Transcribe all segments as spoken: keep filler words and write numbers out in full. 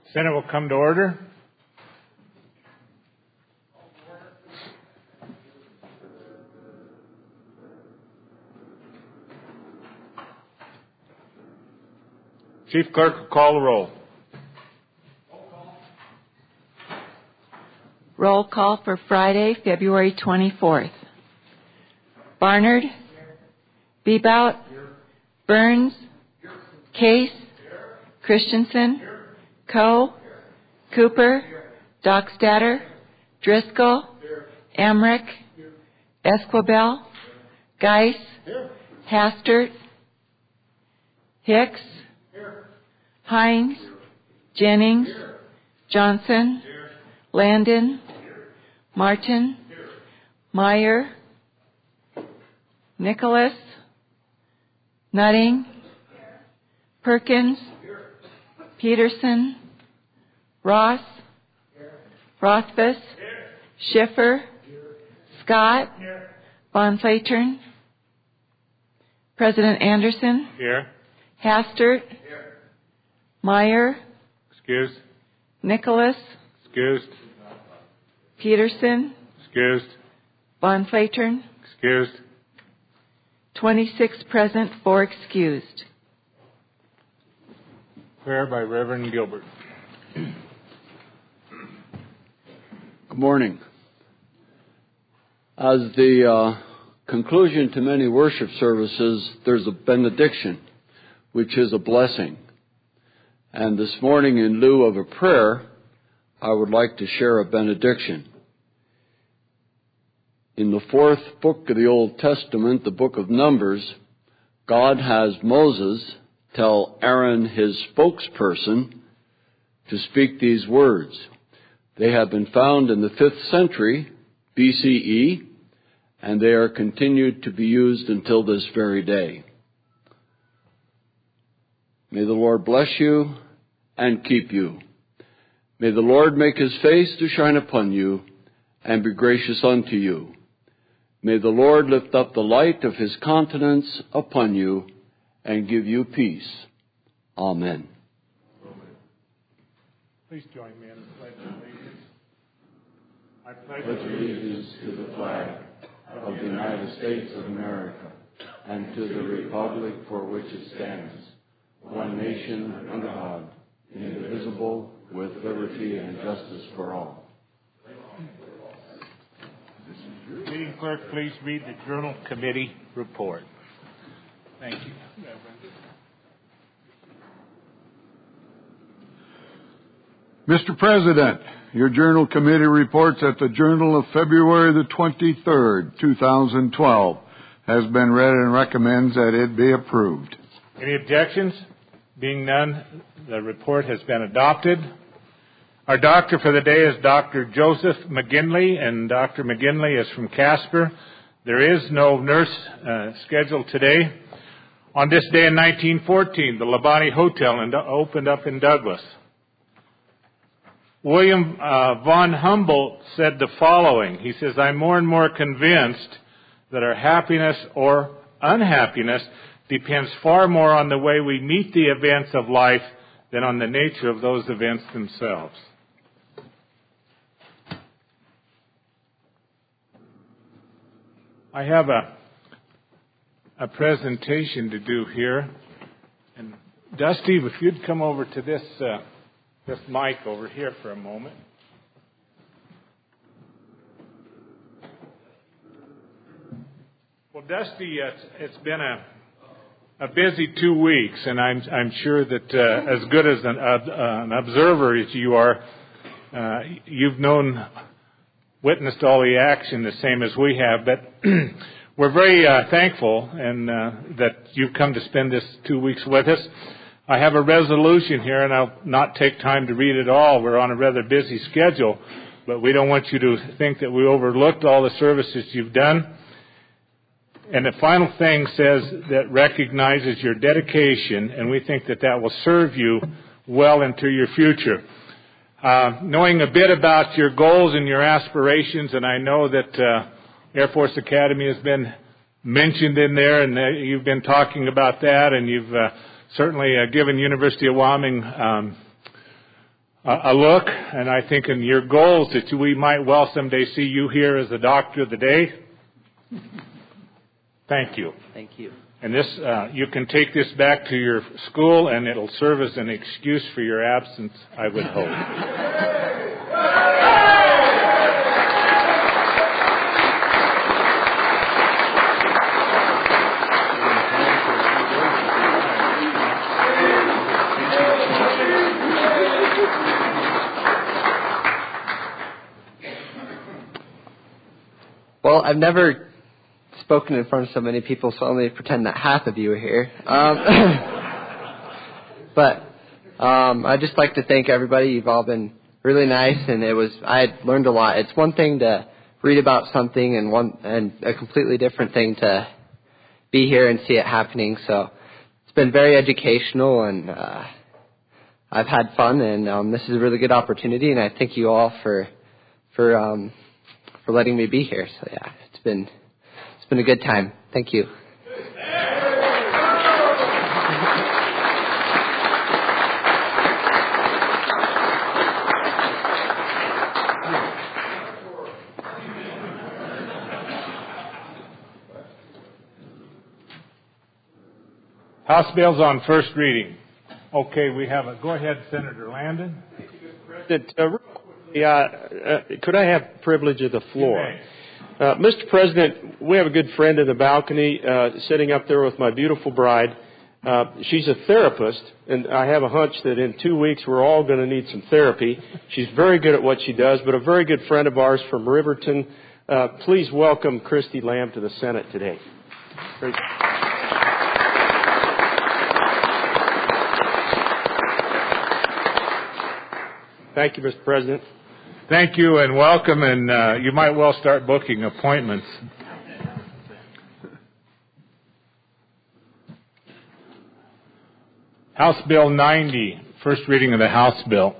Senate will come to order. Chief Clerk will call the roll. Roll call for Friday, February twenty-fourth. Barnard, Bebout, Burns, Case, Christensen, Coe, Cooper, Dockstader, Driscoll, Emmerich, Esquibel, Geis, Hastert, Hicks, Hines, Jennings, Johnson, Landon, Martin, Meyer, Nicholas, Nutting, Perkins, Peterson, Ross, Rothfuss, Schiffer, Scott, Von Flatern, President Anderson, Here. Hastert, Meyer, Excused. Nicholas, Excused. Peterson, Excused. Von Flatern, Excused. twenty-six present, four excused. Prayer by Reverend Gilbert. Good morning. As the uh, conclusion to many worship services, there's a benediction, which is a blessing. And this morning, in lieu of a prayer, I would like to share a benediction. In the fourth book of the Old Testament, the book of Numbers, God has Moses tell Aaron, his spokesperson, to speak these words. They have been found in the fifth century B C E, and they are continued to be used until this very day. May the Lord bless you and keep you. May the Lord make his face to shine upon you and be gracious unto you. May the Lord lift up the light of his countenance upon you and give you peace. Amen. Please join me in the pledge of allegiance. I pledge allegiance to the flag of the United States of America and to the republic for which it stands, one nation under God, indivisible, with liberty and justice for all. Meeting clerk, please read the Journal Committee report. Thank you, Reverend. Mister President, your Journal Committee reports that the Journal of February the twenty-third, two thousand twelve has been read and recommends that it be approved. Any objections? Being none, the report has been adopted. Our doctor for the day is Doctor Joseph McGinley, and Doctor McGinley is from Casper. There is no nurse uh, scheduled today. On this day in nineteen fourteen, the Labani Hotel in, opened up in Douglas. William uh, von Humboldt said the following. He says, I'm more and more convinced that our happiness or unhappiness depends far more on the way we meet the events of life than on the nature of those events themselves. I have a a presentation to do here. And Dusty, if you'd come over to this uh, this mic over here for a moment. Well, Dusty, it's, it's been a a busy two weeks, and I'm I'm sure that uh, as good as an, uh, an observer as you are, uh, you've known, witnessed all the action the same as we have. But we're very uh, thankful and uh, that you've come to spend this two weeks with us. I have a resolution here, and I'll not take time to read it all. We're on a rather busy schedule, but we don't want you to think that we overlooked all the services you've done. And the final thing says that recognizes your dedication, and we think that that will serve you well into your future. Uh, knowing a bit about your goals and your aspirations, and I know that uh, Air Force Academy has been mentioned in there, and uh, you've been talking about that, and you've uh, certainly uh, given University of Wyoming um, a look, and I think in your goals that we might well someday see you here as the doctor of the day. Thank you. Thank you. And this, uh, you can take this back to your school, and it'll serve as an excuse for your absence, I would hope. Well, I've never spoken in front of so many people, so I'll only pretend that half of you are here. Um, but um, I'd just like to thank everybody. You've all been really nice, and it was I had learned a lot. It's one thing to read about something, and one and a completely different thing to be here and see it happening. So it's been very educational, and uh, I've had fun, and um, this is a really good opportunity. And I thank you all for for um, for letting me be here. So yeah, it's been. It's been a good time. Thank you. House bills on first reading. Okay, we have a. Go ahead, Senator Landon. President, uh, real quickly, uh, uh, could I have the privilege of the floor? Uh, Mister President, we have a good friend in the balcony uh, sitting up there with my beautiful bride. Uh, she's a therapist, and I have a hunch that in two weeks we're all going to need some therapy. She's very good at what she does, but a very good friend of ours from Riverton. Uh, please welcome Christy Lamb to the Senate today. Great. Thank you, Mister President. Thank you and welcome, and uh, you might well start booking appointments. House Bill ninety, first reading of the House bill.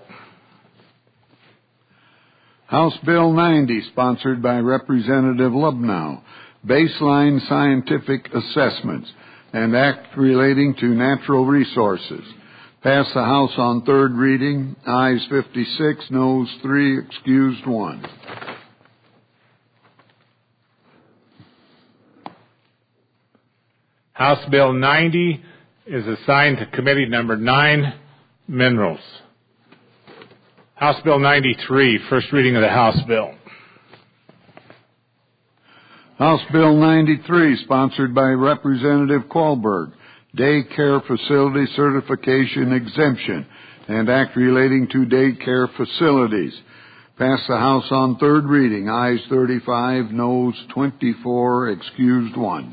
House Bill ninety, sponsored by Representative Lubnow, baseline scientific assessments, and act relating to natural resources. Pass the House on third reading. Ayes fifty-six, noes three, excused one. House Bill ninety is assigned to Committee Number nine, Minerals. House Bill ninety-three, first reading of the House bill. House Bill ninety-three, sponsored by Representative Qualberg, Daycare Facility Certification Exemption, and act relating to daycare facilities. Pass the House on third reading. Ayes thirty-five, noes twenty-four, excused one.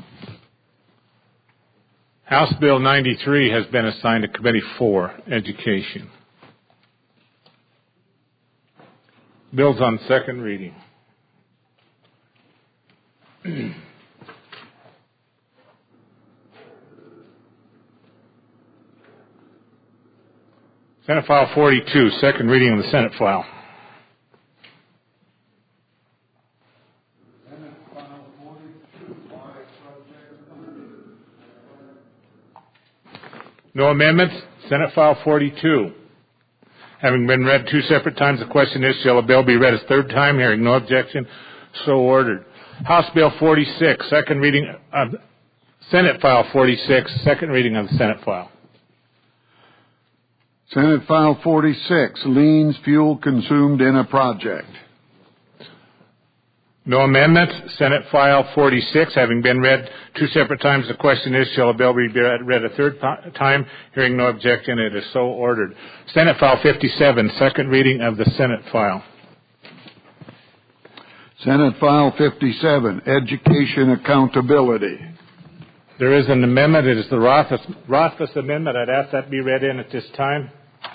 House Bill ninety-three has been assigned to Committee four, Education. Bills on second reading. Senate File forty-two, second reading of the Senate file. No amendments. Senate File forty-two. Having been read two separate times, the question is, shall a bill be read a third time? Hearing no objection, so ordered. House Bill forty-six, second reading of Senate File forty-six, second reading of the Senate file. Senate File forty-six, liens fuel consumed in a project. No amendments. Senate File forty-six, having been read two separate times, the question is, shall a bill be read a third time? Hearing no objection, it is so ordered. Senate File fifty-seven, second reading of the Senate file. Senate File fifty-seven, Education Accountability. There is an amendment. It is the Rothfuss, Rothfuss Amendment. I'd ask that be read in at this time.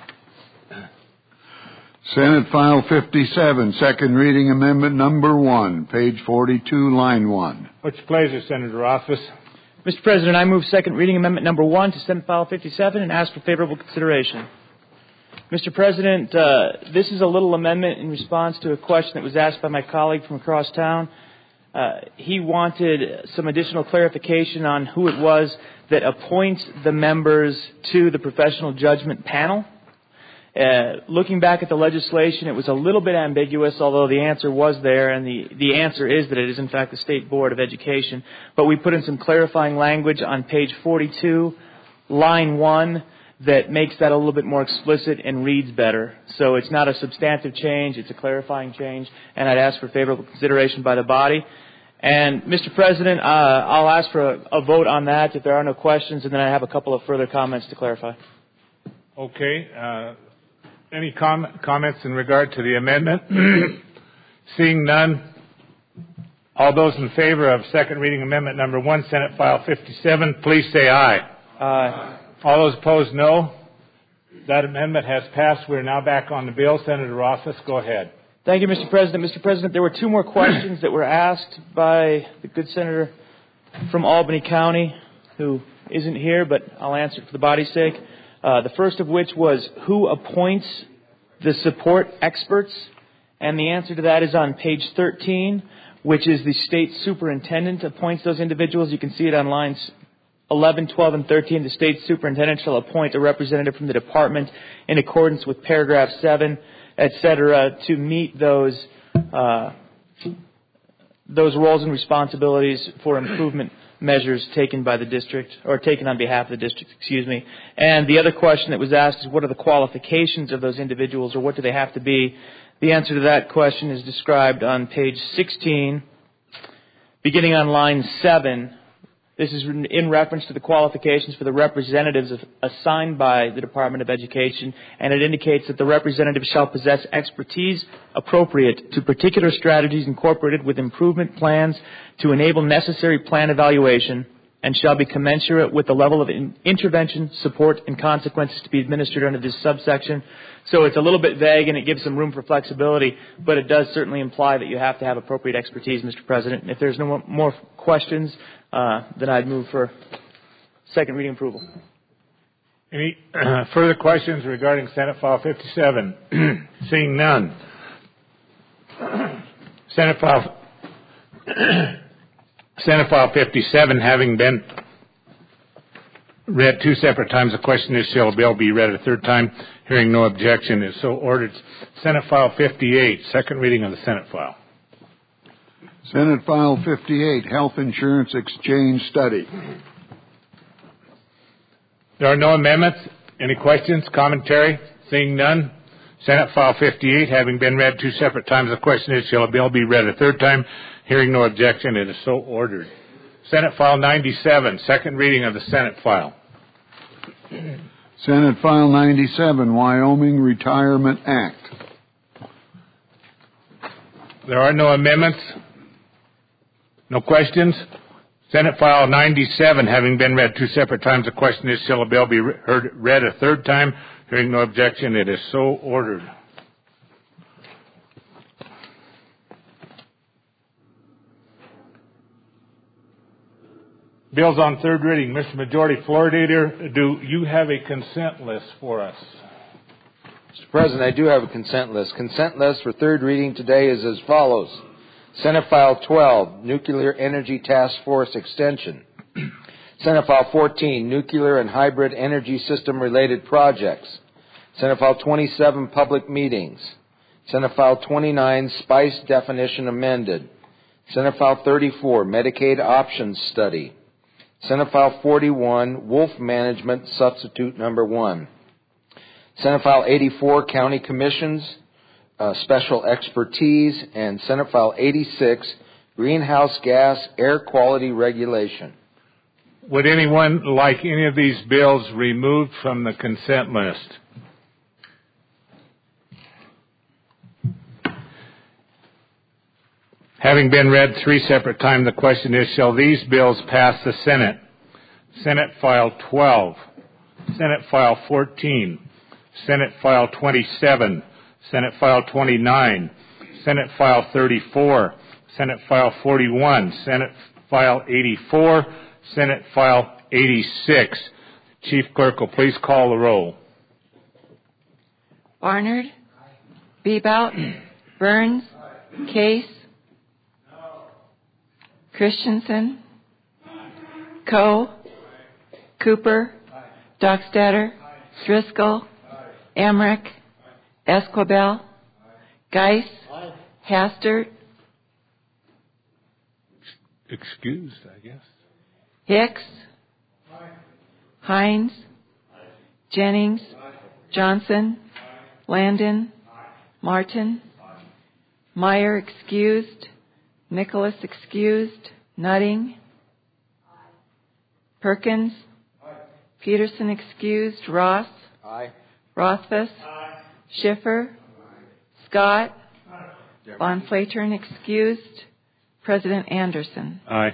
Senate File fifty-seven, second reading amendment number one, page forty-two, line one. What's your pleasure, Senator Rothfuss? Mister President, I move second reading amendment number one to Senate File fifty-seven and ask for favorable consideration. Mister President, uh, this is a little amendment in response to a question that was asked by my colleague from across town. Uh, he wanted some additional clarification on who it was that appoints the members to the professional judgment panel. Uh, looking back at the legislation, it was a little bit ambiguous, although the answer was there, and the, the answer is that it is in fact the State Board of Education. But we put in some clarifying language on page forty-two, line one, that makes that a little bit more explicit and reads better. So it's not a substantive change, it's a clarifying change, and I'd ask for favorable consideration by the body. And, Mister President, uh, I'll ask for a, a vote on that if there are no questions, and then I have a couple of further comments to clarify. Okay. Uh, any com- comments in regard to the amendment? Seeing none, all those in favor of second reading amendment number one, Senate File fifty-seven, please say aye. Aye. All those opposed, no. That amendment has passed. We're now back on the bill. Senator Rothfuss, go ahead. Thank you, Mister President. Mister President, there were two more questions that were asked by the good senator from Albany County, who isn't here, but I'll answer it for the body's sake. Uh, the first of which was, who appoints the support experts? And the answer to that is on page thirteen, which is the state superintendent appoints those individuals. You can see it on lines eleven, twelve, and thirteen. The state superintendent shall appoint a representative from the department in accordance with paragraph seven, et cetera, to meet those uh, those roles and responsibilities for improvement measures taken by the district, or taken on behalf of the district, excuse me. And the other question that was asked is, what are the qualifications of those individuals, or what do they have to be? The answer to that question is described on page sixteen, beginning on line seven. This is in reference to the qualifications for the representatives assigned by the Department of Education, and it indicates that the representative shall possess expertise appropriate to particular strategies incorporated with improvement plans to enable necessary plan evaluation, and shall be commensurate with the level of in- intervention, support, and consequences to be administered under this subsection. So it's a little bit vague, and it gives some room for flexibility, but it does certainly imply that you have to have appropriate expertise, Mister President. And if there's no more questions, uh, then I'd move for second reading approval. Any uh, further questions regarding Senate File fifty-seven? Seeing none. Senate File Senate File fifty-seven having been read two separate times, the question is, shall the bill be read a third time? Hearing no objection, is so ordered. Senate File fifty-eight, second reading of the Senate File. Senate File fifty-eight, Health Insurance Exchange Study. There are no amendments. Any questions, commentary? Seeing none. Senate File fifty-eight having been read two separate times, the question is, shall the bill be read a third time? Hearing no objection, it is so ordered. Senate File ninety-seven, second reading of the Senate File. Senate File ninety-seven, Wyoming Retirement Act. There are no amendments. No questions. Senate File ninety-seven having been read two separate times, the question is, shall the bill be heard, read a third time? Hearing no objection, it is so ordered. Bills on third reading. Mister Majority Floor Leader, do you have a consent list for us? Mister President, I do have a consent list. Consent list for third reading today is as follows. Senate File twelve, Nuclear Energy Task Force Extension. Senate File fourteen, Nuclear and Hybrid Energy System Related Projects. Senate File twenty-seven, Public Meetings. Senate File twenty-nine, SPICE Definition Amended. Senate File thirty-four, Medicaid Options Study. Senate File forty-one, Wolf Management Substitute Number one. Senate File eighty-four, County Commissions, uh, Special Expertise, and Senate File eighty-six, Greenhouse Gas Air Quality Regulation. Would anyone like any of these bills removed from the consent list? Having been read three separate times, the question is, shall these bills pass the Senate? Senate File twelve, Senate File fourteen, Senate File twenty-seven, Senate File twenty-nine, Senate File thirty-four, Senate File forty-one, Senate File eighty-four, Senate File eighty-six. Chief Clerk will please call the roll. Barnard, Bebout, Burns, Case, Christensen, Coe, Cooper, Dockstader, Driscoll, Emmerich, Esquibel, Geis, Hastert, Excused, I guess. Hicks, Hines, Jennings, Johnson, Landon, Martin, Meyer excused, Nicholas excused, Nutting, Perkins, Peterson excused, Ross, Aye. Rothfuss, Schiffer, Scott, Von Flatern excused, President Anderson. Aye.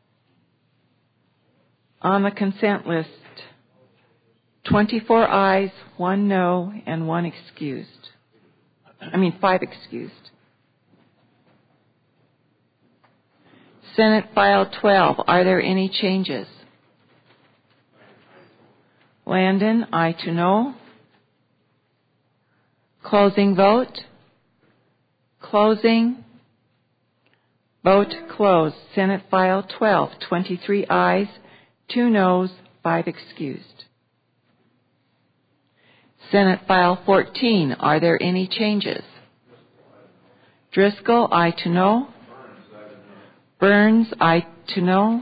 On the consent list, twenty-four ayes, one no, and one excused. I mean, five excused. Senate File twelve. Are there any changes? Landon, aye to no. Closing vote. Closing. Vote closed. Senate File twelve. twenty-three ayes, two noes, five excused. Senate File fourteen. Are there any changes? Driscoll, aye to no. Burns, aye to no.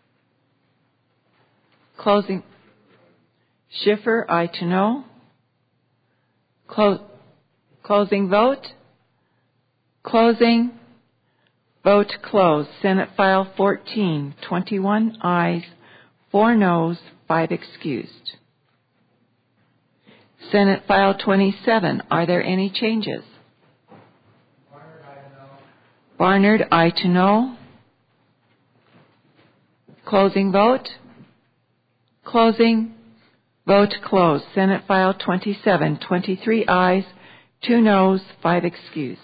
Closing. Schiffer, aye to no. Clo- closing vote. Closing. Vote closed. Senate File fourteen. twenty-one ayes, four noes, five excused. Senate File twenty-seven. Are there any changes? Barnard, aye to no. Closing vote. Closing. Vote closed. Senate File twenty-seven. twenty-three ayes, two noes, five excused.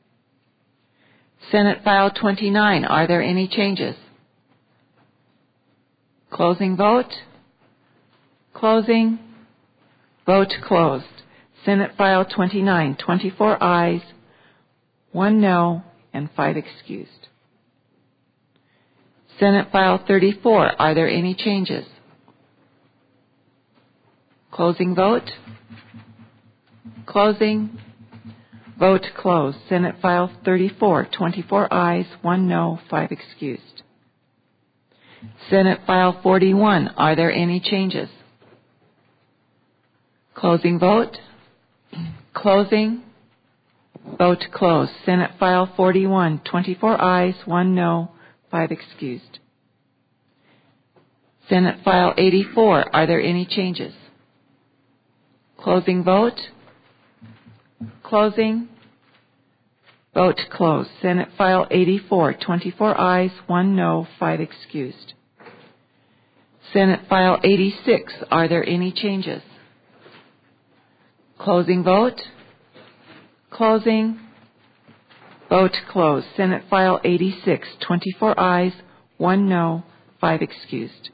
Senate File twenty-nine. Are there any changes? Closing vote. Closing. Vote closed. Senate File twenty-nine. twenty-four ayes, one no, and five excused. Senate File thirty-four. Are there any changes? Closing vote. Closing. Vote closed. Senate File thirty-four. twenty-four ayes, one no, five excused. Senate File forty-one. Are there any changes? Closing vote. Closing. Vote closed. Senate File forty-one. twenty-four ayes, one no, five excused. Senate File eighty-four. Are there any changes? Closing vote. Closing. Vote closed. Senate File eighty-four. twenty-four ayes, one no, five excused. Senate File eighty-six. Are there any changes? Closing vote. Closing. Vote closed. Senate File eighty-six. twenty-four ayes, one no, five excused.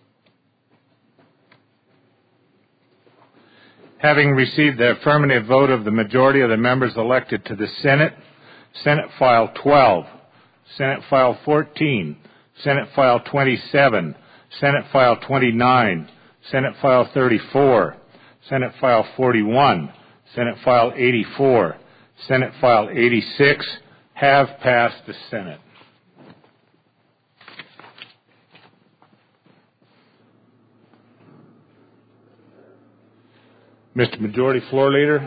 Having received the affirmative vote of the majority of the members elected to the Senate, Senate File twelve, Senate File fourteen, Senate File twenty-seven, Senate File twenty-nine, Senate File thirty-four, Senate File forty-one, Senate File eighty-four, Senate File eighty-six have passed the Senate. Mister Majority Floor Leader,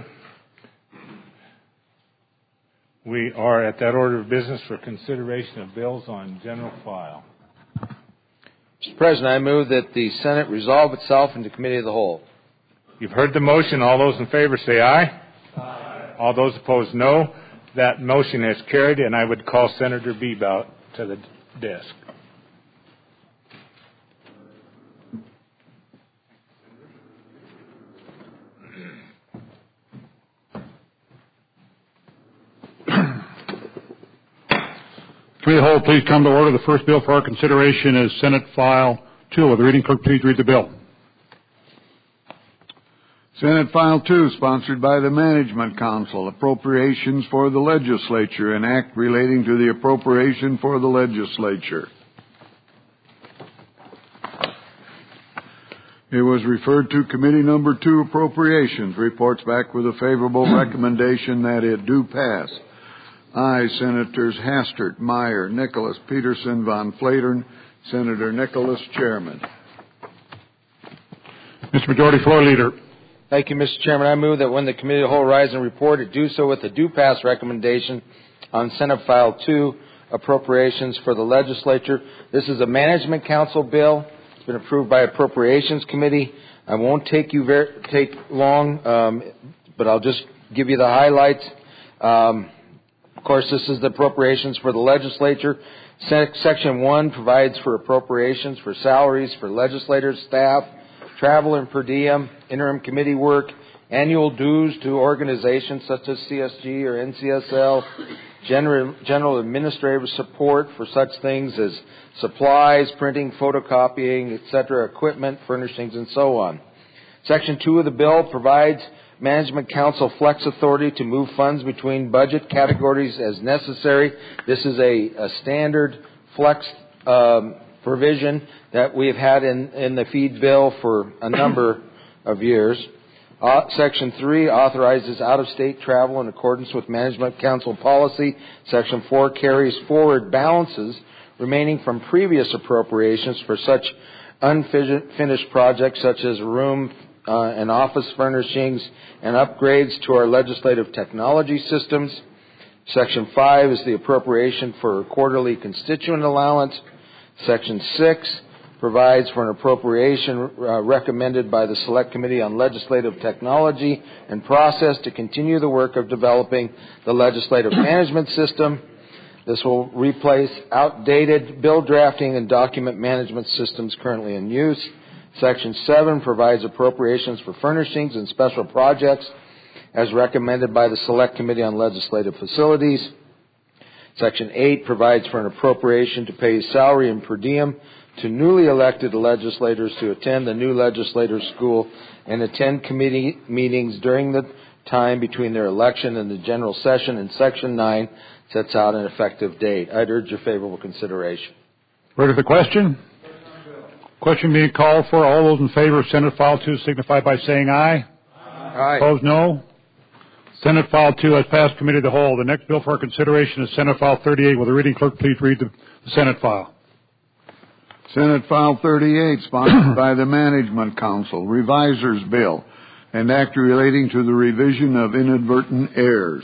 we are at that order of business for consideration of bills on general file. Mister President, I move that the Senate resolve itself into Committee of the Whole. You've heard the motion. All those in favor say aye. Aye. All those opposed, no. That motion has carried, and I would call Senator Beebe to the desk. Committee of the Whole, please come to order. The first bill for our consideration is Senate File two. Will the reading clerk please read the bill? Senate File two, sponsored by the Management Council, appropriations for the legislature, an act relating to the appropriation for the legislature. It was referred to Committee Number Two, Appropriations. Reports back with a favorable recommendation that it do pass. Aye, Senators Hastert, Meyer, Nicholas, Peterson, Von Flatern. Senator Nicholas, Chairman. Mister Majority Floor Leader. Thank you, Mister Chairman. I move that when the Committee of the Whole rise and report it, do so with a do pass recommendation on Senate File two, Appropriations for the Legislature. This is a Management Council bill. It's been approved by Appropriations Committee. I won't take you very, take long, um, but I'll just give you the highlights. Um, of course, this is the appropriations for the legislature. Section one provides for appropriations for salaries for legislators, staff, travel and per diem, interim committee work, annual dues to organizations such as C S G or N C S L, general, general administrative support for such things as supplies, printing, photocopying, et cetera, equipment, furnishings, and so on. Section two of the bill provides Management Council flex authority to move funds between budget categories as necessary. This is a, a standard flex um, provision that we've had in, in the feed bill for a number of years. Uh, Section three authorizes out-of-state travel in accordance with Management Council policy. Section four carries forward balances remaining from previous appropriations for such unfinished projects such as room uh, and office furnishings and upgrades to our legislative technology systems. Section five is the appropriation for quarterly constituent allowance. Section six provides for an appropriation uh, recommended by the Select Committee on Legislative Technology and Process to continue the work of developing the legislative management system. This will replace outdated bill drafting and document management systems currently in use. Section seven provides appropriations for furnishings and special projects as recommended by the Select Committee on Legislative Facilities. Section eight provides for an appropriation to pay salary and per diem to newly elected legislators to attend the new legislator school and attend committee meetings during the time between their election and the general session. And Section nine sets out an effective date. I'd urge your favorable consideration. Ready for the question? Question being called for. All those in favor of Senate File two signify by saying aye. Aye. Opposed, no. Senate File two has passed Committee of the Whole. The next bill for our consideration is Senate File thirty-eight. Will the reading clerk please read the, the Senate file? Senate File thirty-eight, sponsored by the Management Council, Reviser's Bill, and act relating to the revision of inadvertent errors.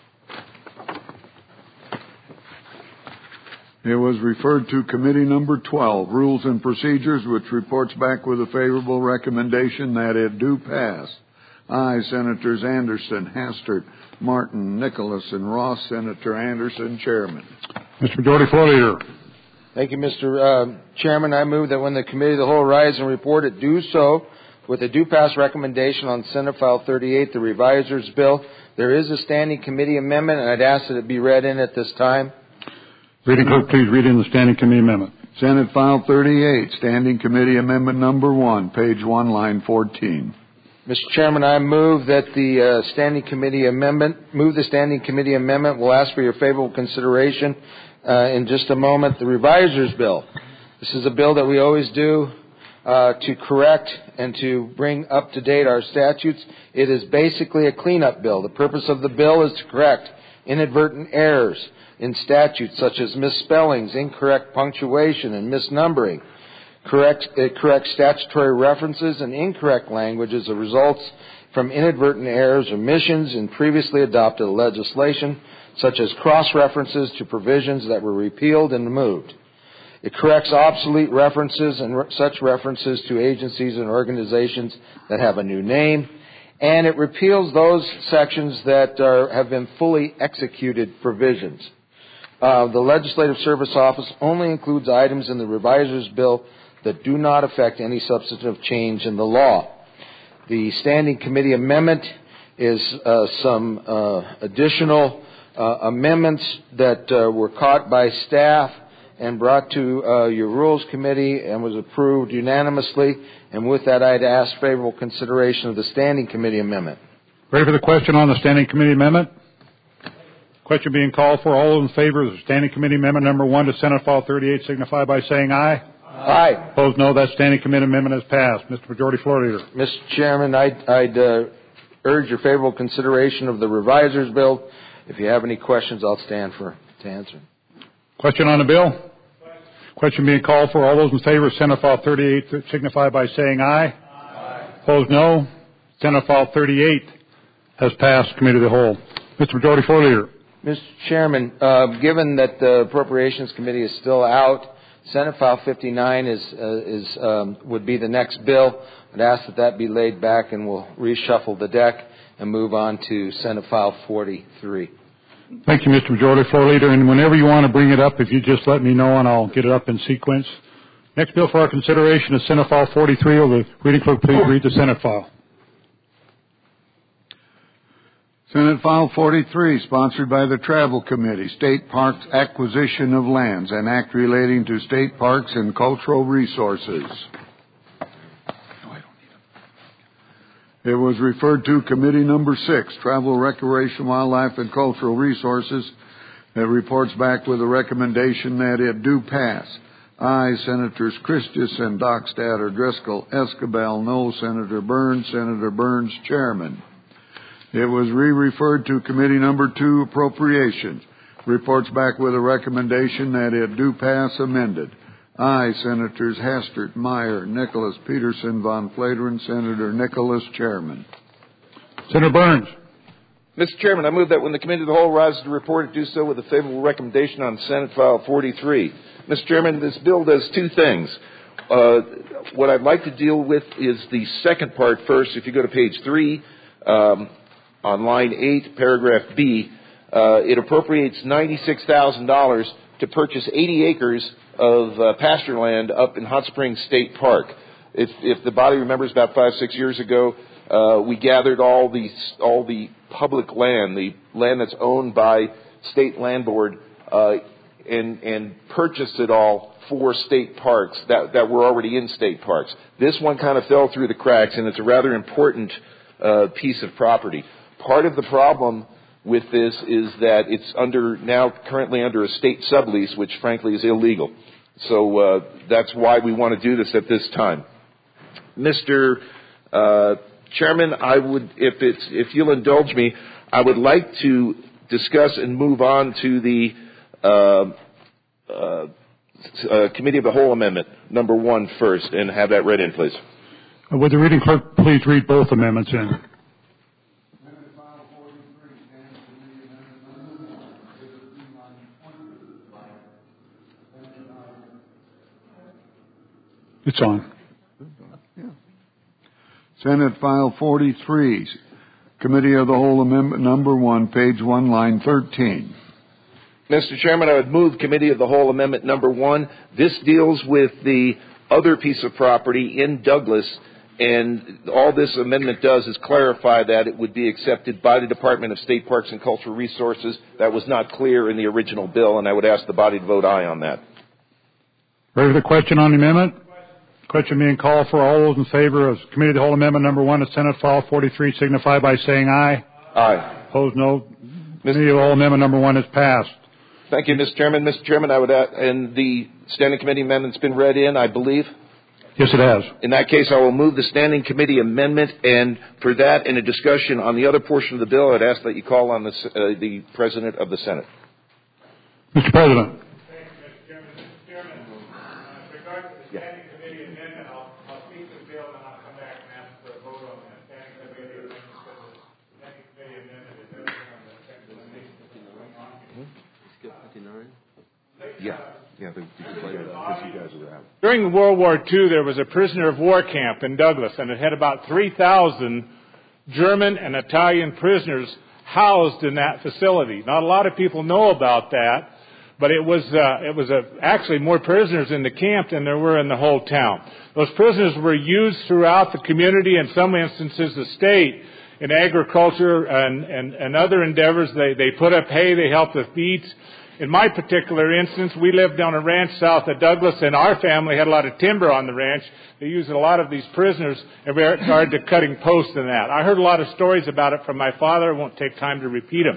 It was referred to Committee Number twelve, Rules and Procedures, which reports back with a favorable recommendation that it do pass. Aye, Senators Anderson, Hastert, Martin, Nicholas, and Ross. Senator Anderson, Chairman. Mister Majority Floor Leader. Thank you, Mister Uh, Chairman. I move that when the Committee of the Whole rise and report it, do so with a due pass recommendation on Senate File thirty-eight, the Reviser's Bill. There is a standing committee amendment, and I'd ask that it be read in at this time. Reading clerk, please read in the standing committee amendment. Senate File thirty-eight, Standing Committee Amendment Number one, page one, line fourteen. Mister Chairman, I move that the uh, Standing Committee Amendment, move the Standing Committee Amendment. We'll ask for your favorable consideration uh, in just a moment. The Reviser's Bill. This is a bill that we always do uh, to correct and to bring up to date our statutes. It is basically a cleanup bill. The purpose of the bill is to correct inadvertent errors in statutes such as misspellings, incorrect punctuation, and misnumbering. Correct, it corrects statutory references and incorrect language as a result from inadvertent errors or omissions in previously adopted legislation, such as cross-references to provisions that were repealed and removed. It corrects obsolete references and re- such references to agencies and organizations that have a new name, and it repeals those sections that are, have been fully executed provisions. Uh, the Legislative Service Office only includes items in the Reviser's Bill that do not affect any substantive change in the law. The Standing Committee Amendment is uh, some uh, additional uh, amendments that uh, were caught by staff and brought to uh, your Rules Committee and was approved unanimously. And with that, I'd ask favorable consideration of the Standing Committee Amendment. Ready for the question on the Standing Committee Amendment? Question being called for. All those in favor of the Standing Committee Amendment Number one to Senate File thirty-eight signify by saying aye. Aye. Aye. Opposed, no. That standing committee amendment has passed. Mister Majority Floor Leader. Mister Chairman, I'd, I'd uh, urge your favorable consideration of the reviser's bill. If you have any questions, I'll stand for to answer. Question on the bill? Question being called for. All those in favor of Senate File thirty-eight signify by saying aye. Aye. Opposed, no. Senate File thirty-eight has passed Committee of the Whole. Mister Majority Floor Leader. Mister Chairman, uh, given that the Appropriations Committee is still out, Senate File fifty-nine is, uh, is, um, would be the next bill. I'd ask that that be laid back and we'll reshuffle the deck and move on to Senate File forty-three. Thank you, Mister Majority Floor Leader. And whenever you want to bring it up, if you just let me know and I'll get it up in sequence. Next bill for our consideration is Senate File forty-three. Will the reading clerk please read the Senate file? Senate File forty-three, sponsored by the Travel Committee, State Parks Acquisition of Lands, an act relating to state parks and cultural resources. It was referred to Committee Number six, Travel, Recreation, Wildlife, and Cultural Resources. It reports back with a recommendation that it do pass. Aye, Senators Christensen, Dockstader, Driscoll, Escabel. No, Senator Burns. Senator Burns, Chairman. It was re-referred to Committee Number two, Appropriations. Reports back with a recommendation that it do pass amended. Aye, Senators Hastert, Meyer, Nicholas, Peterson, Von Flateren. Senator Nicholas, Chairman. Senator Burns. Mister Chairman, I move that when the Committee of the Whole rises to report, it do so with a favorable recommendation on Senate File forty-three. Mister Chairman, this bill does two things. Uh, what I'd like to deal with is the second part first. If you go to page three, um, on line eight, paragraph B, uh, it appropriates ninety-six thousand dollars to purchase eighty acres of uh, pasture land up in Hot Springs State Park. If, if the body remembers, about five, six years ago, uh, we gathered all the all the public land, the land that's owned by State Land Board, uh, and and purchased it all for state parks that that were already in state parks. This one kind of fell through the cracks, and it's a rather important uh, piece of property. Part of the problem with this is that it's under now currently under a state sublease, which frankly is illegal. So uh, that's why we want to do this at this time. Mister Uh, Chairman, I would, if it's if you'll indulge me, I would like to discuss and move on to the uh, uh, uh, Committee of the Whole Amendment number one first, and have that read in, please. Would the reading clerk please read both amendments in? It's on. Senate File forty-three, Committee of the Whole Amendment Number one, page one, line thirteen. Mister Chairman, I would move Committee of the Whole Amendment Number one. This deals with the other piece of property in Douglas, and all this amendment does is clarify that it would be accepted by the Department of State Parks and Cultural Resources. That was not clear in the original bill, and I would ask the body to vote aye on that. Ready for the question on the amendment? Question being called for. All those in favor of Committee of the Whole Amendment Number one of Senate File forty-three signify by saying aye. Aye. Opposed, no. Committee of the Whole Amendment Number one is passed. Thank you, Mister Chairman. Mister Chairman, I would add, and the Standing Committee amendment's been read in, I believe. Yes, it has. In that case, I will move the Standing Committee amendment, and for that and a discussion on the other portion of the bill, I'd ask that you call on the, uh, the President of the Senate. Mister President. Thank you, Mister Chairman. Mister Chairman, uh, with regard to the Standing Committee amendment, I'll, I'll speak to the bill and I'll come back and ask for a vote on that Standing Committee amendment, because the Standing Committee amendment is everything on the second amendment. Yeah, yeah, the, because you guys are out. During World War Two, there was a prisoner of war camp in Douglas, and it had about three thousand German and Italian prisoners housed in that facility. Not a lot of people know about that, but it was uh, it was uh, actually more prisoners in the camp than there were in the whole town. Those prisoners were used throughout the community, in some instances the state, in agriculture and, and, and other endeavors. They, they put up hay, they helped with beets. In my particular instance, we lived on a ranch south of Douglas, and our family had a lot of timber on the ranch. They used a lot of these prisoners in regard to cutting posts and that. I heard a lot of stories about it from my father. I won't take time to repeat them.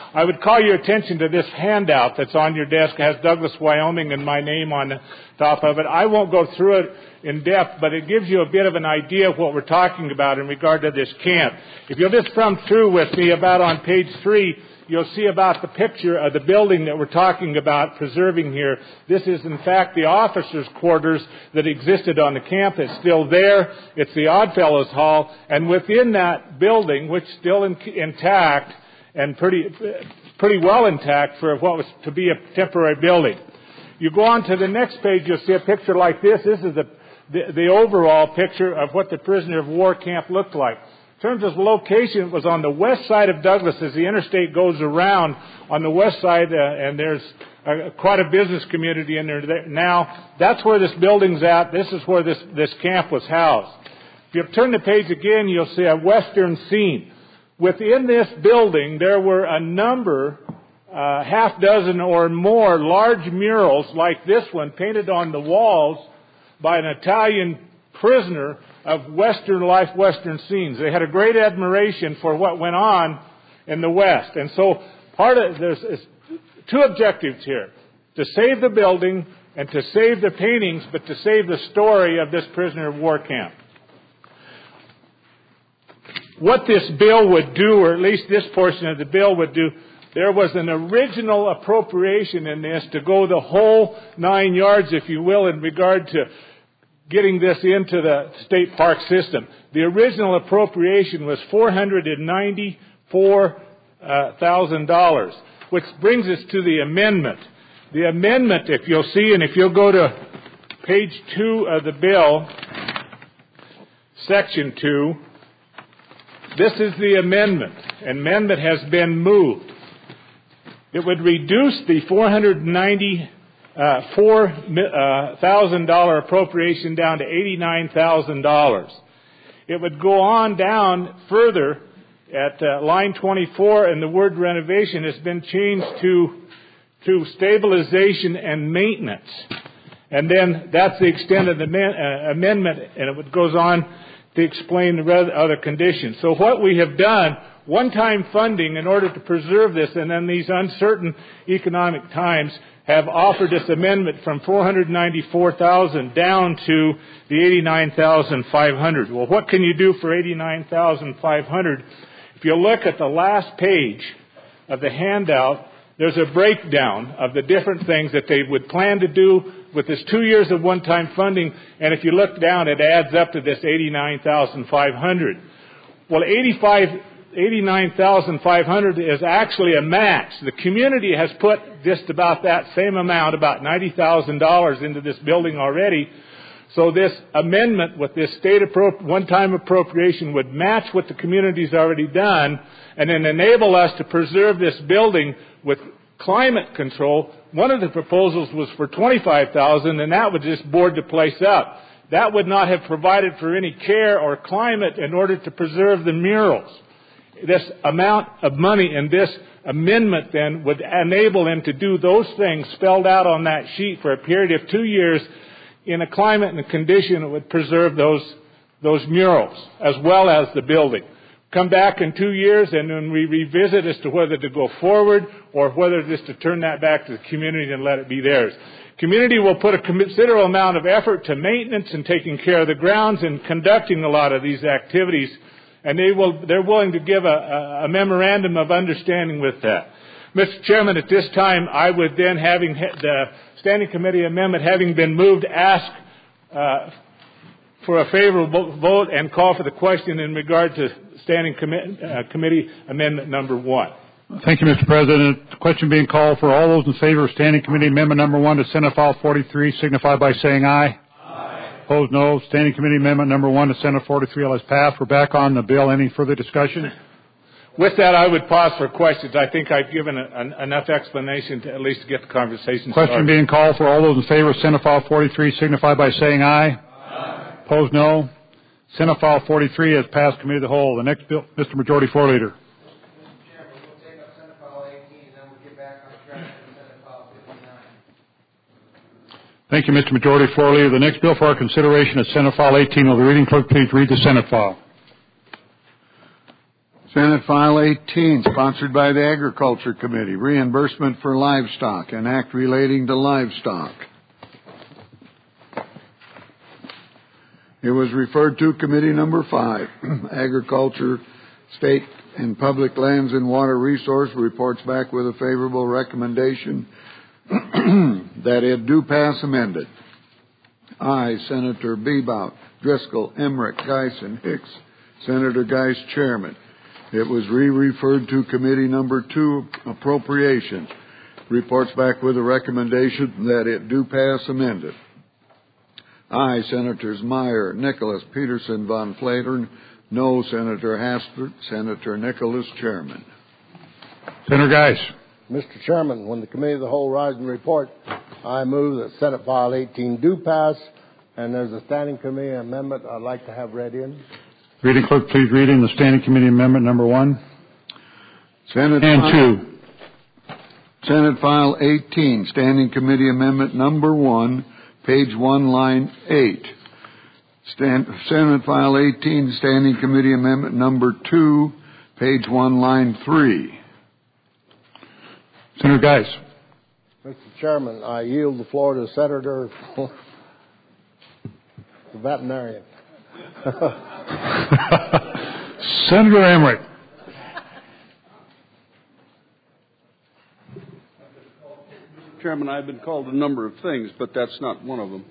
I would call your attention to this handout that's on your desk. It has Douglas, Wyoming, and my name on the top of it. I won't go through it in depth, but it gives you a bit of an idea of what we're talking about in regard to this camp. If you'll just thumb through with me about on page three, you'll see about the picture of the building that we're talking about preserving here. This is, in fact, the officers' quarters that existed on the camp. It's still there. It's the Oddfellows Hall. And within that building, which is still in, intact and pretty, pretty well intact for what was to be a temporary building. You go on to the next page, you'll see a picture like this. This is the, the, the overall picture of what the prisoner of war camp looked like. In terms of location, it was on the west side of Douglas as the interstate goes around on the west side, uh, and there's uh, quite a business community in there now. That's where this building's at. This is where this, this camp was housed. If you turn the page again, you'll see a western scene. Within this building, there were a number, uh, half dozen or more large murals like this one painted on the walls by an Italian prisoner of Western life, Western scenes. They had a great admiration for what went on in the West. And so part of there's is two objectives here: to save the building and to save the paintings, but to save the story of this prisoner of war camp. What this bill would do, or at least this portion of the bill would do, there was an original appropriation in this to go the whole nine yards, if you will, in regard to getting this into the state park system. The original appropriation was four hundred ninety-four thousand dollars, which brings us to the amendment. The amendment, if you'll see, and if you'll go to page two of the bill, section two, this is the amendment. Amendment has been moved. It would reduce the four hundred ninety Uh, four thousand dollars appropriation down to eighty-nine thousand dollars. It would go on down further at uh, line twenty-four, and the word renovation has been changed to to stabilization and maintenance. And then that's the extent of the man, uh, amendment, and it goes on to explain the other conditions. So what we have done, one-time funding in order to preserve this, and in these uncertain economic times, have offered this amendment from four hundred ninety-four thousand dollars down to the eighty-nine thousand five hundred dollars. Well, what can you do for eighty-nine thousand five hundred dollars? If you look at the last page of the handout, there's a breakdown of the different things that they would plan to do with this two years of one-time funding. And if you look down, it adds up to this eighty-nine thousand five hundred dollars. Well, eighty-nine thousand five hundred dollars is actually a match. The community has put just about that same amount, about ninety thousand dollars, into this building already. So this amendment with this state appro- one-time appropriation would match what the community's already done, and then enable us to preserve this building with climate control. One of the proposals was for twenty-five thousand dollars, and that would just board the place up. That would not have provided for any care or climate in order to preserve the murals. This amount of money in this amendment then would enable them to do those things spelled out on that sheet for a period of two years in a climate and a condition that would preserve those, those murals as well as the building. Come back in two years and then we revisit as to whether to go forward or whether just to turn that back to the community and let it be theirs. Community will put a considerable amount of effort to maintenance and taking care of the grounds and conducting a lot of these activities. And they will, they're willing to give a, a memorandum of understanding with that. Mister Chairman, at this time, I would then, having the Standing Committee amendment having been moved, ask uh, for a favorable vote and call for the question in regard to Standing Com- uh, Committee Amendment number one. Thank you, Mister President. The question being called for. All those in favor of Standing Committee Amendment number one to Senate File forty-three signify by saying aye. Opposed, no. Standing Committee Amendment number one to Senate forty-three has passed. We're back on the bill. Any further discussion? With that, I would pause for questions. I think I've given a, an, enough explanation to at least get the conversation started. Question being called for. All those in favor of Senate File forty-three signify by saying aye. Aye. Opposed, no. Senate File forty-three has passed Committee of the Whole. The next bill, Mister Majority Floor Leader. Thank you, Mister Majority Floor Leader. The next bill for our consideration is Senate File eighteen. Will the reading clerk please read the Senate file? Senate File eighteen, sponsored by the Agriculture Committee, reimbursement for livestock, an act relating to livestock. It was referred to Committee Number five, Agriculture, State and Public Lands and Water Resource, reports back with a favorable recommendation that it do pass amended. I, Senator Bebout, Driscoll, Emmerich, Geis, and Hicks. Senator Geis, Chairman. It was re-referred to Committee Number two, Appropriations. Reports back with a recommendation that it do pass amended. I, Senators Meyer, Nicholas, Peterson, Von Flatern. No, Senator Hastert. Senator Nicholas, Chairman. Senator Geis. Mister Chairman, when the Committee of the Whole rise and report, I move that Senate File eighteen do pass, and there's a standing committee amendment I'd like to have read in. Reading clerk, please read in the standing committee amendment number one. Senate and file, two. Senate File eighteen, standing committee amendment number one, page one, line eight. Stand, Senate File eighteen, standing committee amendment number two, page one, line three. Senator Geis. Mister Chairman, I yield the floor to Senator the veterinarian. Senator Emmerich. Mister Chairman, I've been called a number of things, but that's not one of them.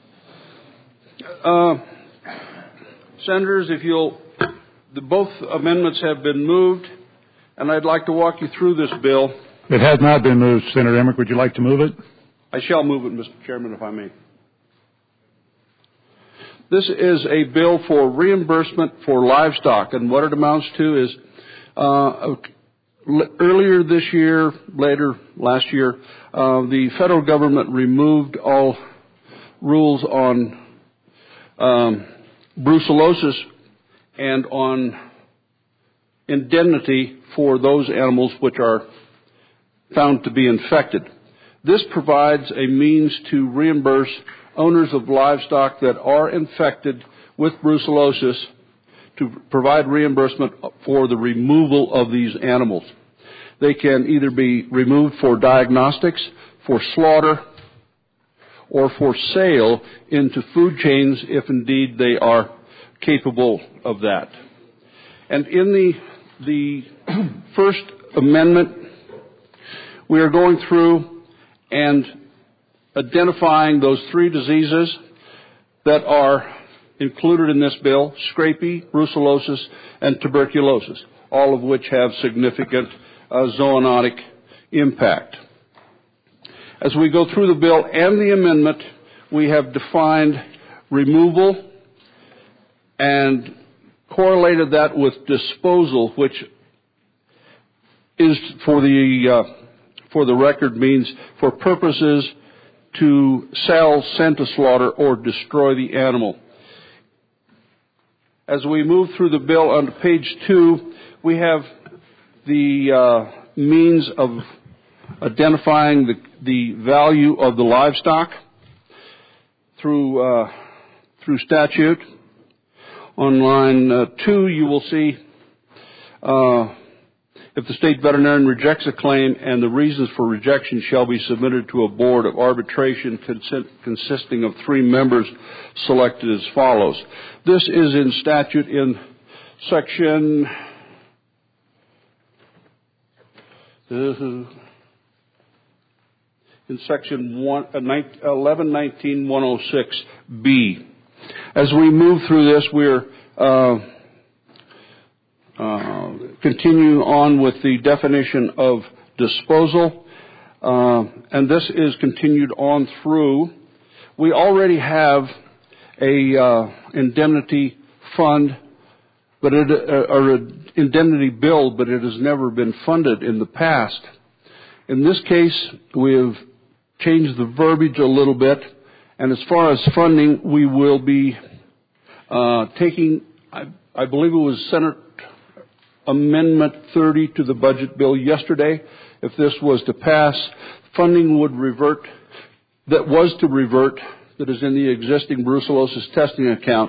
Uh, Senators, if you'll, the, both amendments have been moved, and I'd like to walk you through this bill. It has not been moved, Senator Emmerich. Would you like to move it? I shall move it, Mister Chairman, if I may. This is a bill for reimbursement for livestock, and what it amounts to is uh, earlier this year, later last year, uh, the federal government removed all rules on um, brucellosis and on indemnity for those animals which are found to be infected. This provides a means to reimburse owners of livestock that are infected with brucellosis to provide reimbursement for the removal of these animals. They can either be removed for diagnostics, for slaughter, or for sale into food chains if indeed they are capable of that. And in the, the First Amendment, we are going through and identifying those three diseases that are included in this bill: scrapie, brucellosis, and tuberculosis, all of which have significant uh, zoonotic impact. As we go through the bill and the amendment, we have defined removal and correlated that with disposal, which is, for the uh, for the record, means for purposes to sell, send to slaughter, or destroy the animal. As we move through the bill on page two, we have the uh, means of identifying the, the value of the livestock through uh, through statute. On line uh, two, you will see uh, if the state veterinarian rejects a claim, and the reasons for rejection shall be submitted to a board of arbitration consent, consisting of three members selected as follows. This is in statute in section uh, in section one, uh, eleven nineteen one oh six B. As we move through this, we're uh, uh, continue on with the definition of disposal, uh, and this is continued on through. We already have a uh, indemnity fund, but it, uh, or an indemnity bill, but it has never been funded in the past. In this case, we have changed the verbiage a little bit, and as far as funding, we will be uh, taking, I, I believe it was Senate Amendment thirty to the budget bill yesterday. If this was to pass, funding would revert, that was to revert, that is in the existing brucellosis testing account,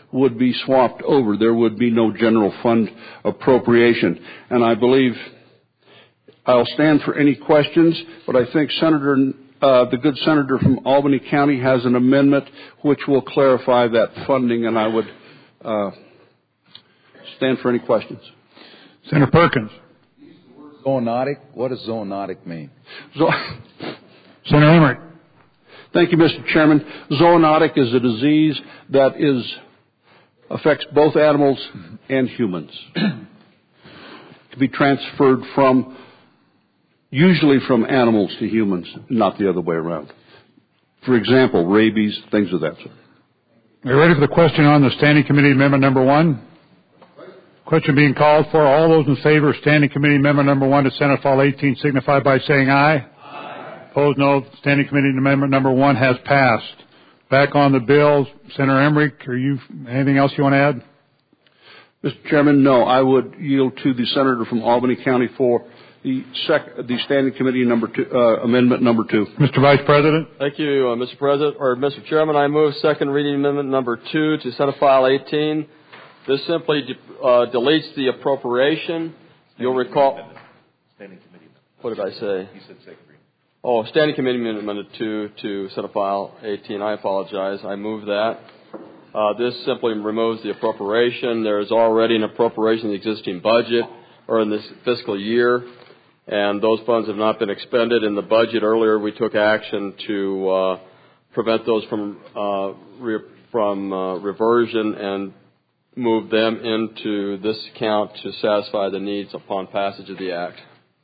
would be swapped over. There would be no general fund appropriation. And I believe I'll stand for any questions, but I think Senator, uh, the good senator from Albany County has an amendment which will clarify that funding, and I would uh, stand for any questions. Senator Perkins. Zoonotic? What does zoonotic mean? Zo- Senator Emmerich. Thank you, Mister Chairman. Zoonotic is a disease that is affects both animals and humans. It can be transferred from, usually from animals to humans, not the other way around. For example, rabies, things of that sort. Are you ready for the question on the Standing Committee Amendment number one? Question being called for. All those in favor of Standing Committee Amendment number one to Senate File eighteen signify by saying aye. Aye. Opposed, no. Standing Committee Amendment number one has passed. Back on the bill, Senator Emmerich, are you anything else you want to add? Mister Chairman, no. I would yield to the senator from Albany County for the sec- the Standing Committee number two, uh, Amendment number two. Mister Vice President. Thank you, uh, Mister President or Mister Chairman. I move second reading Amendment number two to Senate File eighteen. This simply de- uh, deletes the appropriation. You'll recall. Standing Committee. What did I say? You said second reading. Oh, Standing Committee Amendment two to Senate File eighteen. I apologize. I move that. Uh, this simply removes the appropriation. There is already an appropriation in the existing budget or in this fiscal year, and those funds have not been expended in the budget. Earlier, we took action to uh, prevent those from uh, re- from uh, reversion and move them into this account to satisfy the needs upon passage of the Act.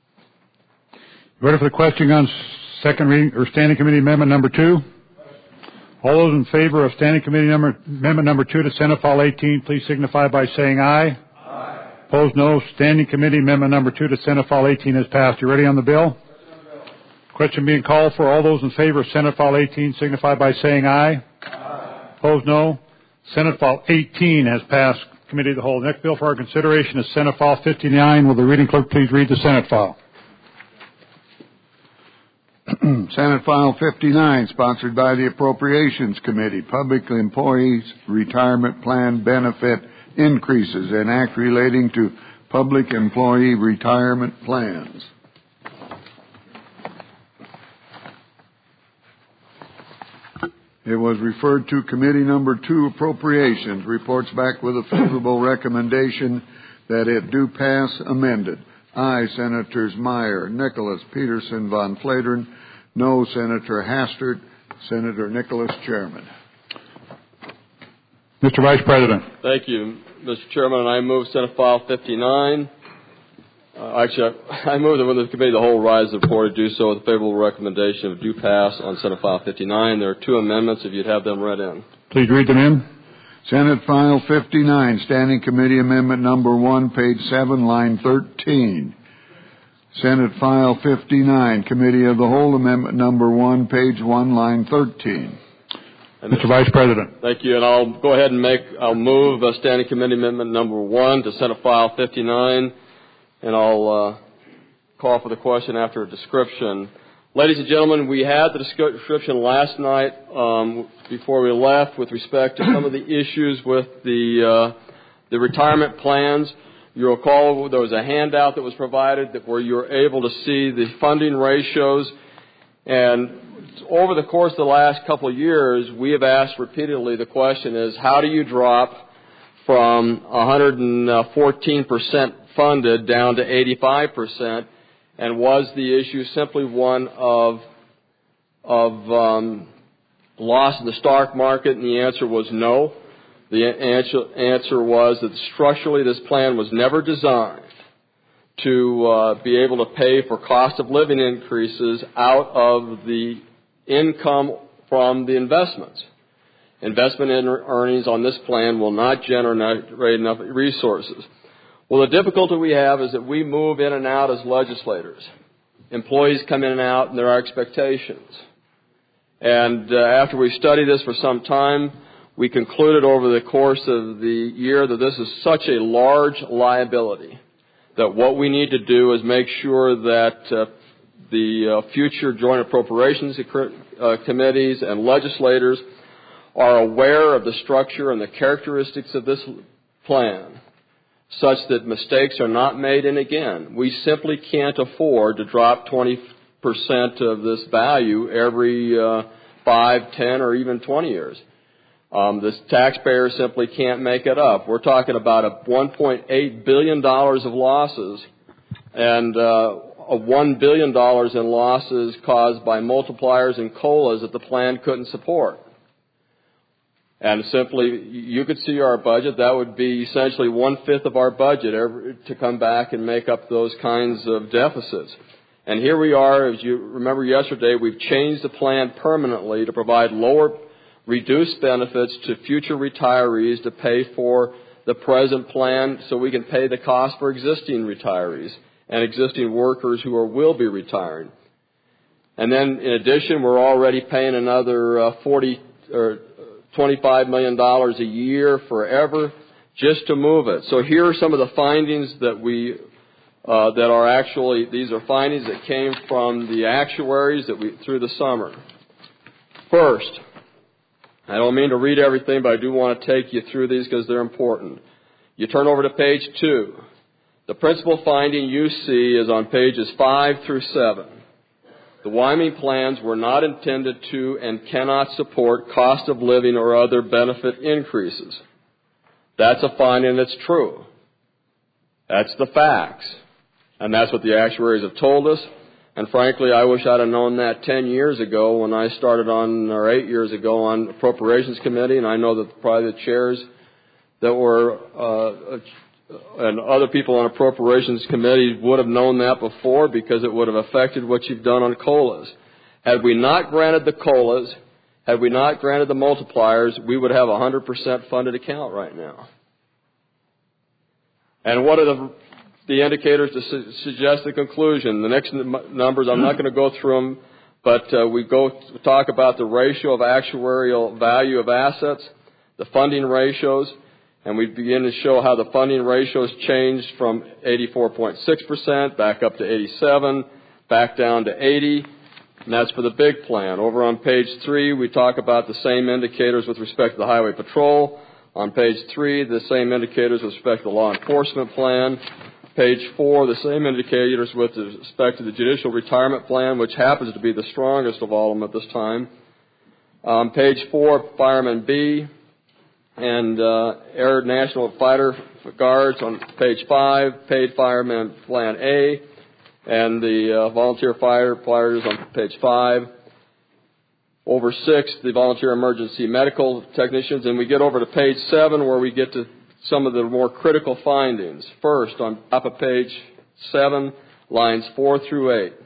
Ready for the question on second reading or Standing Committee Amendment number two? All those in favor of Standing Committee number, Amendment number two to Senate File eighteen, please signify by saying aye. Aye. Opposed, no. Standing Committee Amendment number two to Senate File eighteen has passed. You ready on the bill? Question being called for. All those in favor of Senate File eighteen signify by saying aye. Aye. Opposed, no. Senate File eighteen has passed Committee of the Whole. The next bill for our consideration is Senate File fifty-nine. Will the reading clerk please read the Senate file? Senate File fifty-nine, sponsored by the Appropriations Committee, Public Employees Retirement Plan Benefit Increases, an act relating to public employee retirement plans. It was referred to Committee Number two, Appropriations, reports back with a favorable recommendation that it do pass amended. Aye, Senators Meyer, Nicholas, Peterson, Von Flatern. No, Senator Hastert. Senator Nicholas, Chairman. Mister Vice President. Thank you, Mister Chairman. I move Senate File fifty-nine. Uh, actually, I, I move that when the committee of the whole rise the report to do so with a favorable recommendation of due pass on Senate File fifty-nine. There are two amendments if you'd have them read in. Please read them in. Senate File fifty-nine, Standing Committee Amendment number one, page seven, line thirteen. Senate File fifty-nine, Committee of the Whole Amendment number one, page one, line thirteen. Mister Vice President. Thank you, and I'll go ahead and make, I'll move uh, Standing Committee Amendment number one to Senate File fifty-nine. And I'll uh, call for the question after a description. Ladies and gentlemen, we had the description last night um, before we left with respect to some of the issues with the uh, the retirement plans. You'll recall there was a handout that was provided that where you were able to see the funding ratios. And over the course of the last couple of years, we have asked repeatedly, the question is, how do you drop from one hundred fourteen percent funded down to eighty-five percent, and was the issue simply one of of um, loss in the stock market? And the answer was no. The answer, answer was that structurally this plan was never designed to uh, be able to pay for cost of living increases out of the income from the investments. Investment in earnings on this plan will not generate enough resources. Well, the difficulty we have is that we move in and out as legislators. Employees come in and out, and there are expectations. And uh, after we studied this for some time, we concluded over the course of the year that this is such a large liability that what we need to do is make sure that uh, the uh, future joint appropriations uh, committees and legislators are aware of the structure and the characteristics of this plan, such that mistakes are not made in again. We simply can't afford to drop twenty percent of this value every uh, five, ten, or even twenty years. Um, the taxpayer simply can't make it up. We're talking about a one point eight billion dollars of losses and uh, a one billion dollars in losses caused by multipliers and COLAs that the plan couldn't support. And simply, you could see our budget. That would be essentially one-fifth of our budget every, to come back and make up those kinds of deficits. And here we are, as you remember yesterday, we've changed the plan permanently to provide lower, reduced benefits to future retirees to pay for the present plan so we can pay the cost for existing retirees and existing workers who are, will be retiring. And then, in addition, we're already paying another uh, forty or twenty-five million dollars a year forever just to move it. So here are some of the findings that we uh, that are actually these are findings that came from the actuaries that we through the summer. First, I don't mean to read everything, but I do want to take you through these because they're important. You turn over to page two. The principal finding you see is on pages five through seven. The Wyoming plans were not intended to and cannot support cost of living or other benefit increases. That's a finding that's true. That's the facts. And that's what the actuaries have told us. And frankly, I wish I'd have known that ten years ago when I started on, or eight years ago on Appropriations Committee, and I know that probably the chairs that were, uh, and other people on Appropriations Committee would have known that before because it would have affected what you've done on COLAs. Had we not granted the COLAs, had we not granted the multipliers, we would have a one hundred percent funded account right now. And what are the, the indicators to su- suggest the conclusion? The next n- numbers, I'm not going to go through them, but uh, we go to talk about the ratio of actuarial value of assets, the funding ratios, and we begin to show how the funding ratios changed from eighty-four point six percent back up to eighty-seven, back down to eighty, and that's for the big plan. Over on page three, we talk about the same indicators with respect to the Highway Patrol. On page three, the same indicators with respect to the law enforcement plan. Page four, the same indicators with respect to the judicial retirement plan, which happens to be the strongest of all of them at this time. On page four, Fireman B, and uh, Air National Fighter Guards on page five, Paid Fireman Plan A, and the uh, Volunteer Firefighters on page five. Over six, the Volunteer Emergency Medical Technicians, and we get over to page seven where we get to some of the more critical findings. First, on top of page seven, lines four through eight.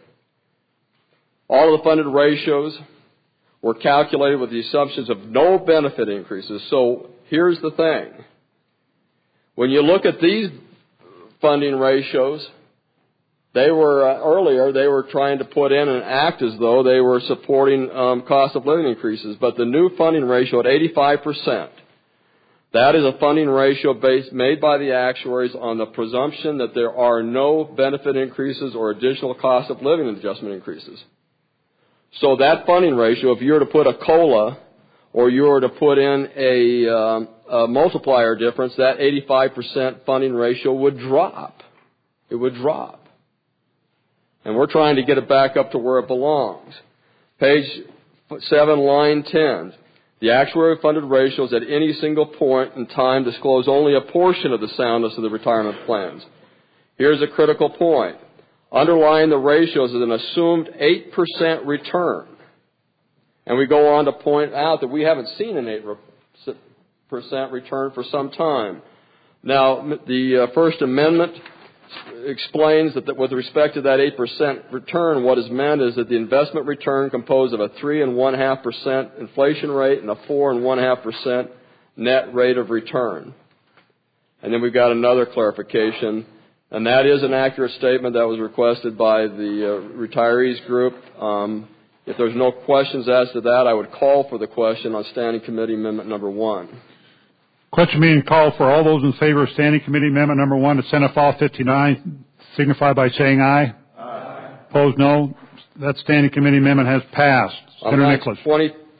All of the funded ratios were calculated with the assumptions of no benefit increases. So here's the thing. When you look at these funding ratios, they were, uh, earlier, they were trying to put in and act as though they were supporting um, cost of living increases. But the new funding ratio at eighty-five percent, that is a funding ratio based, made by the actuaries on the presumption that there are no benefit increases or additional cost of living adjustment increases. So that funding ratio, if you were to put a COLA or you were to put in a, um, a multiplier difference, that eighty-five percent funding ratio would drop. It would drop. And we're trying to get it back up to where it belongs. Page seven, line ten. The actuary funded ratios at any single point in time disclose only a portion of the soundness of the retirement plans. Here's a critical point. Underlying the ratios is an assumed eight percent return. And we go on to point out that we haven't seen an eight percent return for some time. Now, the uh, First Amendment explains that with respect to that eight percent return, what is meant is that the investment return composed of a three and one half percent inflation rate and a four and one half percent net rate of return. And then we've got another clarification, and that is an accurate statement that was requested by the uh, retirees group. Um, if there's no questions as to that, I would call for the question on Standing Committee Amendment number one. Question being called for. All those in favor of Standing Committee Amendment number one to Senate File fifty-nine signify by saying aye. Aye. Opposed, no. That Standing Committee Amendment has passed. Senator Nicholas. twenty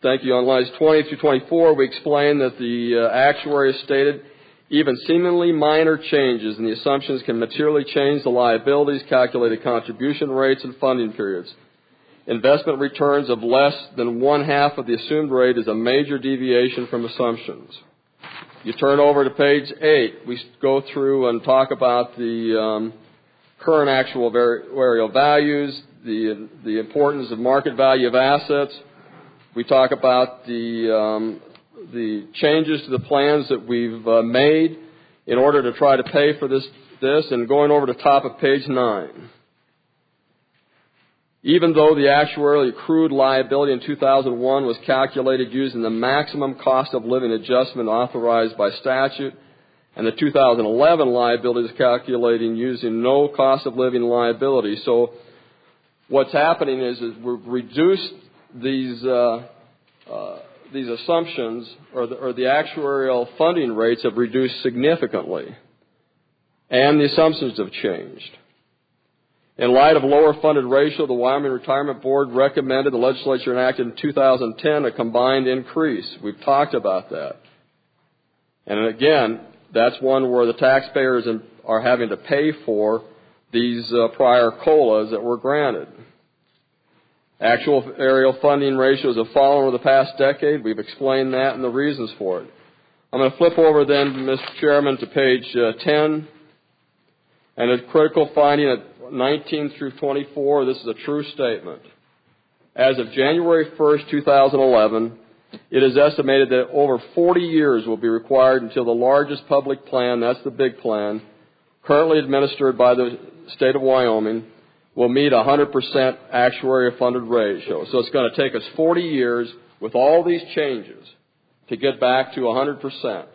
thank you. On lines twenty through twenty-four, we explain that the uh, actuary has stated even seemingly minor changes in the assumptions can materially change the liabilities, calculated contribution rates, and funding periods. Investment returns of less than one half of the assumed rate is a major deviation from assumptions. You turn over to page eight. We go through and talk about the um, current actuarial values, the the importance of market value of assets. We talk about the um, the changes to the plans that we've uh, made in order to try to pay for this this, and going over to the top of page nine. Even though the actuarially accrued liability in two thousand one was calculated using the maximum cost of living adjustment authorized by statute, and the two thousand eleven liability is calculating using no cost of living liability. So what's happening is, is we've reduced these uh, uh, these assumptions, or the, or the actuarial funding rates have reduced significantly, and the assumptions have changed. In light of lower funded ratio, the Wyoming Retirement Board recommended, the legislature enacted in two thousand ten, a combined increase. We've talked about that. And again, that's one where the taxpayers are having to pay for these uh, prior COLAs that were granted. Actual aerial funding ratios have fallen over the past decade. We've explained that and the reasons for it. I'm going to flip over then, Mister Chairman, to page uh, ten. And a critical finding at nineteen through twenty-four, this is a true statement. As of January first, two thousand eleven, it is estimated that over forty years will be required until the largest public plan, that's the big plan, currently administered by the state of Wyoming, will meet a one hundred percent actuarial funded ratio. So it's going to take us forty years with all these changes to get back to one hundred percent.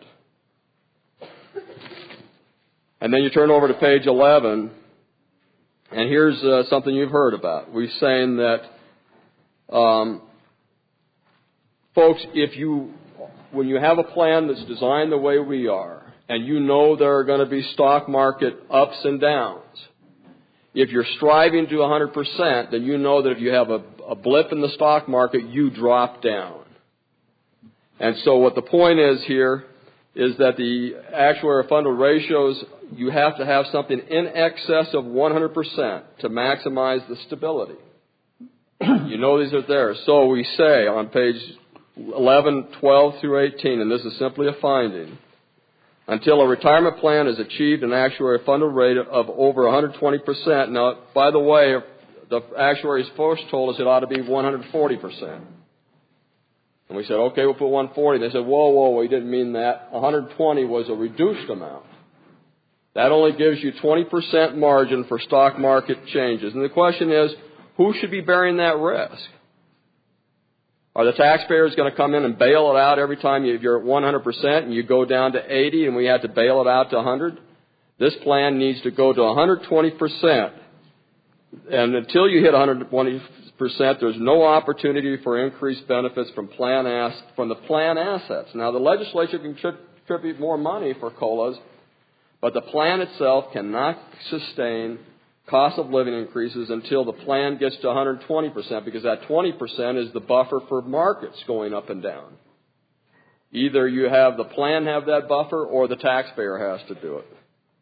And then you turn over to page eleven, and here's uh, something you've heard about. We're saying that, um, folks, if you, when you have a plan that's designed the way we are, and you know there are going to be stock market ups and downs, if you're striving to one hundred percent, then you know that if you have a, a blip in the stock market, you drop down. And so what the point is here is that the actuarial funded ratios, you have to have something in excess of one hundred percent to maximize the stability. You know these are there. So we say on page eleven, twelve through eighteen, and this is simply a finding, until a retirement plan has achieved an actuarial funded rate of over one hundred twenty percent. Now, by the way, the actuaries first told us it ought to be one hundred forty percent. And we said, okay, we'll put one hundred forty. They said, whoa, whoa, we didn't mean that. one hundred twenty was a reduced amount. That only gives you twenty percent margin for stock market changes. And the question is, who should be bearing that risk? Are the taxpayers going to come in and bail it out every time you're at one hundred percent and you go down to eighty and we have to bail it out to one hundred? This plan needs to go to one hundred twenty percent. And until you hit one hundred twenty percent, there's no opportunity for increased benefits from plan ass- from the plan assets. Now, the legislature can contribute more money for COLAs, but the plan itself cannot sustain cost of living increases until the plan gets to one hundred twenty percent, because that twenty percent is the buffer for markets going up and down. Either you have the plan have that buffer or the taxpayer has to do it.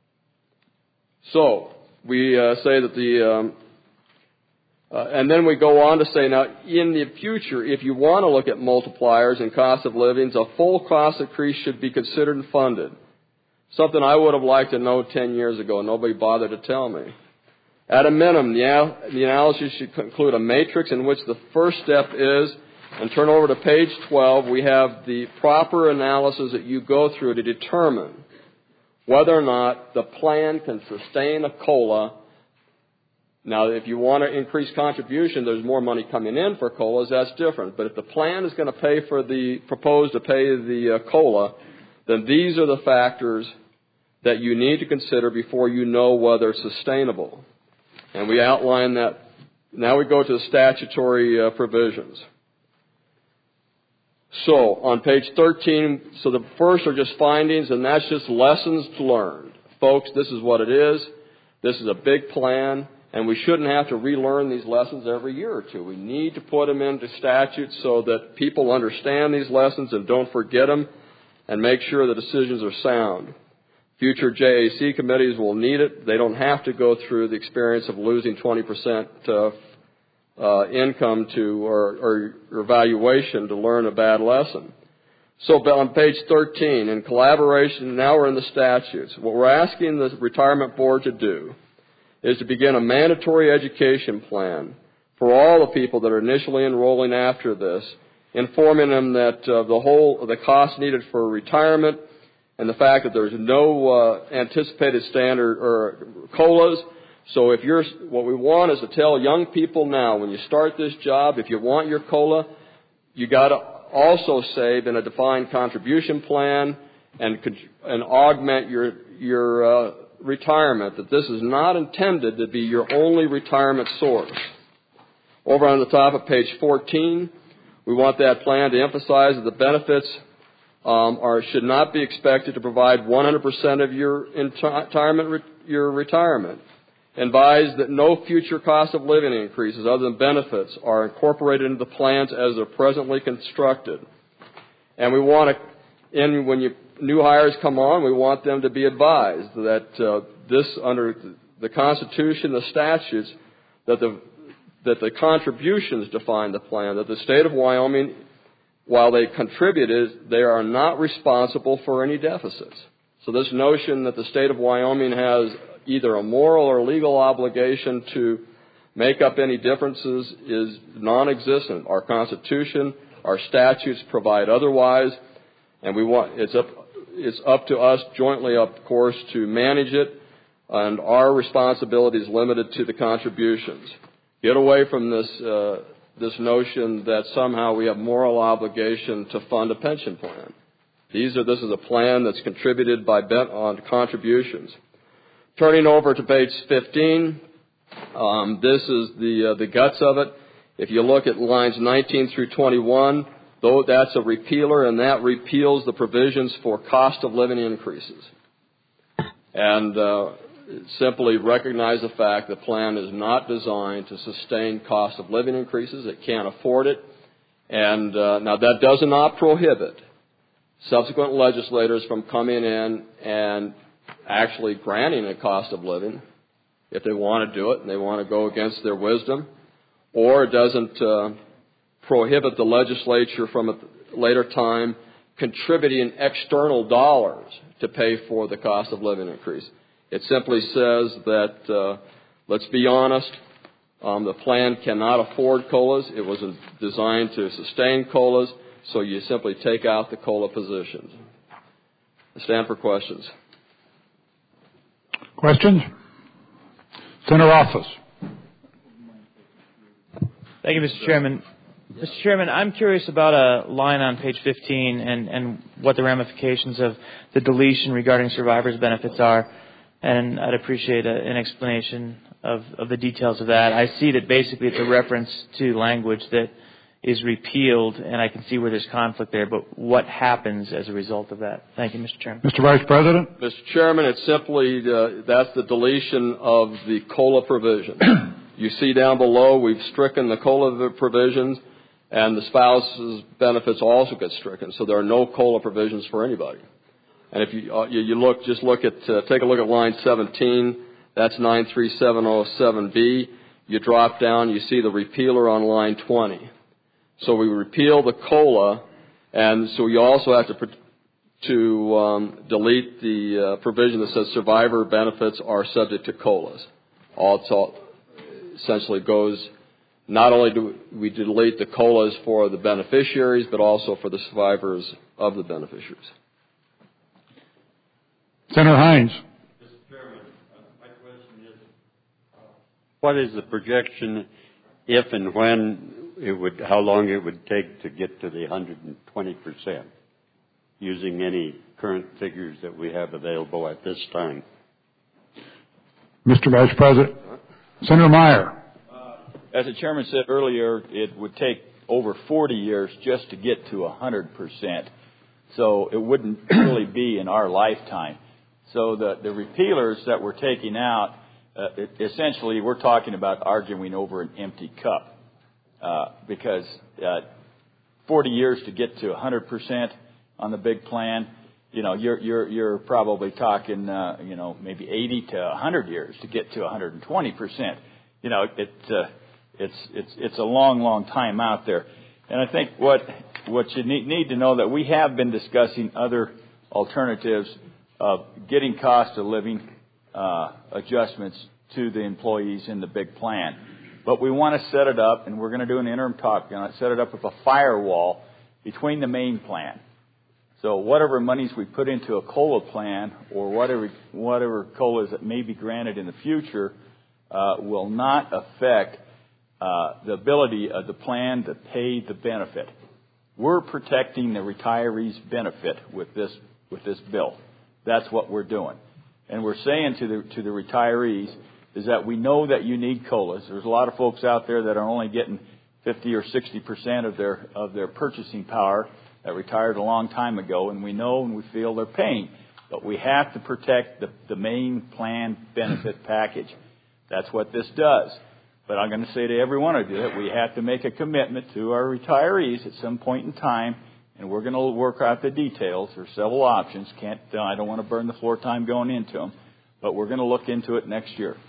So we uh, say that the, um, uh, and then we go on to say, now in the future, if you want to look at multipliers and cost of living, a full cost increase should be considered and funded. Something I would have liked to know ten years ago. Nobody bothered to tell me. At a minimum, the, al- the analysis should include a matrix in which the first step is, and turn over to page twelve, we have the proper analysis that you go through to determine whether or not the plan can sustain a COLA. Now, if you want to increase contribution, there's more money coming in for COLAs, that's different. But if the plan is going to pay for the, propose to pay the uh, COLA, then these are the factors that you need to consider before you know whether it's sustainable. And we outline that. Now we go to the statutory uh, provisions. So on page thirteen, so the first are just findings, and that's just lessons learned. Folks, this is what it is. This is a big plan. and we shouldn't have to relearn these lessons every year or two. We need to put them into statutes so that people understand these lessons and don't forget them, and make sure the decisions are sound. Future J A C committees will need it. They don't have to go through the experience of losing twenty percent uh, uh, income to or, or evaluation to learn a bad lesson. So on page thirteen, in collaboration, now we're in the statutes. What we're asking the retirement board to do is to begin a mandatory education plan for all the people that are initially enrolling after this, informing them that uh, the whole the cost needed for retirement and the fact that there's no uh, anticipated standard or COLAs. So if you're, what we want is to tell young people now, when you start this job, if you want your COLA, you got to also save in a defined contribution plan and and augment your your uh, retirement. That this is not intended to be your only retirement source. Over on the top of page fourteen, we want that plan to emphasize that the benefits um, are should not be expected to provide one hundred percent of your retirement your retirement. Advise that no future cost of living increases other than benefits are incorporated into the plans as they're presently constructed. And we want to, and when you, new hires come on, we want them to be advised that uh, this, under the Constitution, the statutes, that the that the contributions define the plan, that the state of Wyoming, while they contributed, they are not responsible for any deficits. So this notion that the state of Wyoming has either a moral or legal obligation to make up any differences is non-existent. Our Constitution, our statutes provide otherwise, and we want it's up it's up to us jointly, of course, to manage it, and our responsibility is limited to the contributions. Get away from this uh, this notion that somehow we have moral obligation to fund a pension plan. These are this is a plan that's contributed by bent on contributions. Turning over to page fifteen, um, this is the uh, the guts of it. If you look at lines nineteen through twenty-one, though that's a repealer, and that repeals the provisions for cost of living increases. And uh, simply recognize the fact the plan is not designed to sustain cost of living increases. It can't afford it. And uh, now that does not prohibit subsequent legislators from coming in and actually granting a cost of living if they want to do it and they want to go against their wisdom, or it doesn't uh, prohibit the legislature from a later time contributing external dollars to pay for the cost of living increase. It simply says that, uh, let's be honest, um, the plan cannot afford COLAs. It was designed to sustain COLAs, so you simply take out the COLA positions. I stand for questions. Questions? Senator Office. Thank you, Mister Chairman. Mister Chairman, I'm curious about a line on page fifteen and, and what the ramifications of the deletion regarding survivors' benefits are. And I'd appreciate a, an explanation of, of the details of that. I see that basically it's a reference to language that is repealed, and I can see where there's conflict there, but what happens as a result of that? Thank you, Mister Chairman. Mister Vice President? Mister Chairman, it's simply, uh, that's the deletion of the COLA provision. You see down below, we've stricken the COLA provisions, and the spouse's benefits also get stricken, so there are no COLA provisions for anybody. And if you, uh, you, you look, just look at, uh, take a look at line seventeen, that's nine three seven oh seven B. You drop down, you see the repealer on line twenty. So we repeal the COLA, and so you also have to to um, delete the uh, provision that says survivor benefits are subject to COLAs. All, it's all essentially goes, not only do we delete the COLAs for the beneficiaries, but also for the survivors of the beneficiaries. Senator Hines. Mister Chairman, uh, my question is, uh, what is the projection if and when it would, how long it would take to get to the one hundred twenty percent using any current figures that we have available at this time? Mister Vice President. Senator Meyer. Uh, as the chairman said earlier, it would take over forty years just to get to one hundred percent. So it wouldn't really be in our lifetime. So the, the repealers that we're taking out uh, it, essentially we're talking about arguing over an empty cup uh, because uh, forty years to get to one hundred percent on the big plan, you know, you're you're you're probably talking, uh, you know, maybe eighty to one hundred years to get to one hundred twenty percent. You know, it uh, it's it's it's a long, long time out there. And I think what what you need, need to know that we have been discussing other alternatives of getting cost of living uh, adjustments to the employees in the big plan. But we want to set it up, and we're going to do an interim talk on it, set it up with a firewall between the main plan. So whatever monies we put into a COLA plan or whatever whatever COLAs that may be granted in the future uh, will not affect uh, the ability of the plan to pay the benefit. We're protecting the retirees' benefit with this with this bill. That's what we're doing, and we're saying to the to the retirees is that we know that you need COLAs. There's a lot of folks out there that are only getting fifty or sixty percent of their of their purchasing power that retired a long time ago, and we know and we feel they're paying. But we have to protect the, the main plan benefit package. That's what this does. But I'm going to say to every one of you that we have to make a commitment to our retirees at some point in time, and we're going to work out the details. There's several options. Can't uh, I don't want to burn the floor time going into them, but we're going to look into it next year.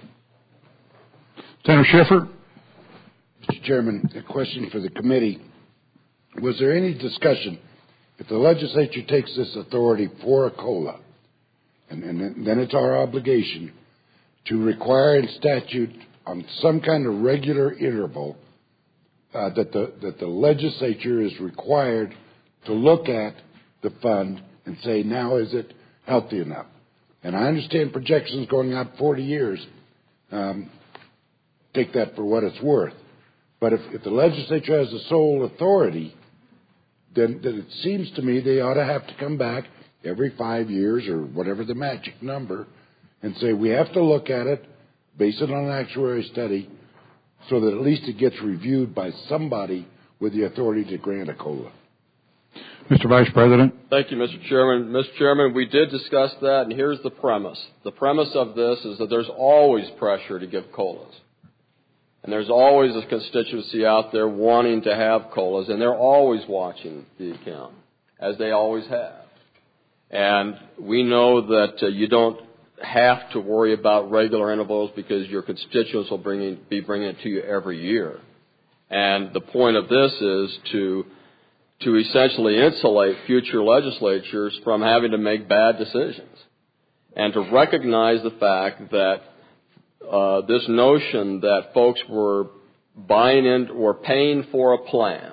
Senator Schiffer. Mister Chairman, a question for the committee. Was there any discussion, if the legislature takes this authority for a COLA, and, and then it's our obligation to require in statute on some kind of regular interval uh, that the that the legislature is required to look at the fund and say, now is it healthy enough? And I understand projections going out forty years. Um, take that for what it's worth. But if, if the legislature has the sole authority, then, then it seems to me they ought to have to come back every five years or whatever the magic number and say we have to look at it, base it on an actuarial study, so that at least it gets reviewed by somebody with the authority to grant a COLA. Mister Vice President. Thank you, Mister Chairman. Mister Chairman, we did discuss that, and here's the premise. The premise of this is that there's always pressure to give COLAs. And there's always a constituency out there wanting to have COLAs, and they're always watching the account, as they always have. And we know that uh, you don't have to worry about regular intervals because your constituents will bring in, be bringing it to you every year. And the point of this is to to essentially insulate future legislatures from having to make bad decisions and to recognize the fact that uh, this notion that folks were buying in or paying for a plan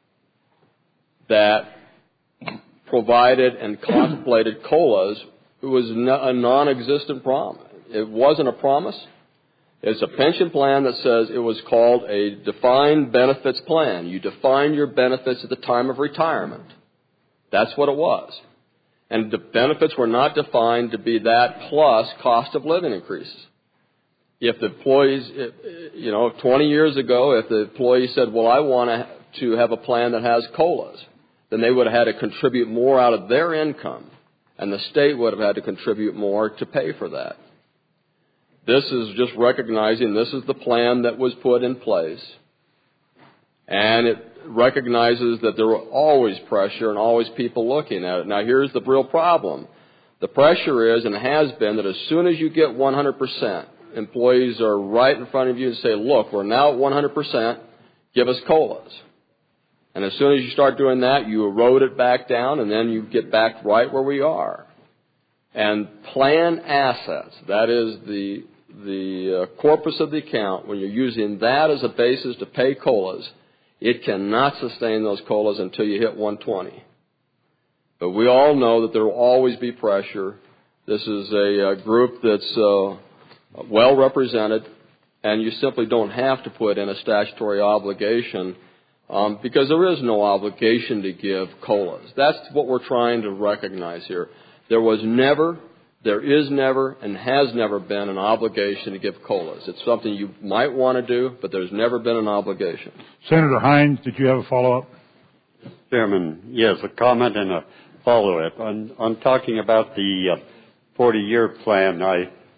that provided and contemplated COLAs was a non-existent promise. It wasn't a promise. It's a pension plan that says it was called a defined benefits plan. You define your benefits at the time of retirement. That's what it was. And the benefits were not defined to be that plus cost of living increases. If the employees, you know, twenty years ago, if the employee said, well, I want to have a plan that has COLAs, then they would have had to contribute more out of their income, and the state would have had to contribute more to pay for that. This is just recognizing this is the plan that was put in place, and it recognizes that there were always pressure and always people looking at it. Now, here's the real problem. The pressure is and has been that as soon as you get one hundred percent, employees are right in front of you and say, look, we're now at one hundred percent, give us COLAs. And as soon as you start doing that, you erode it back down, and then you get back right where we are. And plan assets, that is the the uh, corpus of the account, when you're using that as a basis to pay COLAs, it cannot sustain those COLAs until you hit one twenty. But we all know that there will always be pressure. This is a, a group that's uh, well represented, and you simply don't have to put in a statutory obligation um, because there is no obligation to give COLAs. That's what we're trying to recognize here. There was never, there is never, and has never been an obligation to give COLAs. It's something you might want to do, but there's never been an obligation. Senator Hines, did you have a follow-up? Chairman, yes, a comment and a follow-up. On, on talking about the uh, forty-year plan, I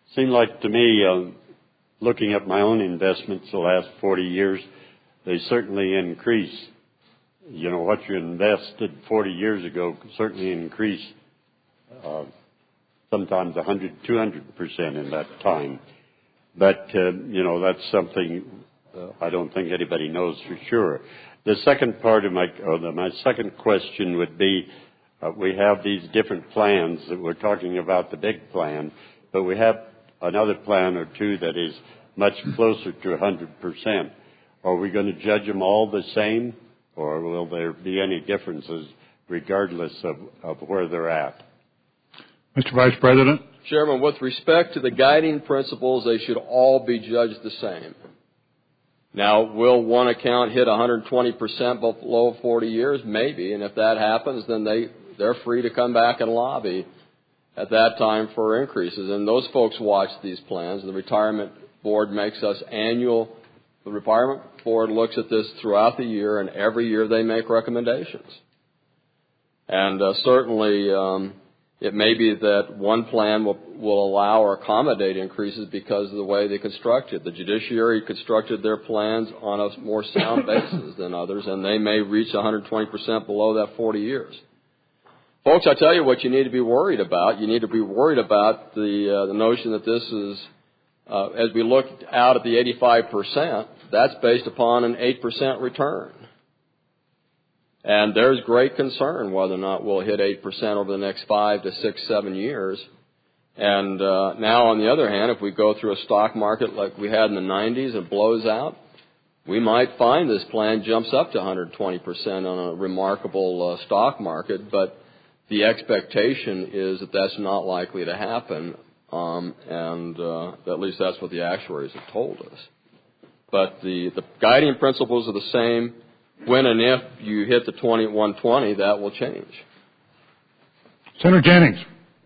seemed like to me, uh, looking at my own investments the last forty years, they certainly increase. You know, what you invested forty years ago certainly increased uh, sometimes one hundred, two hundred percent in that time. But, uh, you know, that's something uh, I don't think anybody knows for sure. The second part of my, or the, my second question would be, uh, we have these different plans that we're talking about, the big plan, but we have another plan or two that is much closer to one hundred percent. Are we going to judge them all the same, or will there be any differences regardless of, of where they're at? Mister Vice President? Chairman, with respect to the guiding principles, they should all be judged the same. Now, will one account hit one hundred twenty percent below forty years? Maybe, and if that happens, then they, they're free to come back and lobby at that time for increases. And those folks watch these plans. The retirement board makes us annual. The retirement board looks at this throughout the year, and every year they make recommendations. And uh, certainly, um, it may be that one plan will, will allow or accommodate increases because of the way they constructed. The judiciary constructed their plans on a more sound basis than others, and they may reach one hundred twenty percent below that forty years. Folks, I tell you what you need to be worried about. You need to be worried about the, uh, the notion that this is, uh, as we look out at the eighty-five percent, that's based upon an eight percent return. And there's great concern whether or not we'll hit eight percent over the next five to six, seven years. And uh, now, on the other hand, if we go through a stock market like we had in the nineties and blows out, we might find this plan jumps up to one hundred twenty percent on a remarkable uh, stock market. But the expectation is that that's not likely to happen, um, and uh, at least that's what the actuaries have told us. But the, the guiding principles are the same. When and if you hit the twenty-one twenty, that will change. Senator Jennings.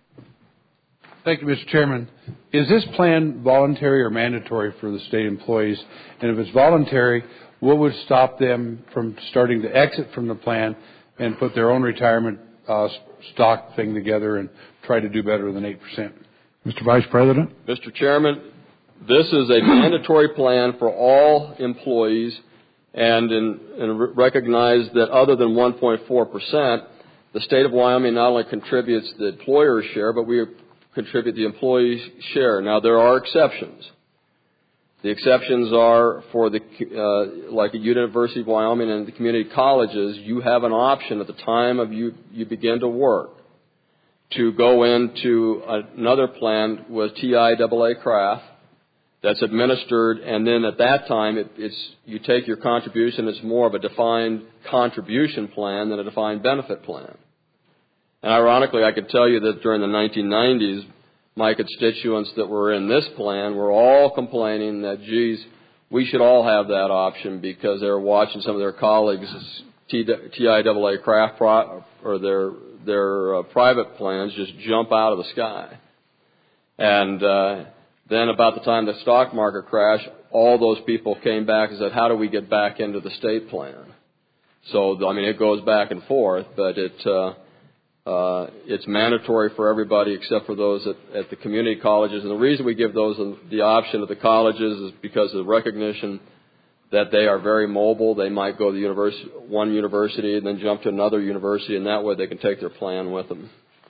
Thank you, Mister Chairman. Is this plan voluntary or mandatory for the state employees? And if it's voluntary, what would stop them from starting to exit from the plan and put their own retirement uh, stock thing together and try to do better than eight percent? Mister Vice President. Mister Chairman, this is a mandatory plan for all employees, and, in, and recognize that other than one point four percent, the state of Wyoming not only contributes the employer's share, but we contribute the employee's share. Now, there are exceptions. The exceptions are for the, uh, like at University of Wyoming and the community colleges, you have an option at the time of you, you begin to work to go into another plan with T I A A Craft that's administered, and then at that time it, it's you take your contribution. It's more of a defined contribution plan than a defined benefit plan. And ironically, I could tell you that during the nineteen nineties, my constituents that were in this plan were all complaining that, geez, we should all have that option because they were watching some of their colleagues' T I A A Craft pro, or their their uh, private plans just jump out of the sky. And uh, then about the time the stock market crashed, all those people came back and said, how do we get back into the state plan? So, I mean, it goes back and forth, but it, uh, uh, it's mandatory for everybody except for those at, at the community colleges. And the reason we give those the option at the colleges is because of the recognition that they are very mobile. They might go to the university, one university and then jump to another university, and that way they can take their plan with them.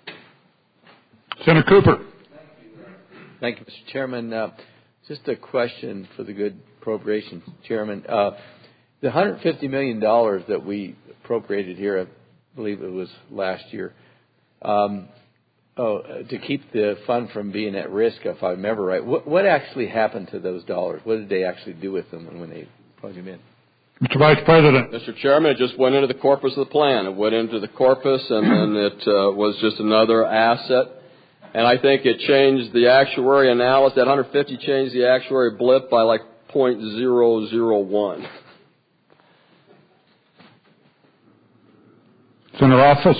Senator Cooper. Thank you, Mister Chairman. Uh, just a question for the good appropriations chairman. Uh, the one hundred fifty million dollars that we appropriated here, I believe it was last year, um, oh, to keep the fund from being at risk, if I remember right, what, what actually happened to those dollars? What did they actually do with them when they plugged them in? Mister Vice President. Mister Chairman, it just went into the corpus of the plan. It went into the corpus, and then it uh, was just another asset. And I think it changed the actuary analysis. That one hundred fifty changed the actuary blip by like zero point zero zero one. Senator Office.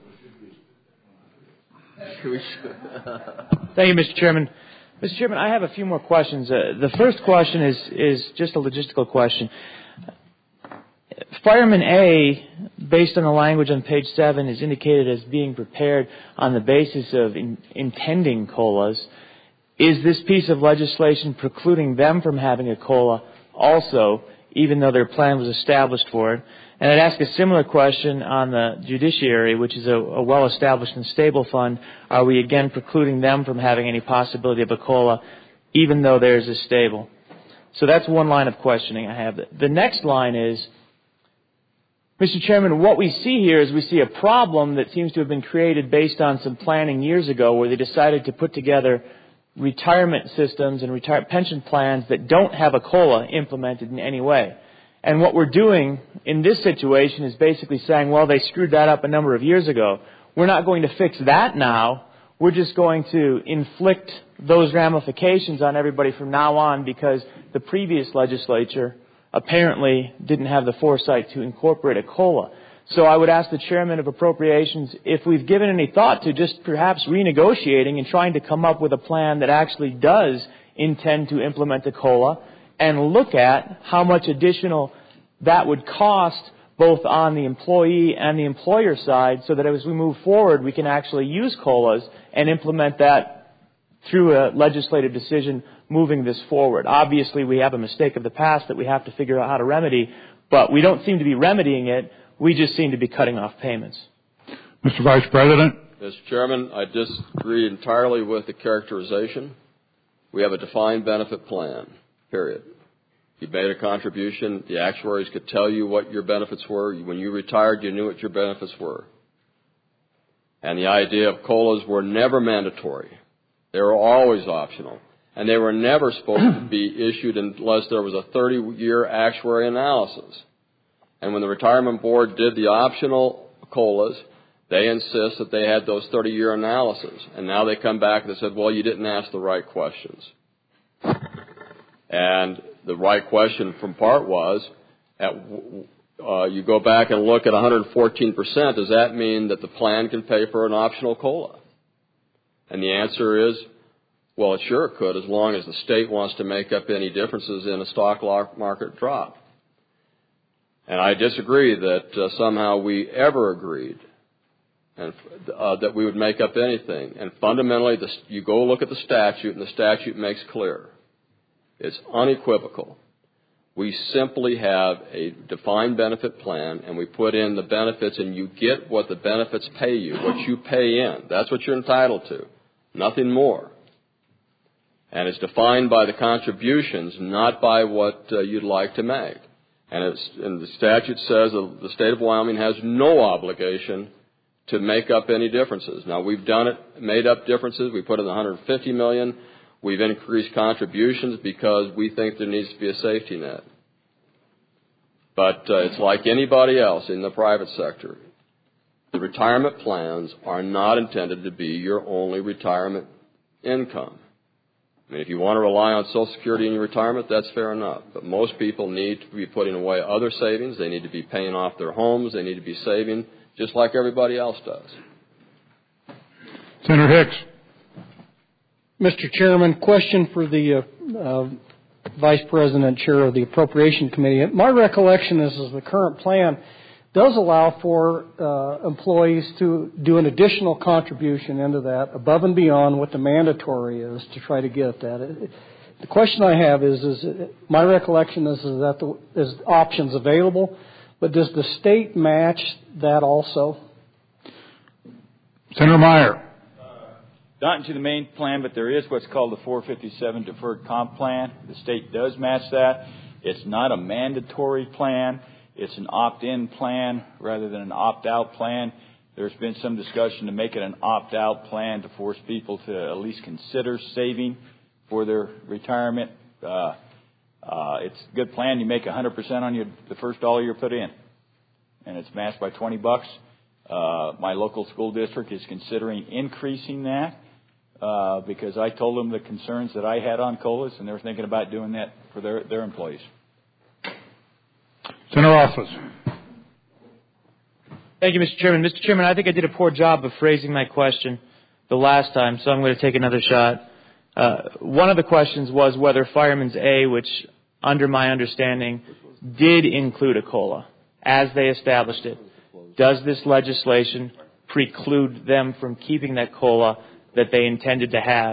Thank you, Mister Chairman. Mister Chairman, I have a few more questions. Uh, the first question is, is just a logistical question. Fireman A, based on the language on page seven, is indicated as being prepared on the basis of in, intending COLAs. is this piece of legislation precluding them from having a COLA also, even though their plan was established for it? And I'd ask a similar question on the judiciary, which is a, a well-established and stable fund. Are we again precluding them from having any possibility of a COLA, even though theirs is stable? So that's one line of questioning I have. The next line is, Mister Chairman, what we see here is we see a problem that seems to have been created based on some planning years ago where they decided to put together retirement systems and retire pension plans that don't have a COLA implemented in any way. And what we're doing in this situation is basically saying, well, they screwed that up a number of years ago. We're not going to fix that now. We're just going to inflict those ramifications on everybody from now on because the previous legislature apparently didn't have the foresight to incorporate a COLA. So I would ask the Chairman of Appropriations if we've given any thought to just perhaps renegotiating and trying to come up with a plan that actually does intend to implement a COLA and look at how much additional that would cost both on the employee and the employer side so that as we move forward we can actually use COLAs and implement that through a legislative decision moving this forward. Obviously, we have a mistake of the past that we have to figure out how to remedy, but we don't seem to be remedying it. We just seem to be cutting off payments. Mister Vice President. Mister Chairman, I disagree entirely with the characterization. We have a defined benefit plan, period. You made a contribution. The actuaries could tell you what your benefits were. When you retired, you knew what your benefits were. And the idea of COLAs were never mandatory. They were always optional. And they were never supposed to be issued unless there was a thirty-year actuary analysis. And when the Retirement Board did the optional COLAs, they insist that they had those thirty-year analyses. And now they come back and they said, well, you didn't ask the right questions. And the right question from part was, at, uh, you go back and look at one hundred fourteen percent, does that mean that the plan can pay for an optional COLA? And the answer is, well, it sure could, as long as the state wants to make up any differences in a stock market drop. And I disagree that uh, somehow we ever agreed and uh, that we would make up anything. And fundamentally, the, you go look at the statute, and the statute makes clear. It's unequivocal. We simply have a defined benefit plan, and we put in the benefits, and you get what the benefits pay you, what you pay in. That's what you're entitled to, nothing more. And it's defined by the contributions, not by what uh, you'd like to make. And, it's, and the statute says that the state of Wyoming has no obligation to make up any differences. Now, we've done it, made up differences. We put in one hundred fifty million dollars. We've increased contributions because we think there needs to be a safety net. But uh, it's like anybody else in the private sector. The retirement plans are not intended to be your only retirement income. I mean, if you want to rely on Social Security in your retirement, that's fair enough. But most people need to be putting away other savings. They need to be paying off their homes. They need to be saving just like everybody else does. Senator Hicks. Mister Chairman, question for the uh, uh, Vice President, Chair of the Appropriation Committee. My recollection is, is the current plan does allow for uh, employees to do an additional contribution into that above and beyond what the mandatory is to try to get that. The question I have is, is my recollection is, is that the, is options available, but does the state match that also? Senator Meyer. Not into the main plan, but there is what's called the four fifty-seven Deferred Comp Plan. The state does match that. It's not a mandatory plan. It's an opt-in plan rather than an opt-out plan. There's been some discussion to make it an opt-out plan to force people to at least consider saving for their retirement. Uh, uh, it's a good plan. You make one hundred percent on your, the first dollar you put in, and it's matched by twenty bucks. Uh, my local school district is considering increasing that uh, because I told them the concerns that I had on COLAs, and they're thinking about doing that for their, their employees. Senator Office. Thank you, Mister Chairman. Mister Chairman, I think I did a poor job of phrasing my question the last time, so I'm going to take another shot. Uh, one of the questions was whether Fireman's A, which under my understanding did include a COLA as they established it. Does this legislation preclude them from keeping that COLA that they intended to have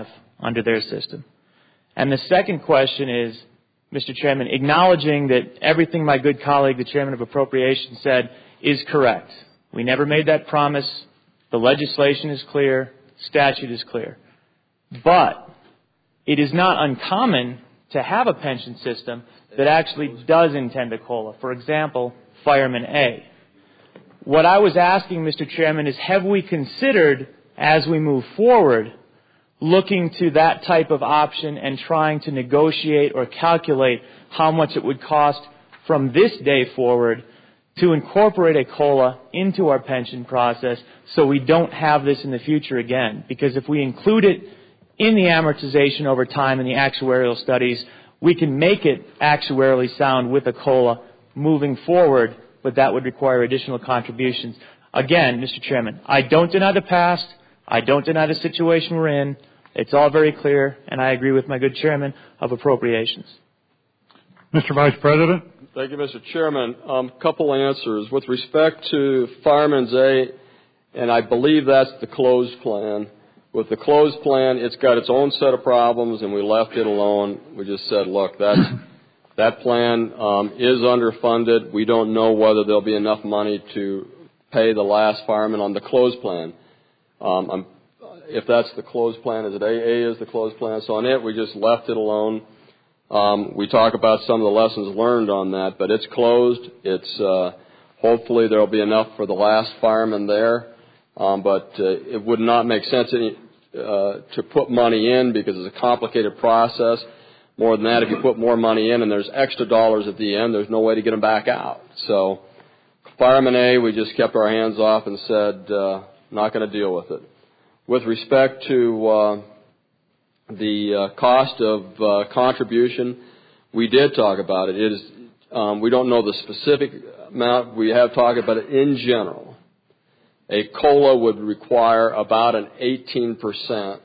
under their system. And the second question is, Mister Chairman, acknowledging that everything my good colleague, the Chairman of Appropriations, said is correct. We never made that promise. The legislation is clear. Statute is clear. But it is not uncommon to have a pension system that actually does intend a COLA. For example, Fireman A. What I was asking, Mister Chairman, is have we considered, as we move forward, looking to that type of option and trying to negotiate or calculate how much it would cost from this day forward to incorporate a COLA into our pension process so we don't have this in the future again? Because if we include it in the amortization over time in the actuarial studies, we can make it actuarially sound with a COLA moving forward, but that would require additional contributions. Again, Mister Chairman, I don't deny the past. I don't deny the situation we're in. It's all very clear, and I agree with my good Chairman of Appropriations. Mister Vice President. Thank you, Mister Chairman. A um, couple answers. With respect to Fireman's A, and I believe that's the closed plan. With the closed plan, it's got its own set of problems, and we left it alone. We just said, look, that's, that plan um, is underfunded. We don't know whether there'll be enough money to pay the last fireman on the closed plan. Um, I'm If that's the closed plan, is it A? A is the closed plan. So on it, we just left it alone. Um, we talk about some of the lessons learned on that, but it's closed. It's uh, hopefully there will be enough for the last fireman there, um, but uh, it would not make sense any, uh, to put money in because it's a complicated process. More than that, if you put more money in and there's extra dollars at the end, there's no way to get them back out. So Fireman A, we just kept our hands off and said, uh, not going to deal with it. With respect to uh, the uh, cost of uh, contribution, we did talk about it. It is, um, we don't know the specific amount. We have talked about it in general. A COLA would require about an eighteen percent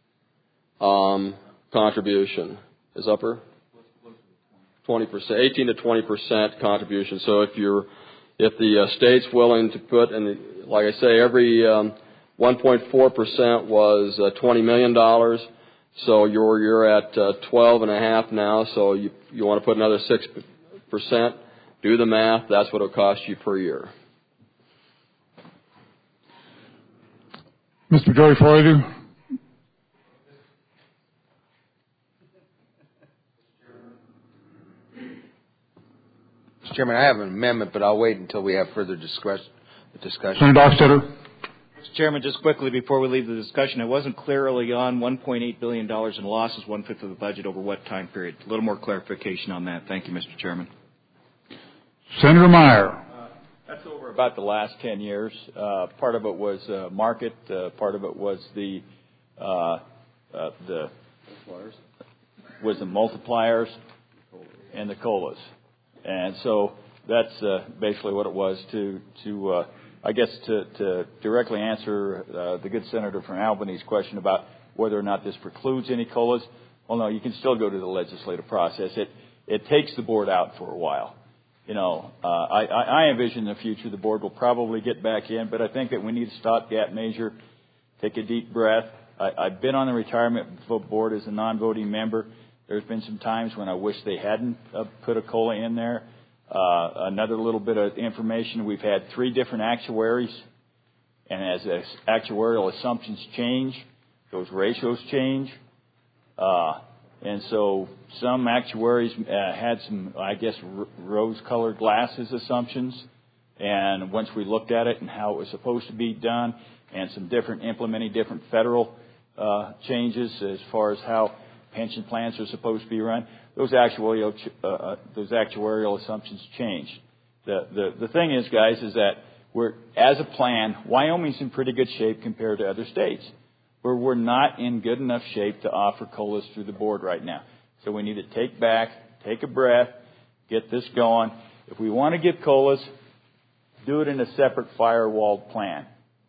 um, contribution. Is upper? twenty percent, eighteen to twenty percent contribution. So if you're, if the uh, state's willing to put, and like I say, every um, one point four percent was uh, twenty million dollars. So you're you're at uh, twelve and a half now. So you you want to put another six percent. Do the math. That's what it'll cost you per year. Mister Joey Freudy. Mister Chairman, I have an amendment, but I'll wait until we have further discussion. discussion. Senator Dockstader. Mister Chairman, just quickly before we leave the discussion, it wasn't clear early on one point eight billion dollars in losses, one-fifth of the budget over what time period? A little more clarification on that. Thank you, Mister Chairman. Senator Meyer. Uh, that's over about the last ten years. Uh, part of it was uh, market. Uh, part of it was the uh, uh, the was the multipliers and the COLAs. And so that's uh, basically what it was to, to uh, I guess, to, to directly answer uh, the good senator from Albany's question about whether or not this precludes any COLAs. Well, no, you can still go to the legislative process. It it takes the board out for a while. You know, uh, I, I envision in the future the board will probably get back in, but I think that we need a stopgap measure. Take a deep breath. I, I've been on the retirement board as a non-voting member. There's been some times when I wish they hadn't uh, put a COLA in there. Uh, another little bit of information, we've had three different actuaries, and as uh, actuarial assumptions change, those ratios change. Uh, and so some actuaries uh, had some, I guess, r- rose-colored glasses assumptions. And once we looked at it and how it was supposed to be done, and some different, implementing different federal uh, changes as far as how pension plans are supposed to be run, those actuarial uh, uh, those actuarial assumptions change. The, the the thing is, guys, is that we're as a plan, Wyoming's in pretty good shape compared to other states, where we're not in good enough shape to offer COLAs through the board right now. So we need to take back, take a breath, get this going. If we want to give COLAs, do it in a separate firewalled plan.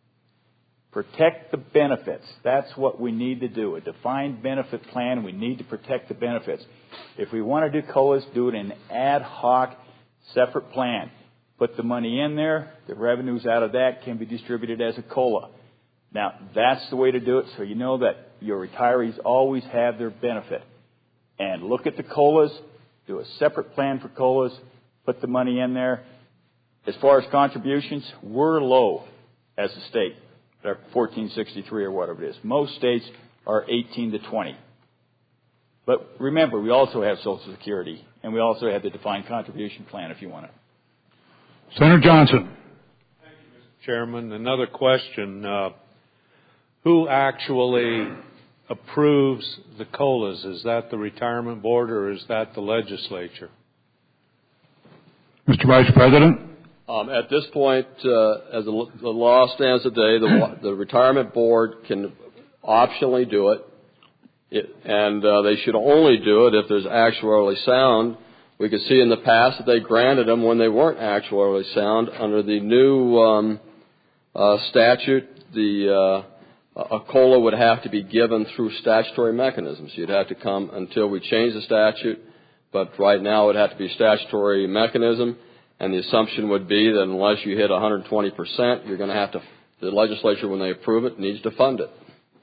Protect the benefits. That's what we need to do. A defined benefit plan. We need to protect the benefits. If we want to do COLAs, do it in an ad hoc, separate plan. Put the money in there. The revenues out of that can be distributed as a COLA. Now, that's the way to do it, so you know that your retirees always have their benefit. And look at the COLAs, do a separate plan for COLAs, put the money in there. As far as contributions, we're low as a state, at fourteen sixty-three or whatever it is. Most states are eighteen to twenty. But remember, we also have Social Security, and we also have the defined contribution plan if you want it. Senator Johnson. Thank you, Mister Chairman. Another question. Uh, who actually approves the COLAs? Is that the Retirement Board or is that the legislature? Mister Vice President. Um, at this point, uh, as the, the law stands today, the, the Retirement Board can optionally do it, it and uh, they should only do it if there's actuarially sound. We could see in the past that they granted them when they weren't actuarially sound. Under the new um, uh, statute, the uh, a COLA would have to be given through statutory mechanisms. You'd have to come until we change the statute, but right now it would have to be a statutory mechanism. And the assumption would be that unless you hit one hundred twenty percent, you're going to have to, the legislature, when they approve it, needs to fund it.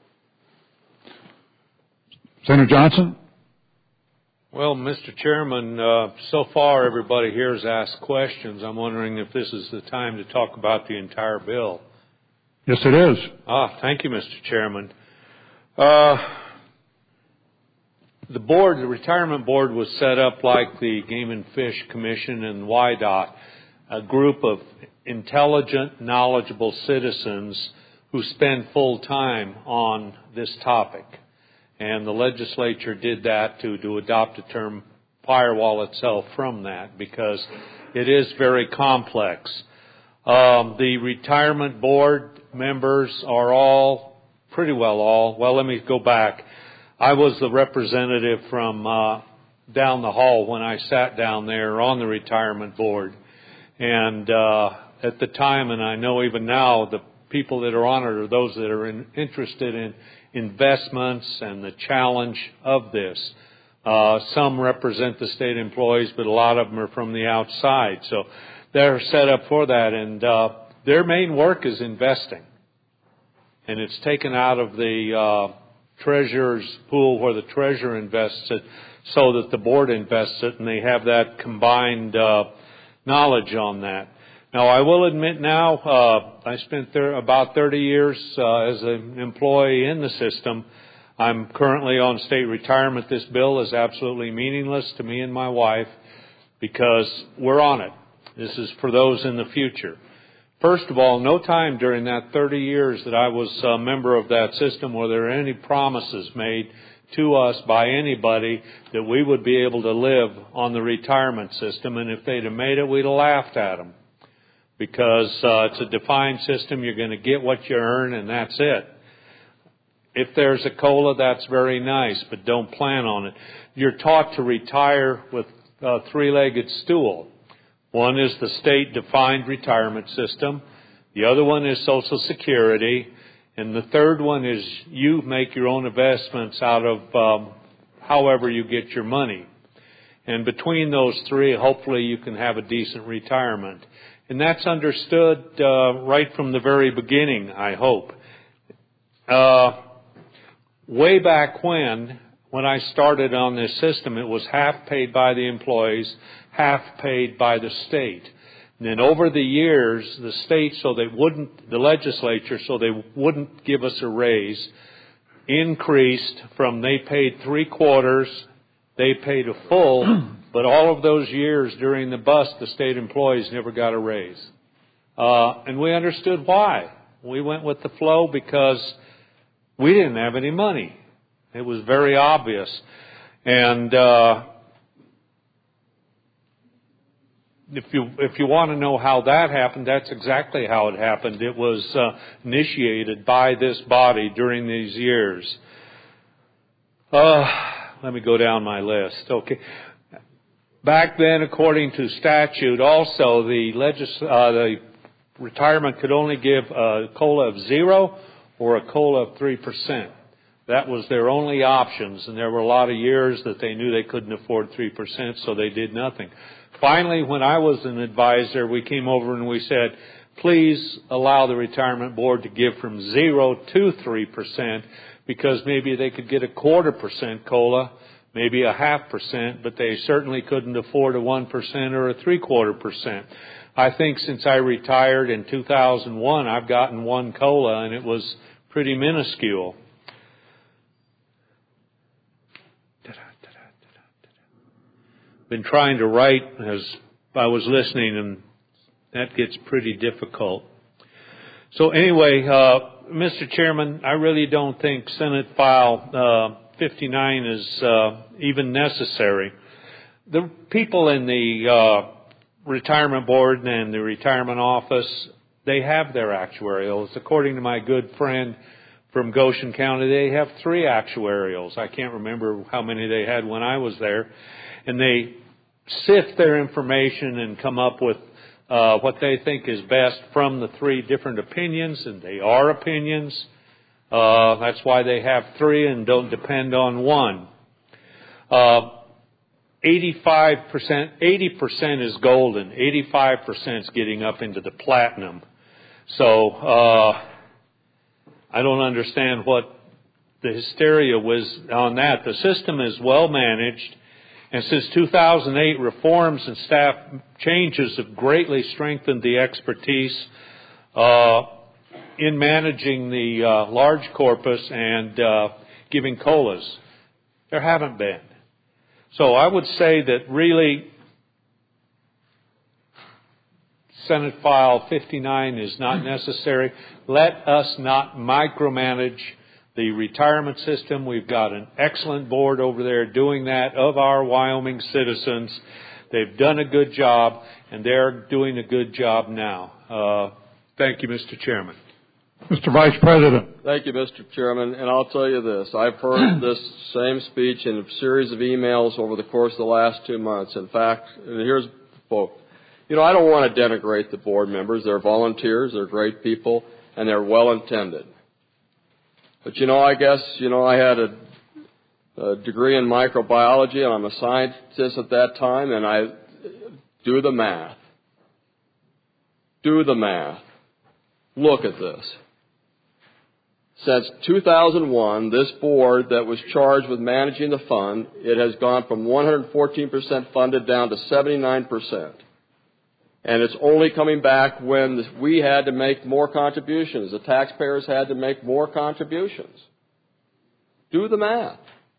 Senator Johnson? Well, Mister Chairman, uh, so far everybody here has asked questions. I'm wondering if this is the time to talk about the entire bill. Yes, it is. Ah, thank you, Mister Chairman. Uh, The board, the retirement board, was set up like the Game and Fish Commission and Y DOT, a group of intelligent, knowledgeable citizens who spend full time on this topic. And the legislature did that to, to adopt the term firewall itself from that because it is very complex. Um, the retirement board members are all, pretty well all, well, let me go back. I was the representative from uh, down the hall when I sat down there on the retirement board. And uh, at the time, and I know even now, the people that are on it are those that are in, interested in investments and the challenge of this. Uh, some represent the state employees, but a lot of them are from the outside. So they're set up for that. And uh, their main work is investing. And it's taken out of the Uh, treasurer's pool where the treasurer invests it so that the board invests it, and they have that combined uh, knowledge on that. Now, I will admit now, uh, I spent there about thirty years uh, as an employee in the system. I'm currently on state retirement. This bill is absolutely meaningless to me and my wife because we're on it. This is for those in the future. First of all, no time during that thirty years that I was a member of that system were there any promises made to us by anybody that we would be able to live on the retirement system. And if they'd have made it, we'd have laughed at them. Because uh, it's a defined system. You're going to get what you earn, and that's it. If there's a COLA, that's very nice, but don't plan on it. You're taught to retire with a three-legged stool. One is the state-defined retirement system. The other one is Social Security. And the third one is you make your own investments out of um, however you get your money. And between those three, hopefully you can have a decent retirement. And that's understood uh, right from the very beginning, I hope. Uh, way back when, when I started on this system, it was half paid by the employees, half paid by the state. And then over the years, the state, so they wouldn't, the legislature, so they wouldn't give us a raise, increased from they paid three quarters, they paid a full, but all of those years during the bust, the state employees never got a raise. Uh, and we understood why. We went with the flow because we didn't have any money. It was very obvious. And, uh, If you if you want to know how that happened, that's exactly how it happened. It was uh, initiated by this body during these years. Uh, let me go down my list. Okay. Back then, according to statute, also the legis- uh, the retirement could only give a COLA of zero or a COLA of three percent. That was their only options, and there were a lot of years that they knew they couldn't afford three percent, so they did nothing. Finally, when I was an advisor, we came over and we said, please allow the retirement board to give from zero to three percent, because maybe they could get a quarter percent COLA, maybe a half percent, but they certainly couldn't afford a one percent or a three quarter percent. I think since I retired in two thousand one, I've gotten one COLA, and it was pretty minuscule. Been trying to write as I was listening, and that gets pretty difficult. So anyway, uh, Mister Chairman, I really don't think Senate File uh, fifty-nine is uh, even necessary. The people in the uh, retirement board and the retirement office, they have their actuarials. According to my good friend from Goshen County, they have three actuarials. I can't remember how many they had when I was there. And they sift their information and come up with uh, what they think is best from the three different opinions, and they are opinions. Uh, that's why they have three and don't depend on one. Uh, eighty-five percent, eighty percent is golden. eighty-five percent is getting up into the platinum. So uh, I don't understand what the hysteria was on that. The system is well managed. And since two thousand eight, reforms and staff changes have greatly strengthened the expertise uh, in managing the uh, large corpus and uh, giving COLAs. There haven't been. So I would say that really Senate File fifty-nine is not necessary. Let us not micromanage the retirement system. We've got an excellent board over there doing that of our Wyoming citizens. They've done a good job, and they're doing a good job now. Uh, thank you, Mister Chairman. Mister Vice President. Thank you, Mister Chairman. And I'll tell you this. I've heard this same speech in a series of emails over the course of the last two months. In fact, here's folks. You know, I don't want to denigrate the board members. They're volunteers. They're great people, and they're well-intended. But, you know, I guess, you know, I had a, a degree in microbiology, and I'm a scientist at that time, and I do the math. Do the math. Look at this. Since two thousand one, this board that was charged with managing the fund, it has gone from one hundred fourteen percent funded down to seventy-nine percent. And it's only coming back when we had to make more contributions. The taxpayers had to make more contributions. Do the math.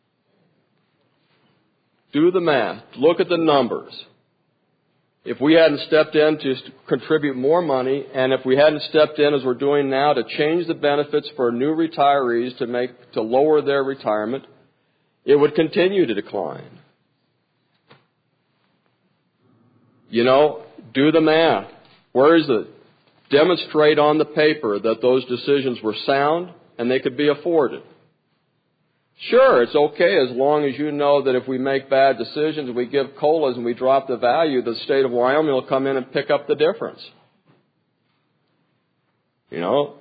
Do the math. Look at the numbers. If we hadn't stepped in to contribute more money, and if we hadn't stepped in, as we're doing now, to change the benefits for new retirees to make to lower their retirement, it would continue to decline. You know, do the math. Where is it? Demonstrate on the paper that those decisions were sound and they could be afforded. Sure, it's okay as long as you know that if we make bad decisions and we give COLAs and we drop the value, the state of Wyoming will come in and pick up the difference. You know?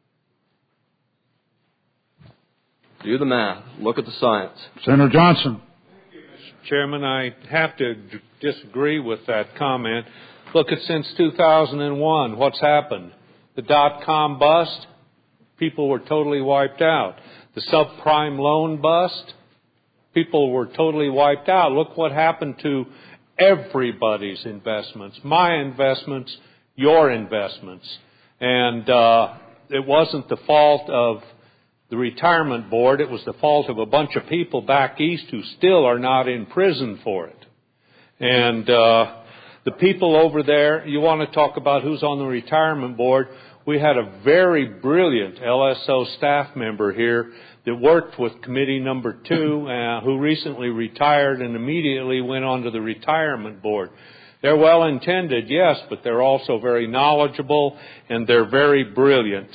Do the math. Look at the science. Senator Johnson. Mister Chairman, I have to d- disagree with that comment. Look at since two thousand one, what's happened? The dot-com bust, people were totally wiped out. The subprime loan bust, people were totally wiped out. Look what happened to everybody's investments, my investments, your investments. And uh, it wasn't the fault of the retirement board, it was the fault of a bunch of people back east who still are not in prison for it. And uh, the people over there, you want to talk about who's on the retirement board. We had a very brilliant L S O staff member here that worked with committee number two, uh, who recently retired and immediately went on to the retirement board. They're well intended, yes, but they're also very knowledgeable and they're very brilliant.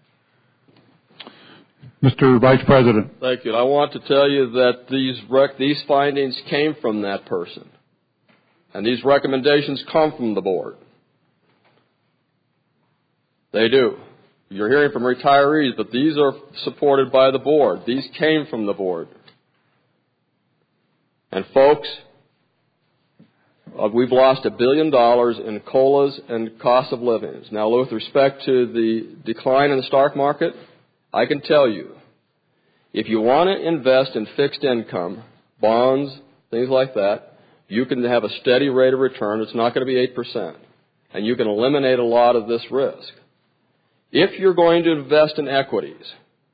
Mister Vice President. Thank you. I want to tell you that these rec- these findings came from that person. And these recommendations come from the board. They do. You're hearing from retirees, but these are supported by the board. These came from the board. And folks, Uh, we've lost a billion dollars in COLAs and cost of livings. Now, with respect to the decline in the stock market, I can tell you, if you want to invest in fixed income, bonds, things like that, you can have a steady rate of return. It's not going to be eight percent. And you can eliminate a lot of this risk. If you're going to invest in equities,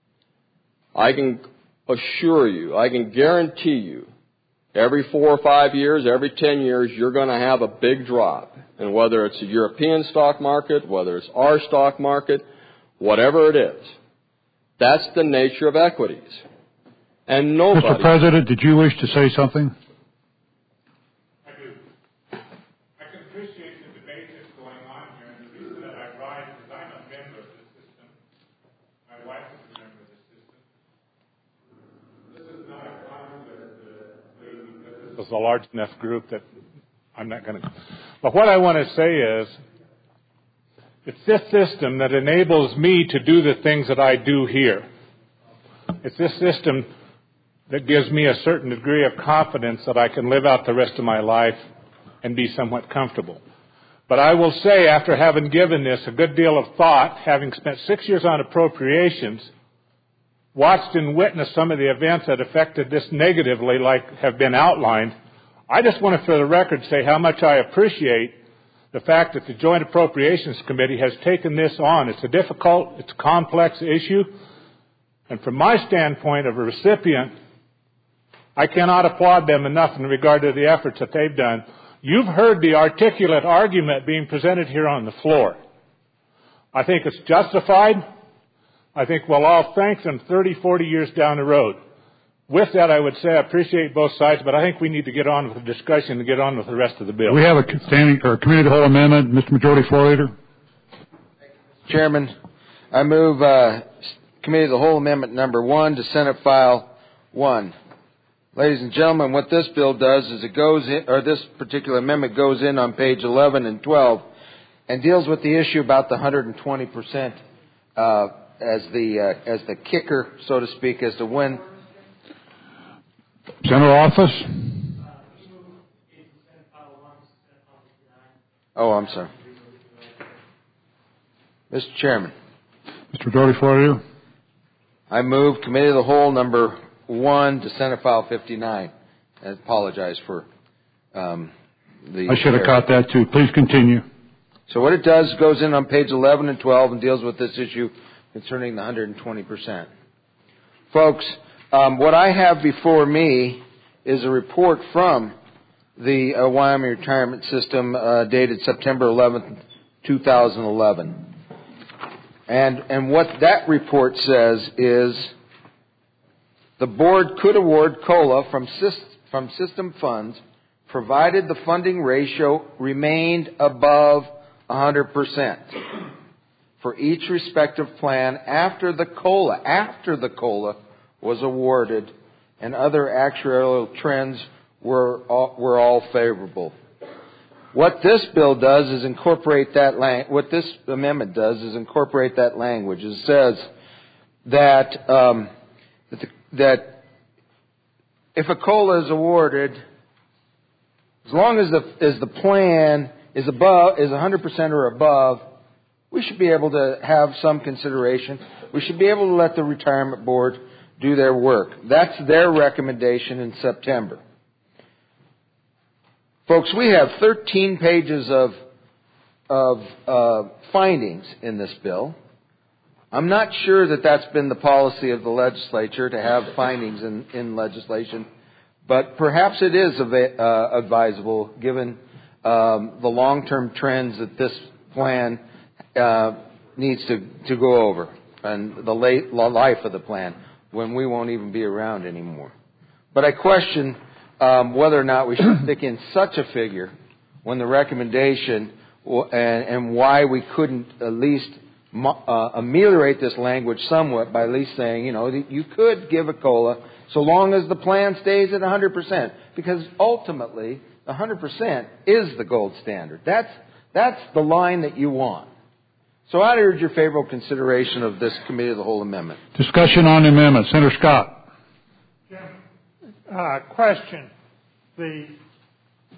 I can assure you, I can guarantee you, every four or five years, every ten years, you're going to have a big drop. And whether it's a European stock market, whether it's our stock market, whatever it is, that's the nature of equities. And nobody... Mister President, did you wish to say something? I do. I can appreciate the debate that's going on here, and the reason that I rise is I'm a member of this system. My wife is a member of this system. This is not a conflict, because this is a large enough group that I'm not going to... But what I want to say is, it's this system that enables me to do the things that I do here. It's this system that gives me a certain degree of confidence that I can live out the rest of my life and be somewhat comfortable. But I will say, after having given this a good deal of thought, having spent six years on appropriations, watched and witnessed some of the events that affected this negatively, like have been outlined, I just want to, for the record, say how much I appreciate the fact that the Joint Appropriations Committee has taken this on. It's a difficult, it's a complex issue, and from my standpoint of a recipient, I cannot applaud them enough in regard to the efforts that they've done. You've heard the articulate argument being presented here on the floor. I think it's justified. I think we'll all thank them thirty, forty years down the road. With that, I would say I appreciate both sides, but I think we need to get on with the discussion and get on with the rest of the bill. We have a standing or committee of the whole amendment. Mister Majority Floor Leader. Chairman, I move uh, committee of the whole amendment number one to Senate File one. Ladies and gentlemen, what this bill does is it goes in, or this particular amendment goes in on page eleven and twelve and deals with the issue about the one hundred twenty percent uh, as the uh, as the kicker, so to speak, as to when. General Office. Oh, I'm sorry. Mister Chairman. Mister Majority Floor Leader. I move Committee of the Whole number one to Senate File fifty-nine. I apologize for um, the... I should have caught that too. Please continue. So what it does goes in on page eleven and twelve and deals with this issue concerning the one hundred twenty percent. Folks, Um, what I have before me is a report from the uh, Wyoming Retirement System uh, dated September eleventh, two thousand eleven. And, and what that report says is the board could award COLA from, syst- from system funds provided the funding ratio remained above one hundred percent for each respective plan after the COLA, after the COLA was awarded, and other actuarial trends were all, were all favorable. What this bill does is incorporate that lang- what this amendment does is incorporate that language. It says that um, that, the, that if a COLA is awarded, as long as the as the plan is above is one hundred percent or above, we should be able to have some consideration. We should be able to let the retirement board do their work. That's their recommendation in September. Folks, we have thirteen pages of, of uh, findings in this bill. I'm not sure that that's been the policy of the legislature to have findings in, in legislation, but perhaps it is uh, advisable given um, the long-term trends that this plan uh, needs to, to go over and the late life of the plan, when we won't even be around anymore. But I question um, whether or not we should stick in such a figure when the recommendation and, and why we couldn't at least uh, ameliorate this language somewhat by at least saying, you know, you could give a COLA so long as the plan stays at one hundred percent, because ultimately one hundred percent is the gold standard. That's, that's the line that you want. So I'd urge your favorable consideration of this Committee of the Whole amendment. Discussion on the amendment. Senator Scott. Jim, uh, question. The one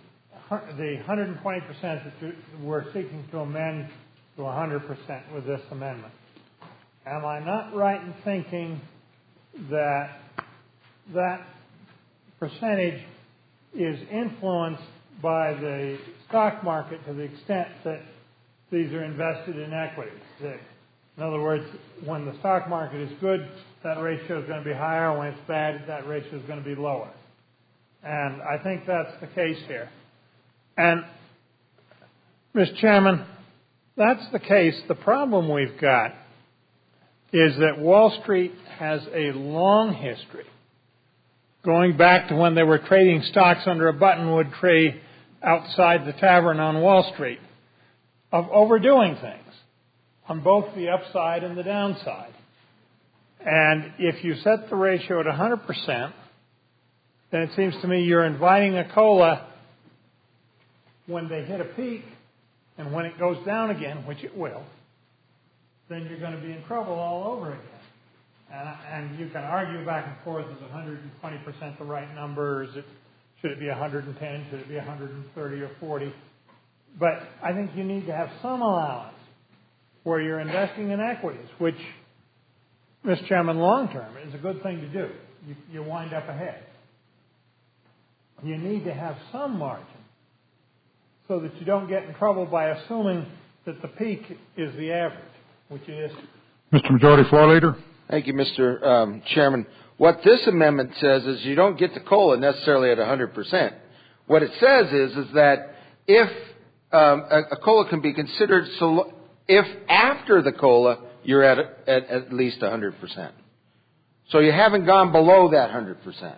the one hundred twenty percent that we're seeking to amend to one hundred percent with this amendment. Am I not right in thinking that that percentage is influenced by the stock market to the extent that these are invested in equities? In other words, when the stock market is good, that ratio is going to be higher. When it's bad, that ratio is going to be lower. And I think that's the case here. And, Mister Chairman, that's the case. The problem we've got is that Wall Street has a long history, going back to when they were trading stocks under a buttonwood tree outside the tavern on Wall Street, of overdoing things on both the upside and the downside. And if you set the ratio at one hundred percent, then it seems to me you're inviting a COLA when they hit a peak, and when it goes down again, which it will, then you're going to be in trouble all over again. And, and you can argue back and forth, is one hundred twenty percent the right number? Is it, should it be one hundred ten? Should it be one hundred thirty or forty? But I think you need to have some allowance where you're investing in equities, which, Mister Chairman, long term is a good thing to do. You, you wind up ahead. You need to have some margin so that you don't get in trouble by assuming that the peak is the average, which it is. Mister Majority Floor Leader. Thank you, Mister Um, Chairman. What this amendment says is you don't get the COLA necessarily at one hundred percent. What it says is, is that if um, a, a COLA can be considered, so if after the COLA you're at, at at least one hundred percent. So you haven't gone below that one hundred percent.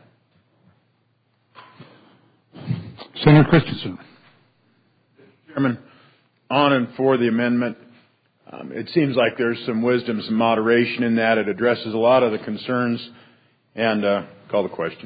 Senator Christensen. Chairman, on and for the amendment. Um, it seems like there's some wisdom, some moderation in that. It addresses a lot of the concerns. And uh, call the question.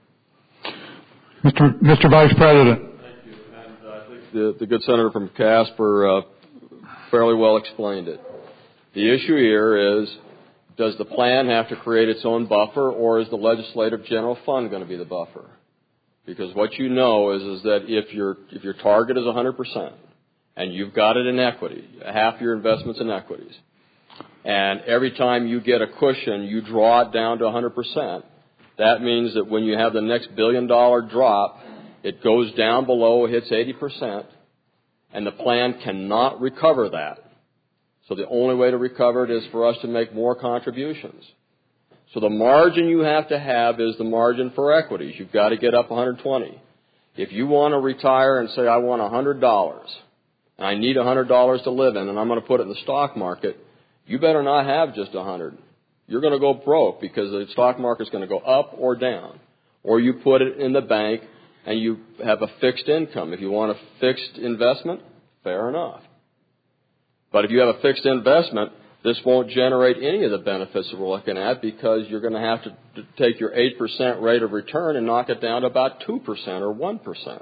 Mister Mister Vice President. Thank you. And uh, I think the, the good senator from Casper uh, fairly well explained it. The issue here is, does the plan have to create its own buffer, or is the legislative general fund going to be the buffer? Because what you know is, is that if your if your target is one hundred percent, and you've got it in equity, half your investment's in equities, and every time you get a cushion, you draw it down to one hundred percent, that means that when you have the next billion-dollar drop, it goes down below, hits eighty percent, and the plan cannot recover that. So the only way to recover it is for us to make more contributions. So the margin you have to have is the margin for equities. You've got to get up one hundred twenty. If you want to retire and say, I want one hundred dollars, and I need one hundred dollars to live in, and I'm going to put it in the stock market, you better not have just one hundred. You're going to go broke because the stock market's going to go up or down. Or you put it in the bank and you have a fixed income. If you want a fixed investment, fair enough. But if you have a fixed investment, this won't generate any of the benefits that we're looking at, because you're going to have to take your eight percent rate of return and knock it down to about two percent or one percent.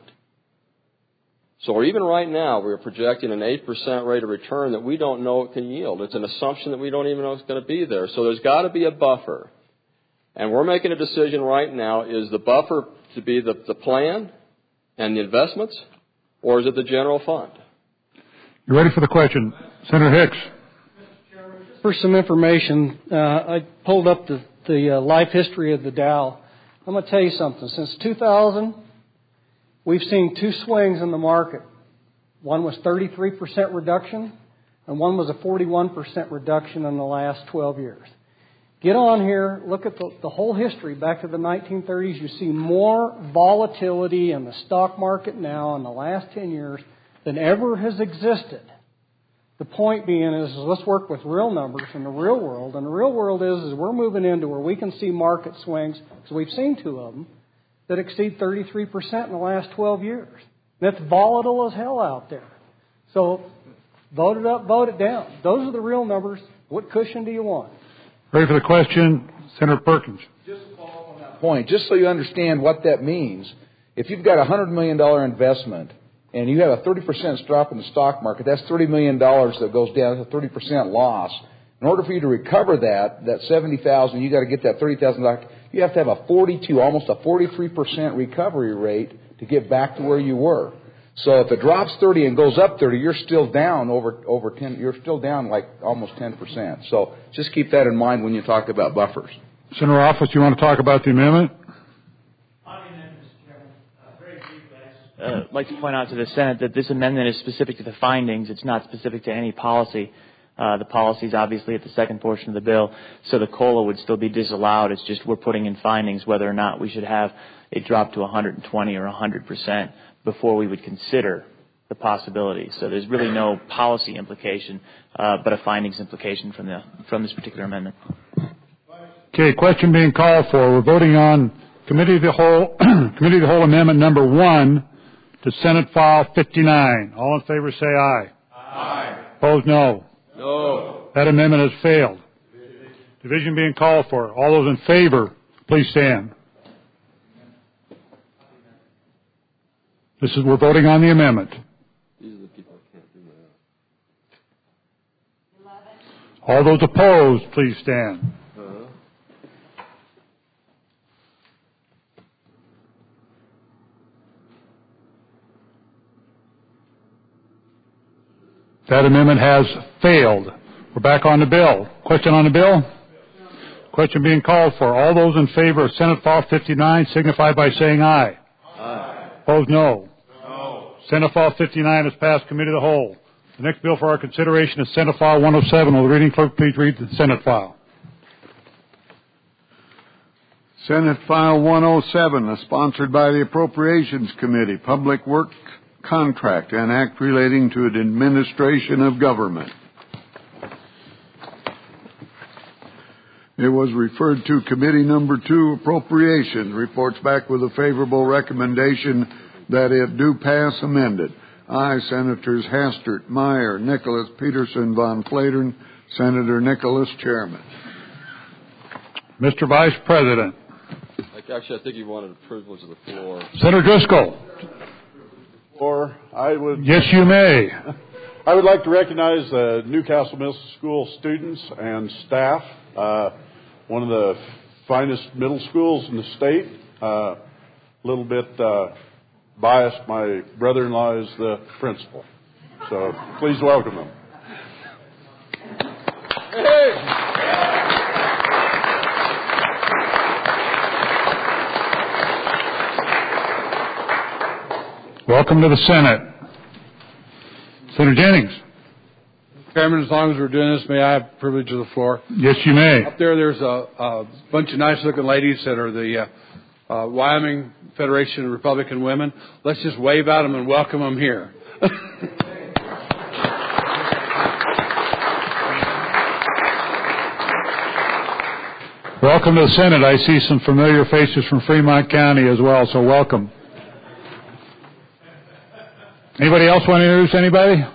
So even right now, we're projecting an eight percent rate of return that we don't know it can yield. It's an assumption that we don't even know it's going to be there. So there's got to be a buffer. And we're making a decision right now, is the buffer to be the, the plan and the investments, or is it the general fund? You ready for the question? Senator Hicks. For some information, uh, I pulled up the, the uh, life history of the Dow. I'm going to tell you something. Since two thousand, we've seen two swings in the market. One was thirty-three percent reduction, and one was a forty-one percent reduction in the last twelve years. Get on here, look at the, the whole history back to the nineteen thirties. You see more volatility in the stock market now in the last ten years than ever has existed. The point being is, is let's work with real numbers in the real world. And the real world is, is we're moving into where we can see market swings, because we've seen two of them, that exceed thirty-three percent in the last twelve years. That's volatile as hell out there. So vote it up, vote it down. Those are the real numbers. What cushion do you want? Ready for the question, Senator Perkins. Just to follow up on that point, just so you understand what that means, if you've got a one hundred million dollars investment and you have a thirty percent drop in the stock market, that's thirty million dollars that goes down. That's a thirty percent loss. In order for you to recover that, that seventy thousand dollars, you got to get that thirty thousand dollars. You have to have a forty-two, almost a forty-three percent recovery rate to get back to where you were. So if it drops thirty and goes up thirty, you're still down over over ten. You're still down like almost ten percent. So just keep that in mind when you talk about buffers. Senator Office, you want to talk about the amendment? Uh, I'd like to point out to the Senate that this amendment is specific to the findings. It's not specific to any policy. Uh, the policy is obviously at the second portion of the bill, so the COLA would still be disallowed. It's just we're putting in findings whether or not we should have it drop to one hundred twenty or one hundred percent before we would consider the possibility. So there's really no policy implication, uh, but a findings implication from the from this particular amendment. Okay, question being called for. We're voting on Committee of the Whole, Committee of the Whole Amendment number one to Senate File fifty-nine. All in favor say aye. Aye. Opposed, no. No. That amendment has failed. Division being called for. All those in favor, please stand. This is, we're voting on the amendment. These are the people who can't do that. All those opposed, please stand. Uh-huh. That amendment has failed. We're back on the bill. Question on the bill? Question being called for. All those in favor of Senate File fifty-nine signify by saying aye. Aye. Opposed, no. No. Senate File fifty-nine has passed Committee of the Whole. The next bill for our consideration is Senate File one oh seven. Will the reading clerk please read the Senate file? Senate File one oh seven is sponsored by the Appropriations Committee, Public Works Contract, and Act relating to the administration of government. It was referred to Committee Number Two, Appropriations, reports back with a favorable recommendation that it do pass amended. I, Senators Hastert, Meyer, Nicholas, Peterson, Von Flatern, Senator Nicholas, Chairman. Mister Vice President. Actually, I think you wanted a privilege of the floor. Senator Driscoll. Or I would. Yes, you may. I would like to recognize the Newcastle Middle School students and staff. Uh, one of the finest middle schools in the state. A uh, little bit uh, biased. My brother-in-law is the principal. So please welcome them. Hey! Welcome to the Senate. Senator Jennings. Chairman, as long as we're doing this, may I have privilege of the floor? Yes, you may. Up there, there's a, a bunch of nice-looking ladies that are the uh, uh, Wyoming Federation of Republican Women. Let's just wave at them and welcome them here. Welcome to the Senate. I see some familiar faces from Fremont County as well, so welcome. Anybody else want to introduce anybody?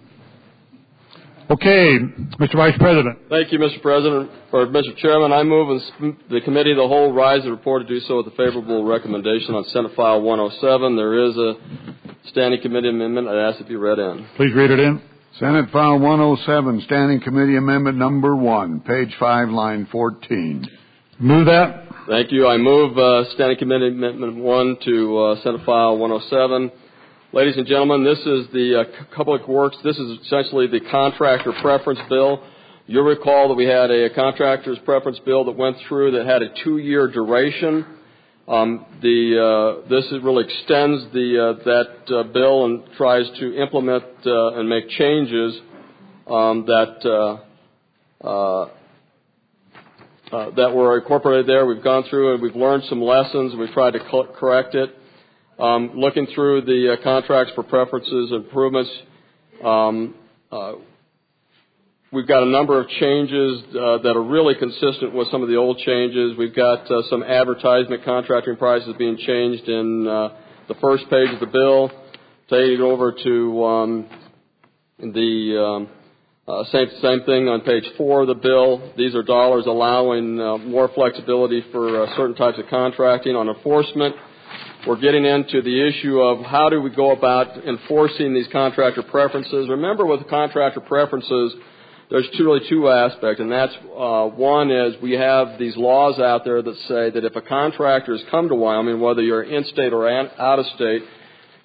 Okay, Mister Vice President. Thank you, Mister President. Or Mister Chairman, I move and the Committee of the Whole rise the report to do so with a favorable recommendation on Senate File one oh seven. There is a standing committee amendment. I ask it be read in. Please read it in. Senate File one oh seven, Standing Committee Amendment Number one, page five, line fourteen. Move that. Thank you. I move uh, Standing Committee Amendment one to uh, Senate File one oh seven. Ladies and gentlemen, this is the uh, Public Works. This is essentially the contractor preference bill. You'll recall that we had a contractor's preference bill that went through that had a two-year duration. Um, the uh, this really extends the uh, that uh, bill and tries to implement uh, and make changes um, that uh, uh, uh, that were incorporated there. We've gone through and we've learned some lessons. We've tried to co- correct it. Um, looking through the uh, contracts for preferences and improvements, um, uh, we've got a number of changes uh, that are really consistent with some of the old changes. We've got uh, some advertisement contracting prices being changed in uh, the first page of the bill. Take it over to um, the um, uh, same same thing on page four of the bill. These are dollars allowing uh, more flexibility for uh, certain types of contracting. On enforcement, we're getting into the issue of how do we go about enforcing these contractor preferences. Remember, with contractor preferences, there's two, really two aspects, and that's uh, one is we have these laws out there that say that if a contractor has come to Wyoming, whether you're in-state or out-of-state,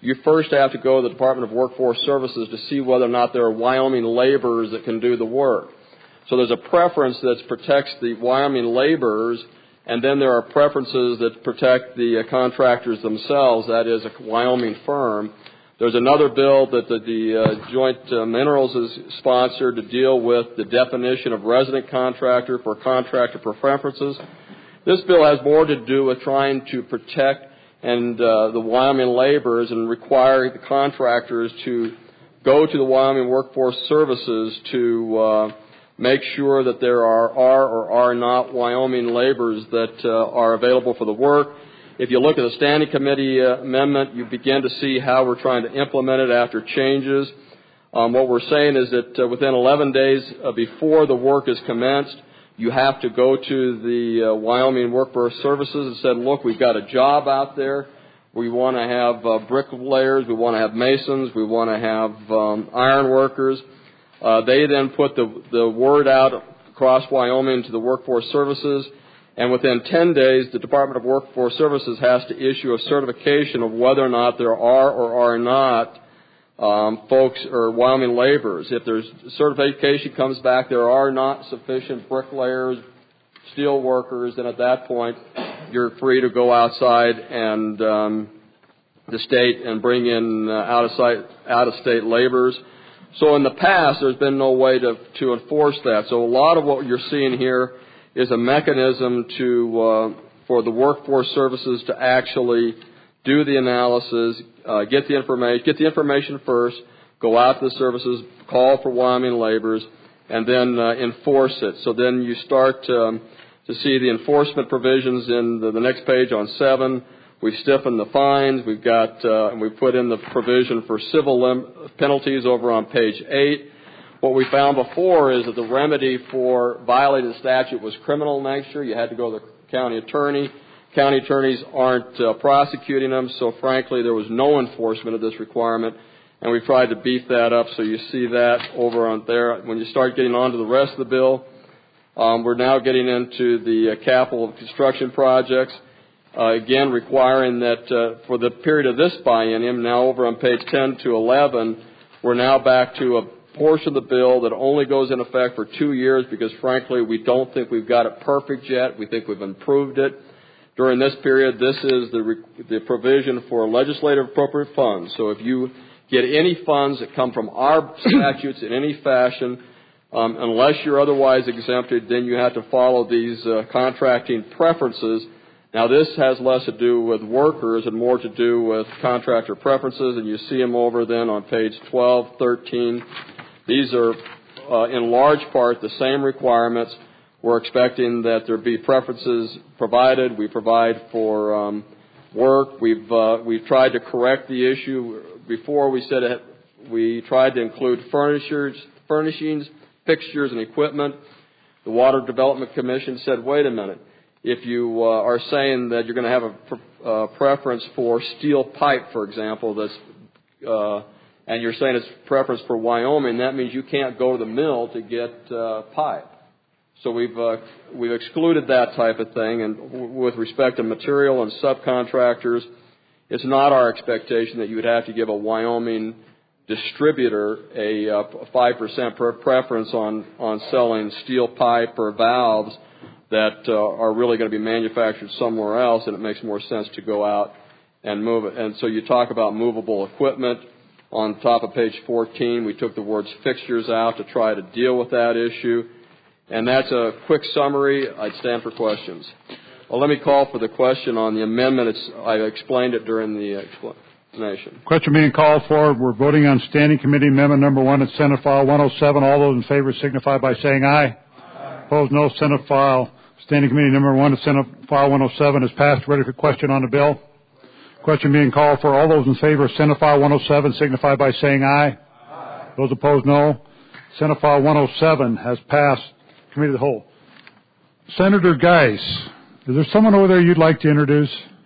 you first have to go to the Department of Workforce Services to see whether or not there are Wyoming laborers that can do the work. So there's a preference that protects the Wyoming laborers, and then there are preferences that protect the uh, contractors themselves, that is a Wyoming firm. There's another bill that the, the uh, Joint uh, Minerals is sponsored to deal with the definition of resident contractor for contractor preferences. This bill has more to do with trying to protect and uh, the Wyoming laborers and require the contractors to go to the Wyoming Workforce Services to uh, make sure that there are, are or are not Wyoming laborers that uh, are available for the work. If you look at the Standing Committee uh, amendment, you begin to see how we're trying to implement it after changes. Um, what we're saying is that uh, within eleven days uh, before the work is commenced, you have to go to the uh, Wyoming Workforce Services and said, look, we've got a job out there. We want to have uh, bricklayers. We want to have masons. We want to have um, iron workers. Uh, they then put the, the word out across Wyoming to the Workforce Services. And within ten days, the Department of Workforce Services has to issue a certification of whether or not there are or are not um, folks or Wyoming laborers. If there's certification comes back, there are not sufficient bricklayers, steel workers, then at that point, you're free to go outside and um, the state and bring in uh, out-of-state, out-of-state laborers. So in the past, there's been no way to, to enforce that. So a lot of what you're seeing here is a mechanism to uh, for the workforce services to actually do the analysis, uh, get the information, get the information first, go out to the services, call for Wyoming laborers, and then uh, enforce it. So then you start um, to see the enforcement provisions in the, the next page on seven. We've stiffened the fines. We've got uh, and we've put in the provision for civil lim- penalties over on page eight. What we found before is that the remedy for violating the statute was criminal nature. You had to go to the county attorney. County attorneys aren't uh, prosecuting them, so frankly there was no enforcement of this requirement, and we've tried to beef that up, so you see that over on there. When you start getting on to the rest of the bill, um, we're now getting into the uh, capital construction projects, uh, again requiring that uh, for the period of this biennium, now over on page ten to eleven, we're now back to a portion of the bill that only goes in effect for two years because, frankly, we don't think we've got it perfect yet. We think we've improved it. During this period, this is the, the provision for legislative appropriate funds. So if you get any funds that come from our statutes in any fashion, um, unless you're otherwise exempted, then you have to follow these uh, contracting preferences. Now, this has less to do with workers and more to do with contractor preferences, and you see them over then on page twelve, thirteen. These are, uh, in large part, the same requirements. We're expecting that there be preferences provided. We provide for um, work. We've uh, we've tried to correct the issue. Before we said it, we tried to include furnishers, furnishings, fixtures, and equipment. The Water Development Commission said, wait a minute. If you uh, are saying that you're going to have a pre- uh, preference for steel pipe, for example, that's uh, and you're saying it's preference for Wyoming, that means you can't go to the mill to get uh, pipe. So we've uh, we've excluded that type of thing. And w- with respect to material and subcontractors, it's not our expectation that you would have to give a Wyoming distributor a uh, five percent per preference on on selling steel pipe or valves that uh, are really going to be manufactured somewhere else, and it makes more sense to go out and move it. And so you talk about movable equipment. On top of page fourteen, we took the words fixtures out to try to deal with that issue. And that's a quick summary. I'd stand for questions. Well, let me call for the question on the amendment. It's, I explained it during the explanation. Question being called for. We're voting on Standing Committee Amendment Number one at Senate File one oh seven. All those in favor signify by saying aye. Aye. Opposed, no. Senate File, Standing Committee Number one at Senate File one oh seven is passed. Ready for question on the bill. Question being called for. All those in favor of Senate File one oh seven signify by saying aye. Aye. Those opposed, no. Senate File one oh seven has passed. Committee of the Whole. Senator Geis, is there someone over there you'd like to introduce?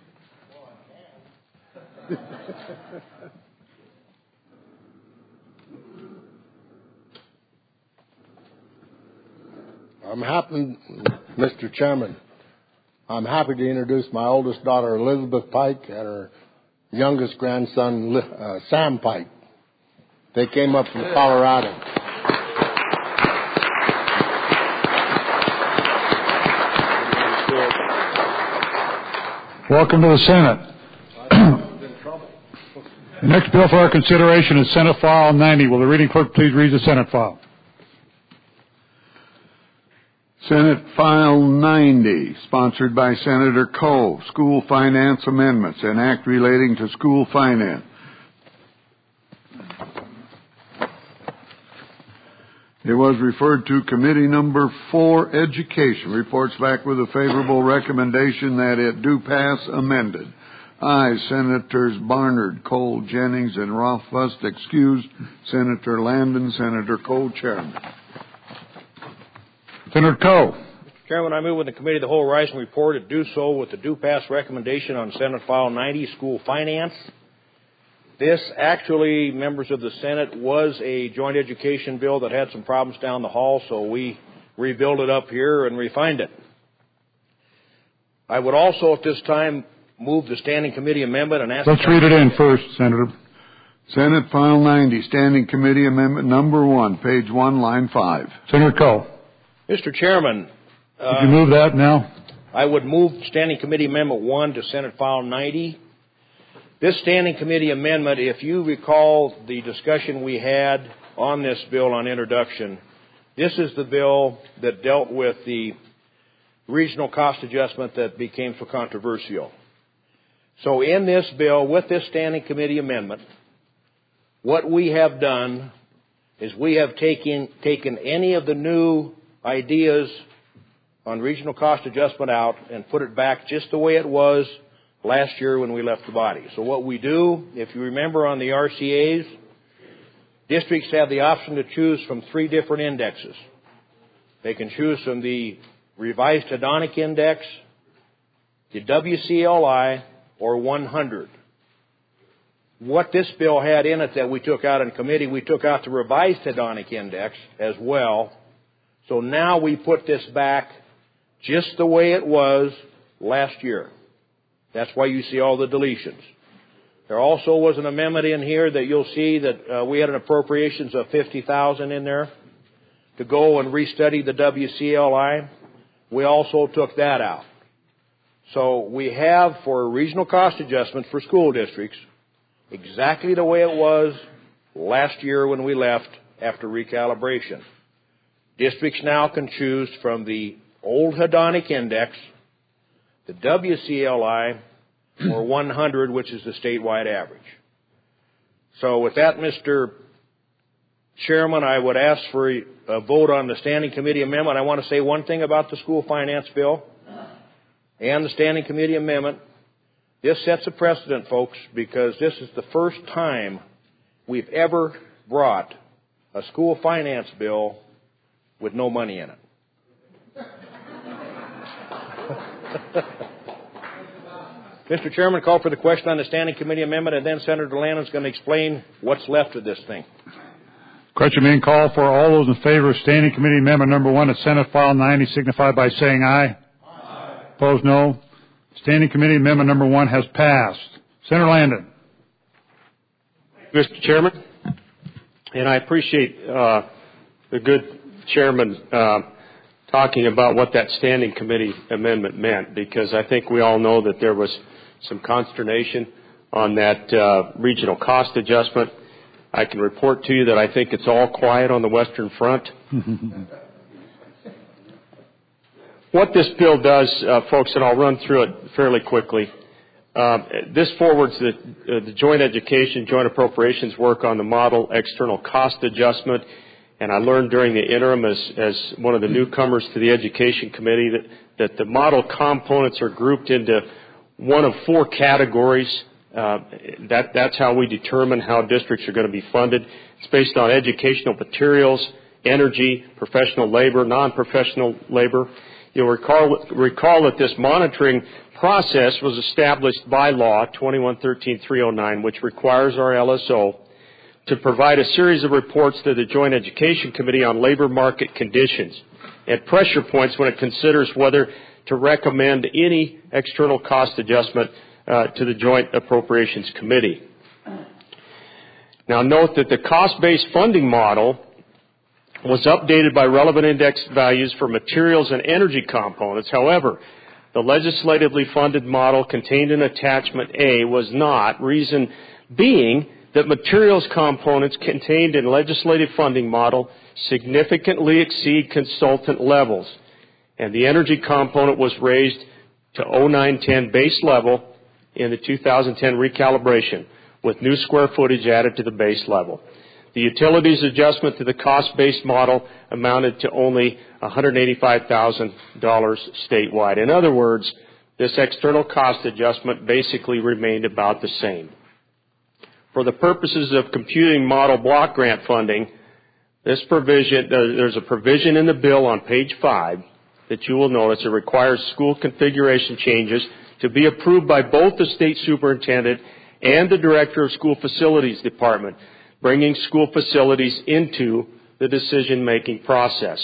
I'm happy, Mister Chairman, I'm happy to introduce my oldest daughter, Elizabeth Pike, and her youngest grandson, uh, Sam Pike. They came up from Colorado. Welcome to the Senate. The next bill for our consideration is Senate File ninety. Will the reading clerk please read the Senate file? Senate File ninety, sponsored by Senator Coe, School Finance Amendments, an act relating to school finance. It was referred to Committee Number Four, Education. Reports back with a favorable recommendation that it do pass amended. Aye, Senators Barnard, Cole, Jennings, and Rothfuss excused. Senator Landon, Senator Coe, Chairman. Senator Coe. Mister Chairman, I move when the Committee of the Whole rise and report it do so with the due pass recommendation on Senate File ninety, School Finance. This actually, members of the Senate, was a joint education bill that had some problems down the hall, so we rebuilt it up here and refined it. I would also at this time move the Standing Committee amendment and ask... Let's read it in first, Senator. Senate File ninety, Standing Committee Amendment Number one, page one, line five. Senator Coe. Mister Chairman... Uh, Would you move that now? I would move Standing Committee Amendment one to Senate File ninety. This Standing Committee Amendment, if you recall the discussion we had on this bill on introduction, this is the bill that dealt with the regional cost adjustment that became so controversial. So in this bill, with this Standing Committee Amendment, what we have done is we have taken, taken any of the new ideas on regional cost adjustment out and put it back just the way it was last year when we left the body. So what we do, if you remember on the R C As, districts have the option to choose from three different indexes. They can choose from the Revised Hedonic Index, the W C L I, or one hundred. What this bill had in it that we took out in committee, we took out the Revised Hedonic Index as well. So now we put this back just the way it was last year. That's why you see all the deletions. There also was an amendment in here that you'll see that uh, we had an appropriations of fifty thousand dollars in there to go and restudy the W C L I. We also took that out. So we have, for regional cost adjustment for school districts, exactly the way it was last year when we left after recalibration. Districts now can choose from the old Hedonic Index, the W C L I, or one hundred, which is the statewide average. So with that, Mister Chairman, I would ask for a vote on the Standing Committee Amendment. I want to say one thing about the school finance bill and the Standing Committee Amendment. This sets a precedent, folks, because this is the first time we've ever brought a school finance bill with no money in it. Mister Chairman, call for the question on the Standing Committee Amendment, and then Senator Landon's going to explain what's left of this thing. Question being called for. All those in favor of Standing Committee Amendment Number one at Senate File ninety signify by saying aye. Aye. Opposed, no. Standing Committee Amendment Number one has passed. Senator Landon. Mister Chairman, and I appreciate uh, the good chairman uh, talking about what that Standing Committee Amendment meant, because I think we all know that there was some consternation on that uh, regional cost adjustment. I can report to you that I think it's all quiet on the Western Front. What this bill does, uh, folks, and I'll run through it fairly quickly, uh, this forwards the, uh, the joint education, joint appropriations work on the model external cost adjustment. And I learned during the interim as, as one of the newcomers to the Education Committee that, that the model components are grouped into one of four categories. Uh, that, that's how we determine how districts are going to be funded. It's based on educational materials, energy, professional labor, non-professional labor. You'll recall, recall that this monitoring process was established by law, twenty-one thirteen three oh nine, which requires our L S O to provide a series of reports to the Joint Education Committee on labor market conditions and pressure points when it considers whether to recommend any external cost adjustment uh, to the Joint Appropriations Committee. Now note that the cost-based funding model was updated by relevant index values for materials and energy components. However, the legislatively funded model contained in Attachment A was not, reason being that materials components contained in legislative funding model significantly exceed consultant levels, and the energy component was raised to oh nine ten base level in the two thousand ten recalibration, with new square footage added to the base level. The utilities adjustment to the cost-based model amounted to only one hundred eighty-five thousand dollars statewide. In other words, this external cost adjustment basically remained about the same. For the purposes of computing model block grant funding, this provision, there's a provision in the bill on page five that you will notice. It requires school configuration changes to be approved by both the state superintendent and the director of school facilities department, bringing school facilities into the decision-making process.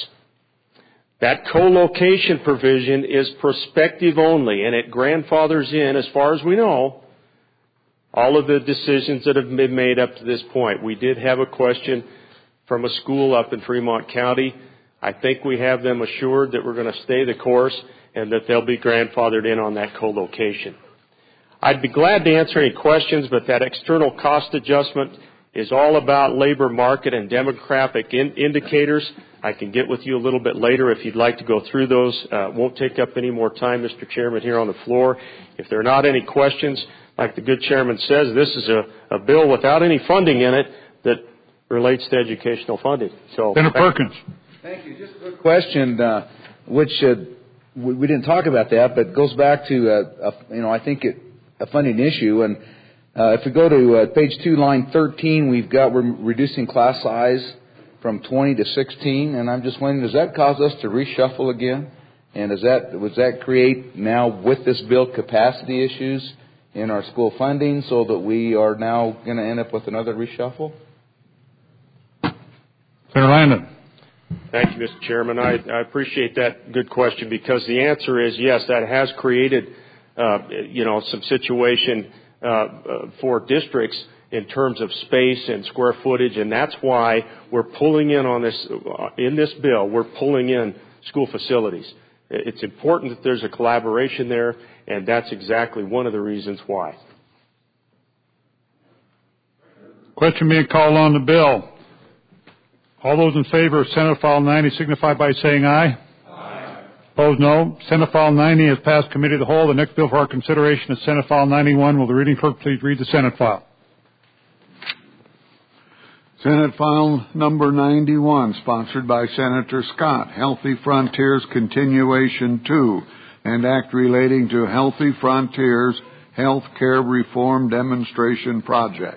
That co-location provision is prospective only, and it grandfathers in, as far as we know, all of the decisions that have been made up to this point. We did have a question from a school up in Fremont County. I think we have them assured that we're going to stay the course and that they'll be grandfathered in on that co-location. I'd be glad to answer any questions, but that external cost adjustment is all about labor market and demographic in indicators. I can get with you a little bit later if you'd like to go through those. Uh, won't take up any more time, Mister Chairman, here on the floor. If there are not any questions, like the good chairman says, this is a, a bill without any funding in it that relates to educational funding. So, Senator Perkins. Thank you. Just a quick question, uh, which uh, we, we didn't talk about that, but goes back to, uh, a, you know, I think it, a funding issue. And uh, if we go to uh, page two, line thirteen, we've got we're reducing class size from twenty to sixteen, and I'm just wondering, does that cause us to reshuffle again? And does that does that create now with this bill capacity issues in our school funding, so that we are now going to end up with another reshuffle? Senator Landon. Thank you, Mister Chairman. I, I appreciate that good question, because the answer is yes, that has created, uh, you know, some situation uh, uh, for districts in terms of space and square footage, and that's why we're pulling in on this, uh, in this bill, we're pulling in school facilities. It's important that there's a collaboration there, and that's exactly one of the reasons why. Question being called on the bill. All those in favor of Senate File ninety signify by saying aye. Aye. Opposed, no. Senate File ninety has passed committee of the whole. The next bill for our consideration is Senate File ninety-one. Will the reading clerk please read the Senate file? Senate File number ninety-one, sponsored by Senator Scott, Healthy Frontiers Continuation two, and Act relating to Healthy Frontiers Health Care Reform Demonstration Project.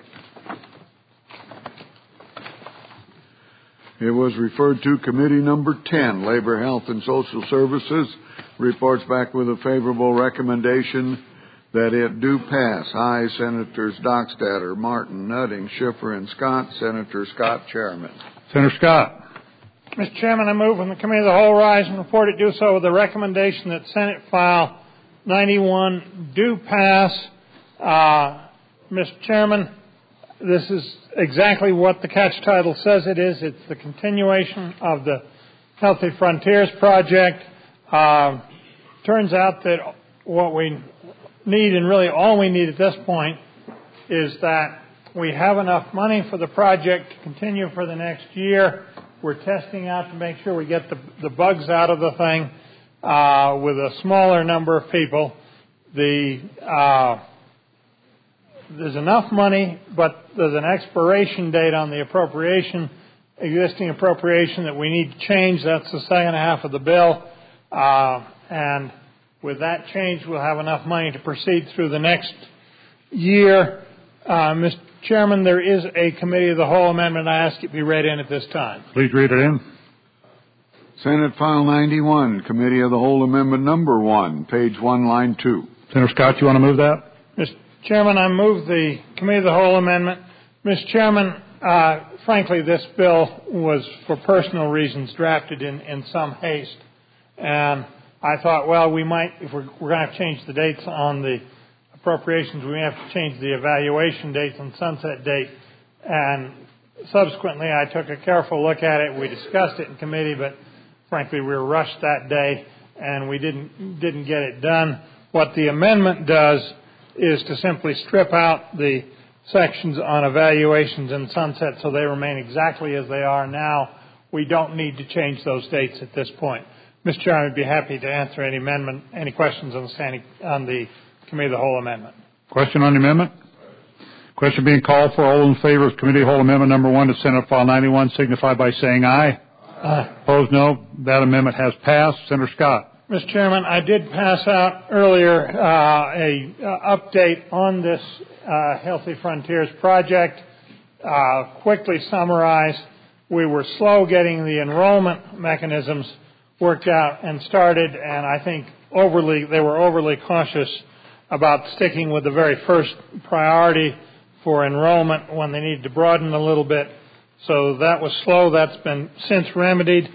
It was referred to Committee number ten, Labor, Health, and Social Services, reports back with a favorable recommendation that it do pass. Aye, Senators Dockstader, Martin, Nutting, Schiffer, and Scott. Senator Scott, Chairman. Senator Scott. Mister Chairman, I move when the Committee of the Whole rise and report it do so with the recommendation that Senate File ninety-one do pass. Uh, Mister Chairman, this is exactly what the catch title says it is. It's the continuation of the Healthy Frontiers Project. Uh, turns out that what we need, and really all we need at this point, is that we have enough money for the project to continue for the next year. We're testing out to make sure we get the, the bugs out of the thing uh, with a smaller number of people. The uh, There's enough money, but there's an expiration date on the appropriation, existing appropriation, that we need to change. That's the second half of the bill. Uh, and with that change, we'll have enough money to proceed through the next year. Uh, Mister Chairman, there is a Committee of the Whole amendment. I ask it be read in at this time. Please read it in. Senate File ninety-one, Committee of the Whole Amendment number one, page one, line two. Senator Scott, you want to move that? Mister Chairman, I move the Committee of the Whole amendment. Mister Chairman, uh, frankly, this bill was, for personal reasons, drafted in, in some haste. And I thought, well, we might, if we're, we're going to have to change the dates on the appropriations, we have to change the evaluation dates and sunset date. And subsequently, I took a careful look at it. We discussed it in committee, but frankly, we were rushed that day, and we didn't didn't get it done. What the amendment does is to simply strip out the sections on evaluations and sunset so they remain exactly as they are now. We don't need to change those dates at this point. Mister Chairman, I'd be happy to answer any amendment, any questions on the standing, on the Committee of the Whole amendment. Question on the amendment? Question being called for. All in favor of Committee of the Whole Amendment number one to Senate File ninety-one signify by saying aye. Aye. Opposed, no. That amendment has passed. Senator Scott. Mister Chairman, I did pass out earlier uh, a uh, update on this uh, Healthy Frontiers project. Uh, quickly summarize, we were slow getting the enrollment mechanisms worked out and started, and I think overly they were overly cautious about sticking with the very first priority for enrollment when they needed to broaden a little bit. So that was slow. That's been since remedied.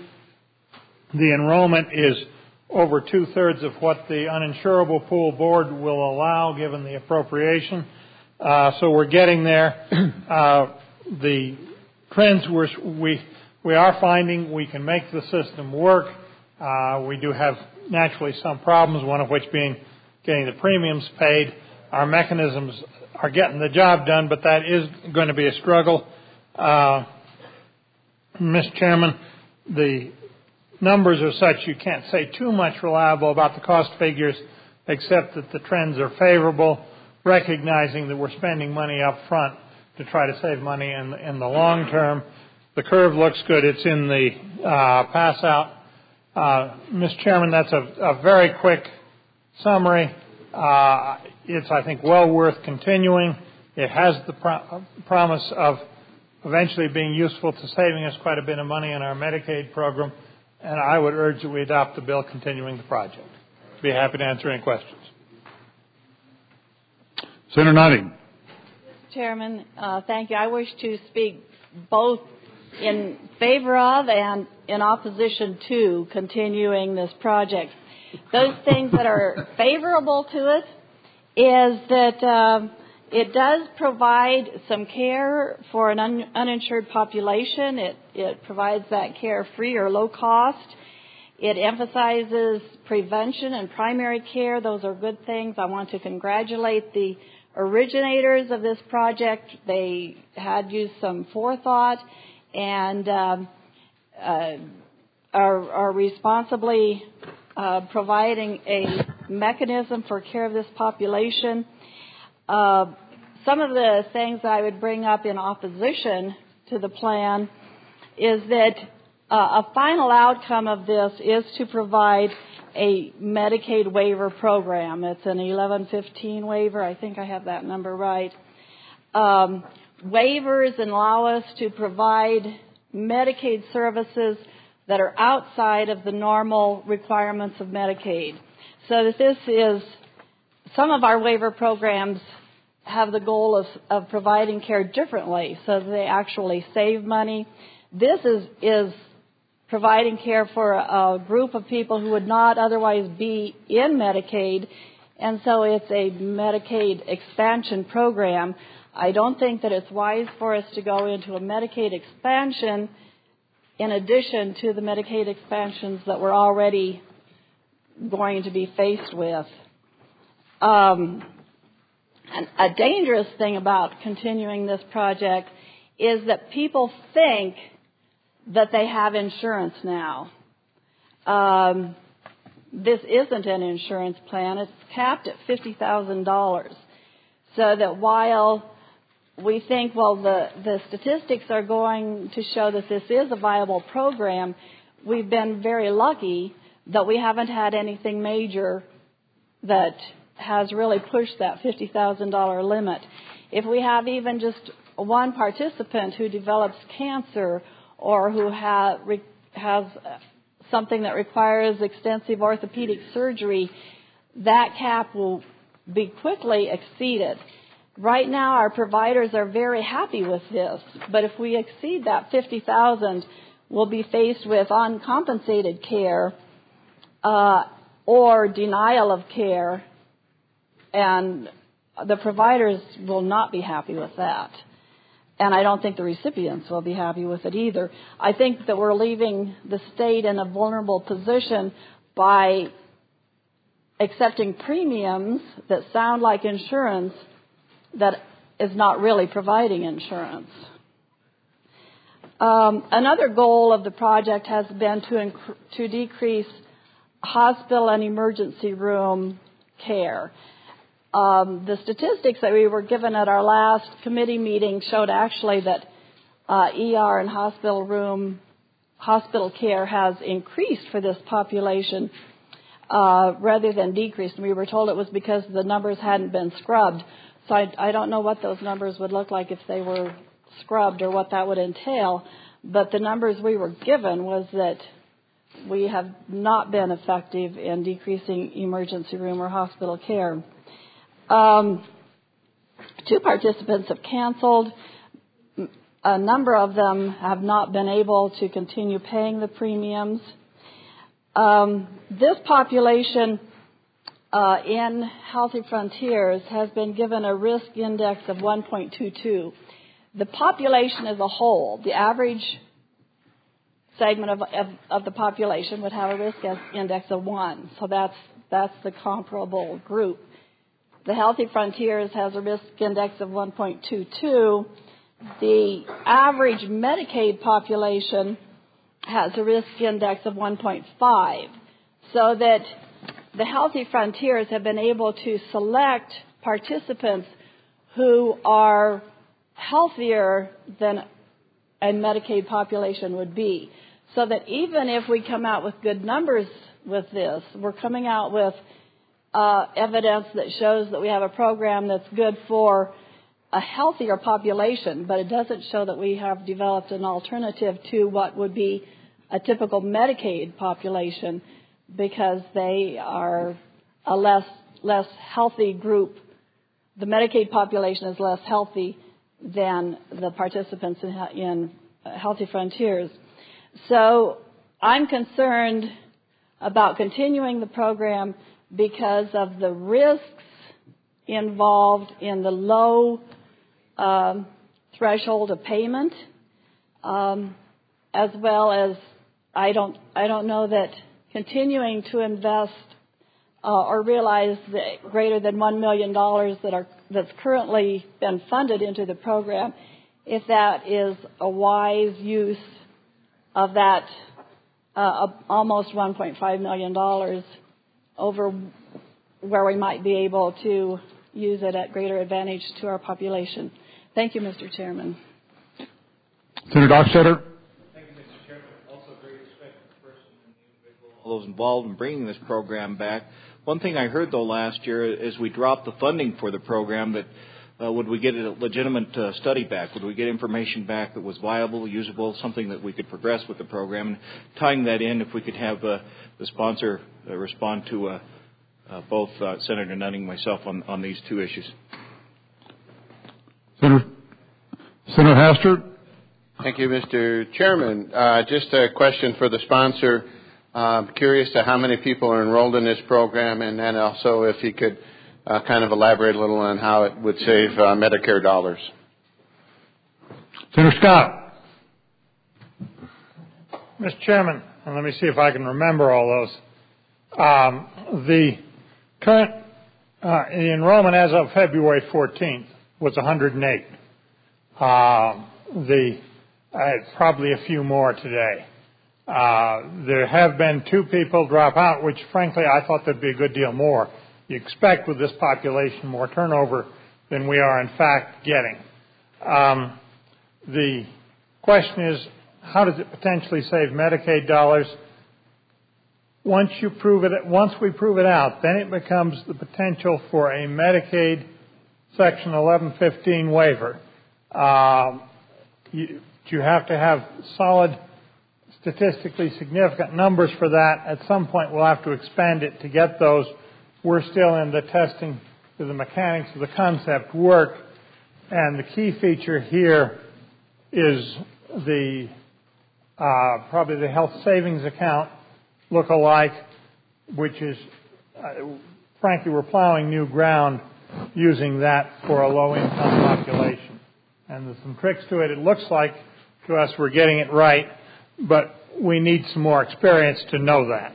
The enrollment is over two-thirds of what the uninsurable pool board will allow given the appropriation. Uh, so we're getting there. Uh, the trends we're, we we are finding we can make the system work. Uh, we do have naturally some problems, one of which being getting the premiums paid. Our mechanisms are getting the job done, but that is going to be a struggle. Uh, Mister Chairman, the numbers are such you can't say too much reliable about the cost figures, except that the trends are favorable, recognizing that we're spending money up front to try to save money in, in the long term. The curve looks good. It's in the uh, pass out. Uh, Mister Chairman, that's a, a very quick summary. Uh, it's, I think, well worth continuing. It has the pro- promise of eventually being useful to saving us quite a bit of money in our Medicaid program, and I would urge that we adopt the bill continuing the project. Be happy to answer any questions. Senator Nutting. Mister Chairman, uh, thank you. I wish to speak both in favor of and in opposition to continuing this project. Those things that are favorable to it is that um, it does provide some care for an un- uninsured population. It, it provides that care free or low cost. It emphasizes prevention and primary care. Those are good things. I want to congratulate the originators of this project. They had used some forethought and um, uh, are, are responsibly uh, providing a mechanism for care of this population. Uh, some of the things that I would bring up in opposition to the plan is that uh, a final outcome of this is to provide a Medicaid waiver program. It's an eleven fifteen waiver. I think I have that number right. Um, waivers allow us to provide Medicaid services that are outside of the normal requirements of Medicaid. So that this is, some of our waiver programs have the goal of, of providing care differently so that they actually save money. This is, is providing care for a, a group of people who would not otherwise be in Medicaid, and so it's a Medicaid expansion program. I don't think that it's wise for us to go into a Medicaid expansion in addition to the Medicaid expansions that we're already going to be faced with. Um, and a dangerous thing about continuing this project is that people think that they have insurance now. Um, this isn't an insurance plan. It's capped at fifty thousand dollars. So that while we think, well, the, the statistics are going to show that this is a viable program, we've been very lucky that we haven't had anything major that has really pushed that fifty thousand dollars limit. If we have even just one participant who develops cancer or who ha- re- has something that requires extensive orthopedic surgery, that cap will be quickly exceeded. Right now, our providers are very happy with this, but if we exceed that fifty thousand dollars, we'll be faced with uncompensated care uh, or denial of care, and the providers will not be happy with that. And I don't think the recipients will be happy with it either. I think that we're leaving the state in a vulnerable position by accepting premiums that sound like insurance that is not really providing insurance. Um, another goal of the project has been to, inc- to decrease hospital and emergency room care. Um, the statistics that we were given at our last committee meeting showed actually that uh, E R and hospital room, hospital care has increased for this population uh, rather than decreased. And we were told it was because the numbers hadn't been scrubbed. So I, I don't know what those numbers would look like if they were scrubbed or what that would entail. But the numbers we were given was that we have not been effective in decreasing emergency room or hospital care. Um, two participants have canceled. A number of them have not been able to continue paying the premiums. Um, this population uh, in Healthy Frontiers has been given a risk index of one point two two. The population as a whole, the average segment of, of, of the population would have a risk index of one. So that's that's the comparable group. The Healthy Frontiers has a risk index of one point two two. The average Medicaid population has a risk index of one point five. So that the Healthy Frontiers have been able to select participants who are healthier than a Medicaid population would be. So that even if we come out with good numbers with this, we're coming out with uh, evidence that shows that we have a program that's good for a healthier population, but it doesn't show that we have developed an alternative to what would be a typical Medicaid population because they are a less less healthy group. The Medicaid population is less healthy than the participants in, in Healthy Frontiers. So I'm concerned about continuing the program because of the risks involved in the low um, threshold of payment, um, as well as I don't I don't know that continuing to invest uh, or realize that greater than one million dollars that are that's currently been funded into the program, if that is a wise use of that uh, almost one point five million dollars over where we might be able to use it at greater advantage to our population. Thank you, Mister Chairman. Senator Dockstader. Thank you, Mister Chairman. Also, great respect for the person and the individual, all those involved in bringing this program back. One thing I heard, though, last year is we dropped the funding for the program that Uh, would we get a legitimate uh, study back? Would we get information back that was viable, usable, something that we could progress with the program? And tying that in, if we could have uh, the sponsor uh, respond to uh, uh, both uh, Senator Nunning and myself on, on these two issues. Senator, Senator Hastert. Thank you, Mister Chairman. Uh, just a question for the sponsor. I'm uh, curious to how many people are enrolled in this program, and then also if you could Uh, kind of elaborate a little on how it would save uh, Medicare dollars. Senator Scott. Mister Chairman, and let me see if I can remember all those. Um, the current uh, the enrollment as of February fourteenth was one hundred eight. Uh, the uh, probably a few more today. Uh, there have been two people drop out, which frankly I thought there'd be a good deal more. You expect with this population more turnover than we are in fact getting. Um, the question is, how does it potentially save Medicaid dollars? Once you prove it, once we prove it out, then it becomes the potential for a Medicaid Section eleven fifteen waiver. Um, you, you have to have solid, statistically significant numbers for that. At some point, we'll have to expand it to get those. We're still in the testing to the mechanics of the concept work. And the key feature here is the uh, probably the health savings account look-alike, which is, uh, frankly, we're plowing new ground using that for a low-income population. And there's some tricks to it. It looks like to us we're getting it right, but we need some more experience to know that.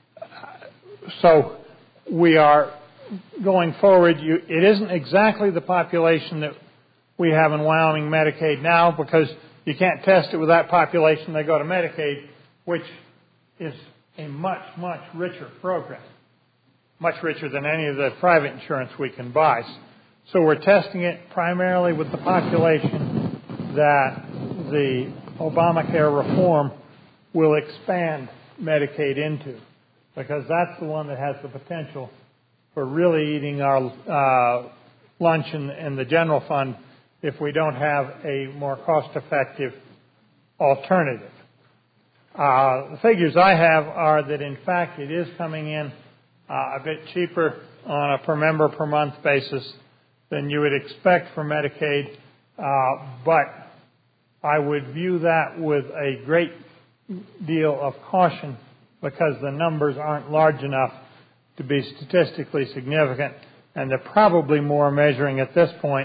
So we are going forward. You, it isn't exactly the population that we have in Wyoming Medicaid now, because you can't test it with that population. They go to Medicaid, which is a much, much richer program, much richer than any of the private insurance we can buy. So we're testing it primarily with the population that the Obamacare reform will expand Medicaid into, because that's the one that has the potential for really eating our uh, lunch in, in the general fund if we don't have a more cost-effective alternative. Uh, the figures I have are that, in fact, it is coming in uh, a bit cheaper on a per member per month basis than you would expect for Medicaid, uh, but I would view that with a great deal of caution, because the numbers aren't large enough to be statistically significant, and they're probably more measuring at this point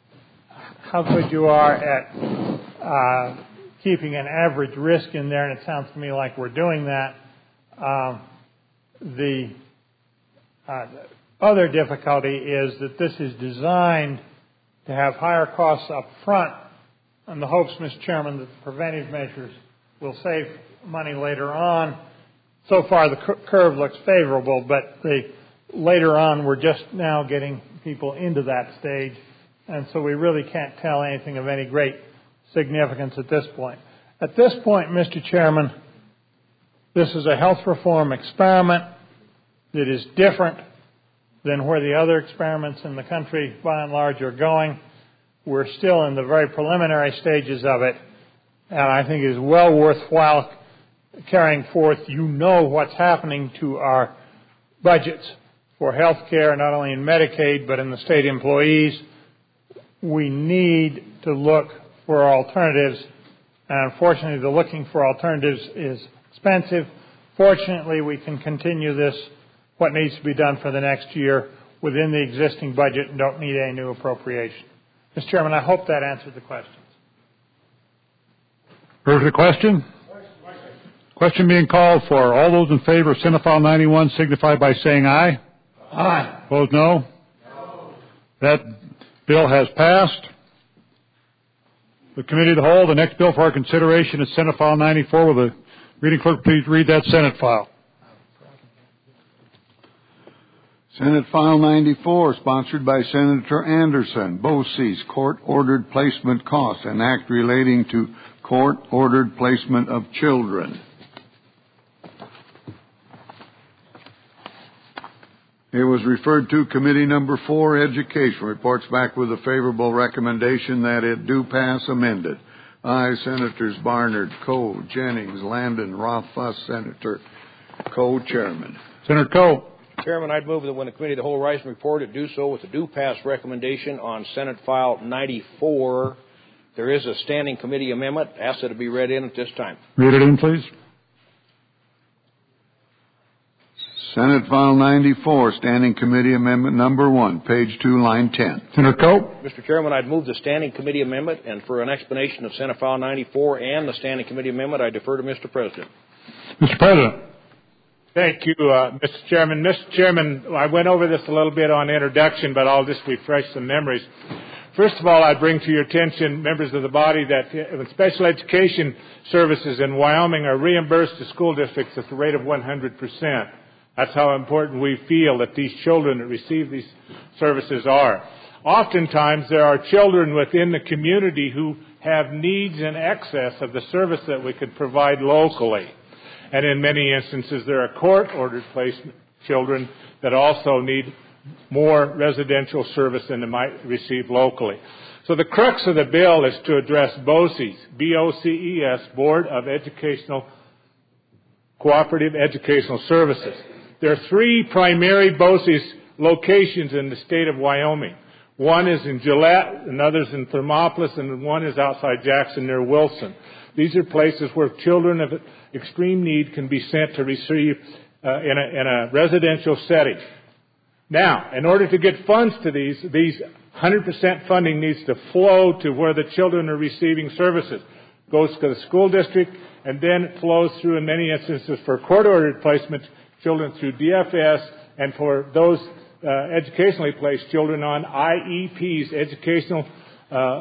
how good you are at uh, keeping an average risk in there, and it sounds to me like we're doing that. Um, the uh, other difficulty is that this is designed to have higher costs up front, and the hopes, Mister Chairman, that the preventive measures will save money later on. So far, the cur- curve looks favorable, but the, later on, we're just now getting people into that stage, and so we really can't tell anything of any great significance at this point. At this point, Mister Chairman, this is a health reform experiment that is different than where the other experiments in the country, by and large, are going. We're still in the very preliminary stages of it, and I think it is well worthwhile carrying forth. You know what's happening to our budgets for health care, not only in Medicaid, but in the state employees. We need to look for alternatives, and unfortunately, the looking for alternatives is expensive. Fortunately, we can continue this, what needs to be done for the next year, within the existing budget and don't need any new appropriation. Mister Chairman, I hope that answered the questions. Heard the question? Question being called for. All those in favor of Senate File ninety-one signify by saying aye. Aye. Opposed, no? No. That bill has passed. The committee of the whole, the next bill for our consideration is Senate File ninety-four. Will the reading clerk please read that Senate file? Senate File ninety-four, sponsored by Senator Anderson, BOCES, Court-Ordered Placement Costs, an act relating to court-ordered placement of children. It was referred to Committee Number Four, Education. Reports back with a favorable recommendation that it do pass amended. Aye, Senators Barnard, Coe, Jennings, Landon, Rothfuss, Senator Coe, Chairman. Senator Coe. Chairman, I'd move that when the Committee of the Whole rise and report, it do so with a do pass recommendation on Senate File ninety-four. There is a standing committee amendment. Ask that it be read in at this time. Read it in, please. Senate File ninety-four, Standing Committee Amendment Number one, page two, line ten. Senator Coe. Mister Chairman, I'd move the Standing Committee Amendment, and for an explanation of Senate File ninety-four and the Standing Committee Amendment, I defer to Mister President. Mister President. Thank you, uh, Mister Chairman. Mister Chairman, I went over this a little bit on introduction, but I'll just refresh some memories. First of all, I bring to your attention, members of the body, that special education services in Wyoming are reimbursed to school districts at the rate of one hundred percent. That's how important we feel that these children that receive these services are. Oftentimes, there are children within the community who have needs in excess of the service that we could provide locally. And in many instances, there are court-ordered placement children that also need more residential service than they might receive locally. So the crux of the bill is to address BOCES, B O C E S, Board of Educational Cooperative Educational Services. There are three primary BOCES locations in the state of Wyoming. One is in Gillette, another's in Thermopolis, and one is outside Jackson near Wilson. These are places where children of extreme need can be sent to receive uh, in, a, in a residential setting. Now, in order to get funds to these, these one hundred percent funding needs to flow to where the children are receiving services. It goes to the school district, and then it flows through, in many instances, for court-ordered placement children through D F S, and for those uh, educationally placed children on I E Ps, educational uh,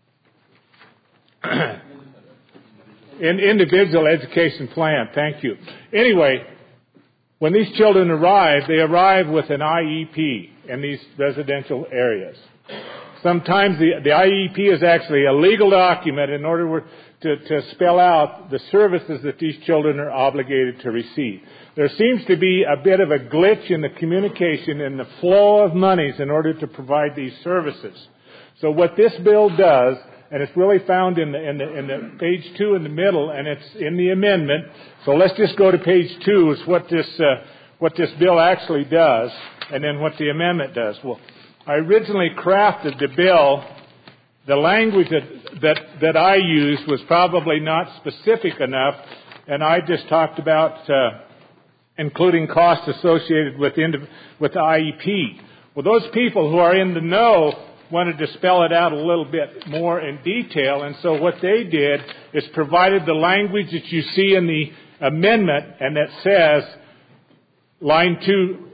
in individual education plan. Thank you. Anyway, when these children arrive, they arrive with an I E P in these residential areas. Sometimes the, the I E P is actually a legal document in order to, to spell out the services that these children are obligated to receive. There seems to be a bit of a glitch in the communication and the flow of monies in order to provide these services. So what this bill does, and it's really found in the, in the, in the page two in the middle, and it's in the amendment. So let's just go to page two, is what this, uh, what this bill actually does, and then what the amendment does. Well, I originally crafted the bill. The language that, that, that I used was probably not specific enough, and I just talked about uh, including costs associated with, indiv- with the I E P. Well, those people who are in the know wanted to spell it out a little bit more in detail, and so what they did is provided the language that you see in the amendment, and that says, line two,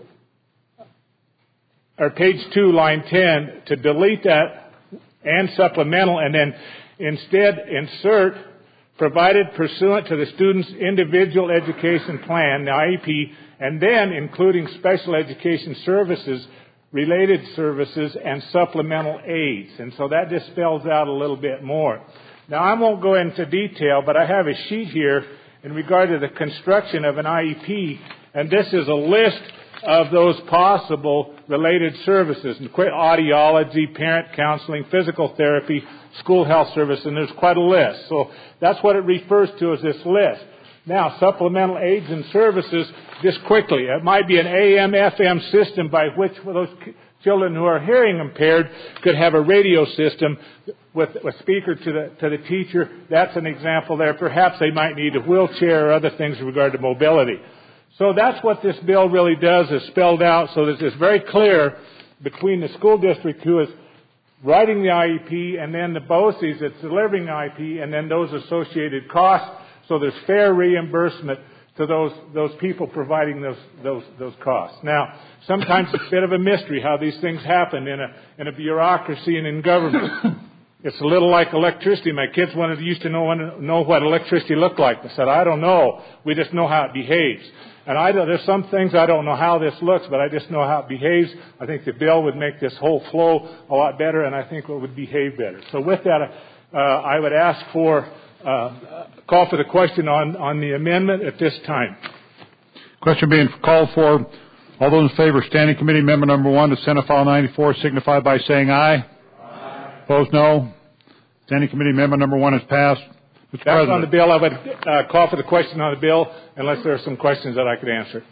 or page two, line ten, to delete that and supplemental, and then instead insert, provided pursuant to the student's individual education plan, the I E P, and then including special education services, related services, and supplemental aids. And so that just spells out a little bit more. Now, I won't go into detail, but I have a sheet here in regard to the construction of an I E P, and this is a list of those possible related services, audiology, parent counseling, physical therapy, school health service, and there's quite a list. So that's what it refers to as this list. Now, supplemental aids and services, just quickly, it might be an A M F M system by which those children who are hearing impaired could have a radio system with a speaker to the, to the teacher. That's an example there. Perhaps they might need a wheelchair or other things in regard to mobility. So that's what this bill really does, is spelled out so that it's very clear between the school district who is writing the I E P and then the B O C Es that's delivering the I E P and then those associated costs, so there's fair reimbursement to those those people providing those those those costs. Now, sometimes it's a bit of a mystery how these things happen in a in a bureaucracy and in government. It's a little like electricity. My kids wanted to used to know know what electricity looked like. I said, I don't know. We just know how it behaves. And I don't, there's some things I don't know how this looks, but I just know how it behaves. I think the bill would make this whole flow a lot better, and I think it would behave better. So with that, uh, I would ask for uh, call for the question on, on the amendment at this time. Question being called for. All those in favor of Standing Committee Amendment Number One to Senate File ninety-four signify by saying aye. Aye. Opposed, no. Standing Committee Amendment Number One is passed. Mister That's President. on the bill. I would uh, call for the question on the bill, unless there are some questions that I could answer.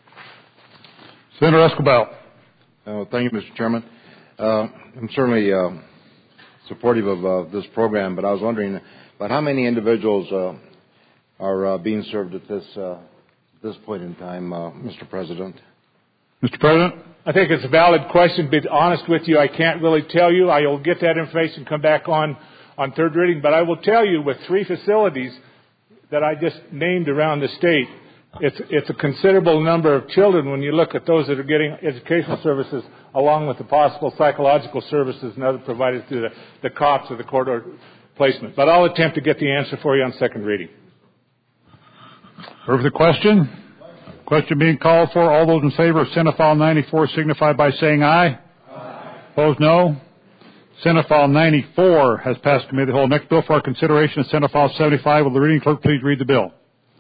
Senator Escobar. Uh, thank you, Mister Chairman. Uh, I'm certainly uh, supportive of uh, this program, but I was wondering about how many individuals uh, are uh, being served at this uh, this point in time, uh, Mister President. Mister President. I think it's a valid question. To be honest with you, I can't really tell you. I will get that information, come back on. on third reading, but I will tell you with three facilities that I just named around the state, it's, it's a considerable number of children when you look at those that are getting educational services along with the possible psychological services and other provided through the, the COPS or the court order placement. But I'll attempt to get the answer for you on second reading. Heard the question? Question being called for. All those in favor of Senate File ninety-four signify by saying aye. Aye. Opposed, no. Senate File ninety-four has passed committee of the whole. Next bill for our consideration is Senate File seventy-five. Will the reading clerk please read the bill?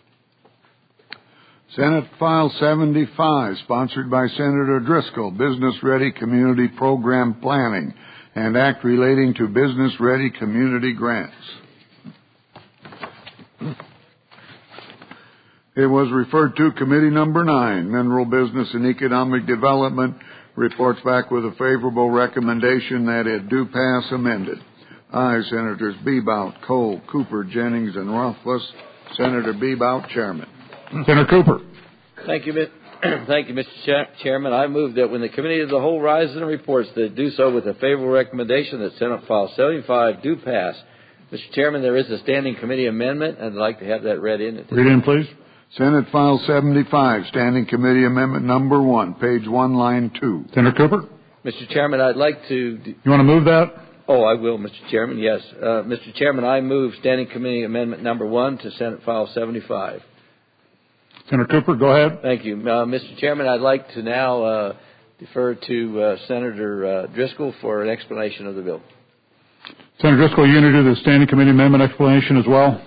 Senate File seventy-five, sponsored by Senator Driscoll, Business Ready Community Program Planning, and Act relating to Business Ready Community Grants. It was referred to Committee Number nine, Mineral Business and Economic Development, reports back with a favorable recommendation that it do pass amended. Aye, Senators Bebout, Cole, Cooper, Jennings, and Rothfuss. Senator Bebout, Chairman. Senator Cooper. Thank you, Thank you, Mister Cha- Chairman. I move that when the Committee of the Whole rises and reports, that it do so with a favorable recommendation that Senate File seventy-five do pass. Mister Chairman, there is a standing committee amendment, and I'd like to have that read in. Read in, please. Senate File seventy-five, Standing Committee Amendment Number One, page one, line two. Senator Cooper? Mister Chairman, I'd like to... You want to move that? Oh, I will, Mister Chairman, yes. Uh, Mister Chairman, I move Standing Committee Amendment Number One to Senate File seventy-five. Senator Cooper, go ahead. Thank you. Uh, Mister Chairman, I'd like to now uh, defer to uh, Senator uh, Driscoll for an explanation of the bill. Senator Driscoll, you going to do the Standing Committee Amendment explanation as well?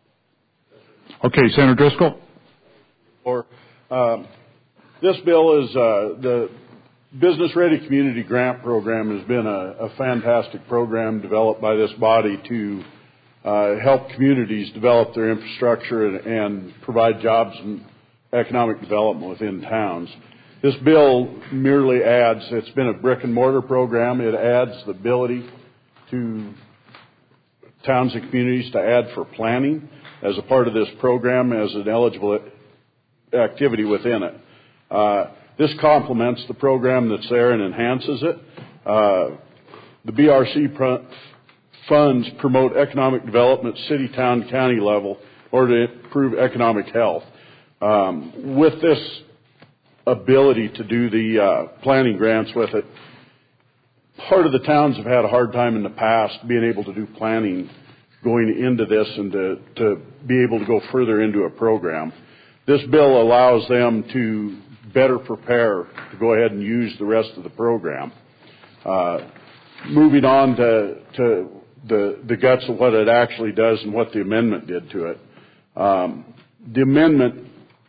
Okay, Senator Driscoll. Or, um, this bill is uh, the Business Ready Community Grant Program has been a, a fantastic program developed by this body to uh, help communities develop their infrastructure and, and provide jobs and economic development within towns. This bill merely adds, it's been a brick and mortar program, it adds the ability to towns and communities to add for planning as a part of this program as an eligible activity within it. Uh, this complements the program that's there and enhances it. Uh, the B R C pr- funds promote economic development city, town, county level in order to improve economic health. Um, with this ability to do the uh, planning grants with it, part of the towns have had a hard time in the past being able to do planning going into this and to, to be able to go further into a program. This bill allows them to better prepare to go ahead and use the rest of the program. Uh, moving on to, to the, the guts of what it actually does and what the amendment did to it. Um, the amendment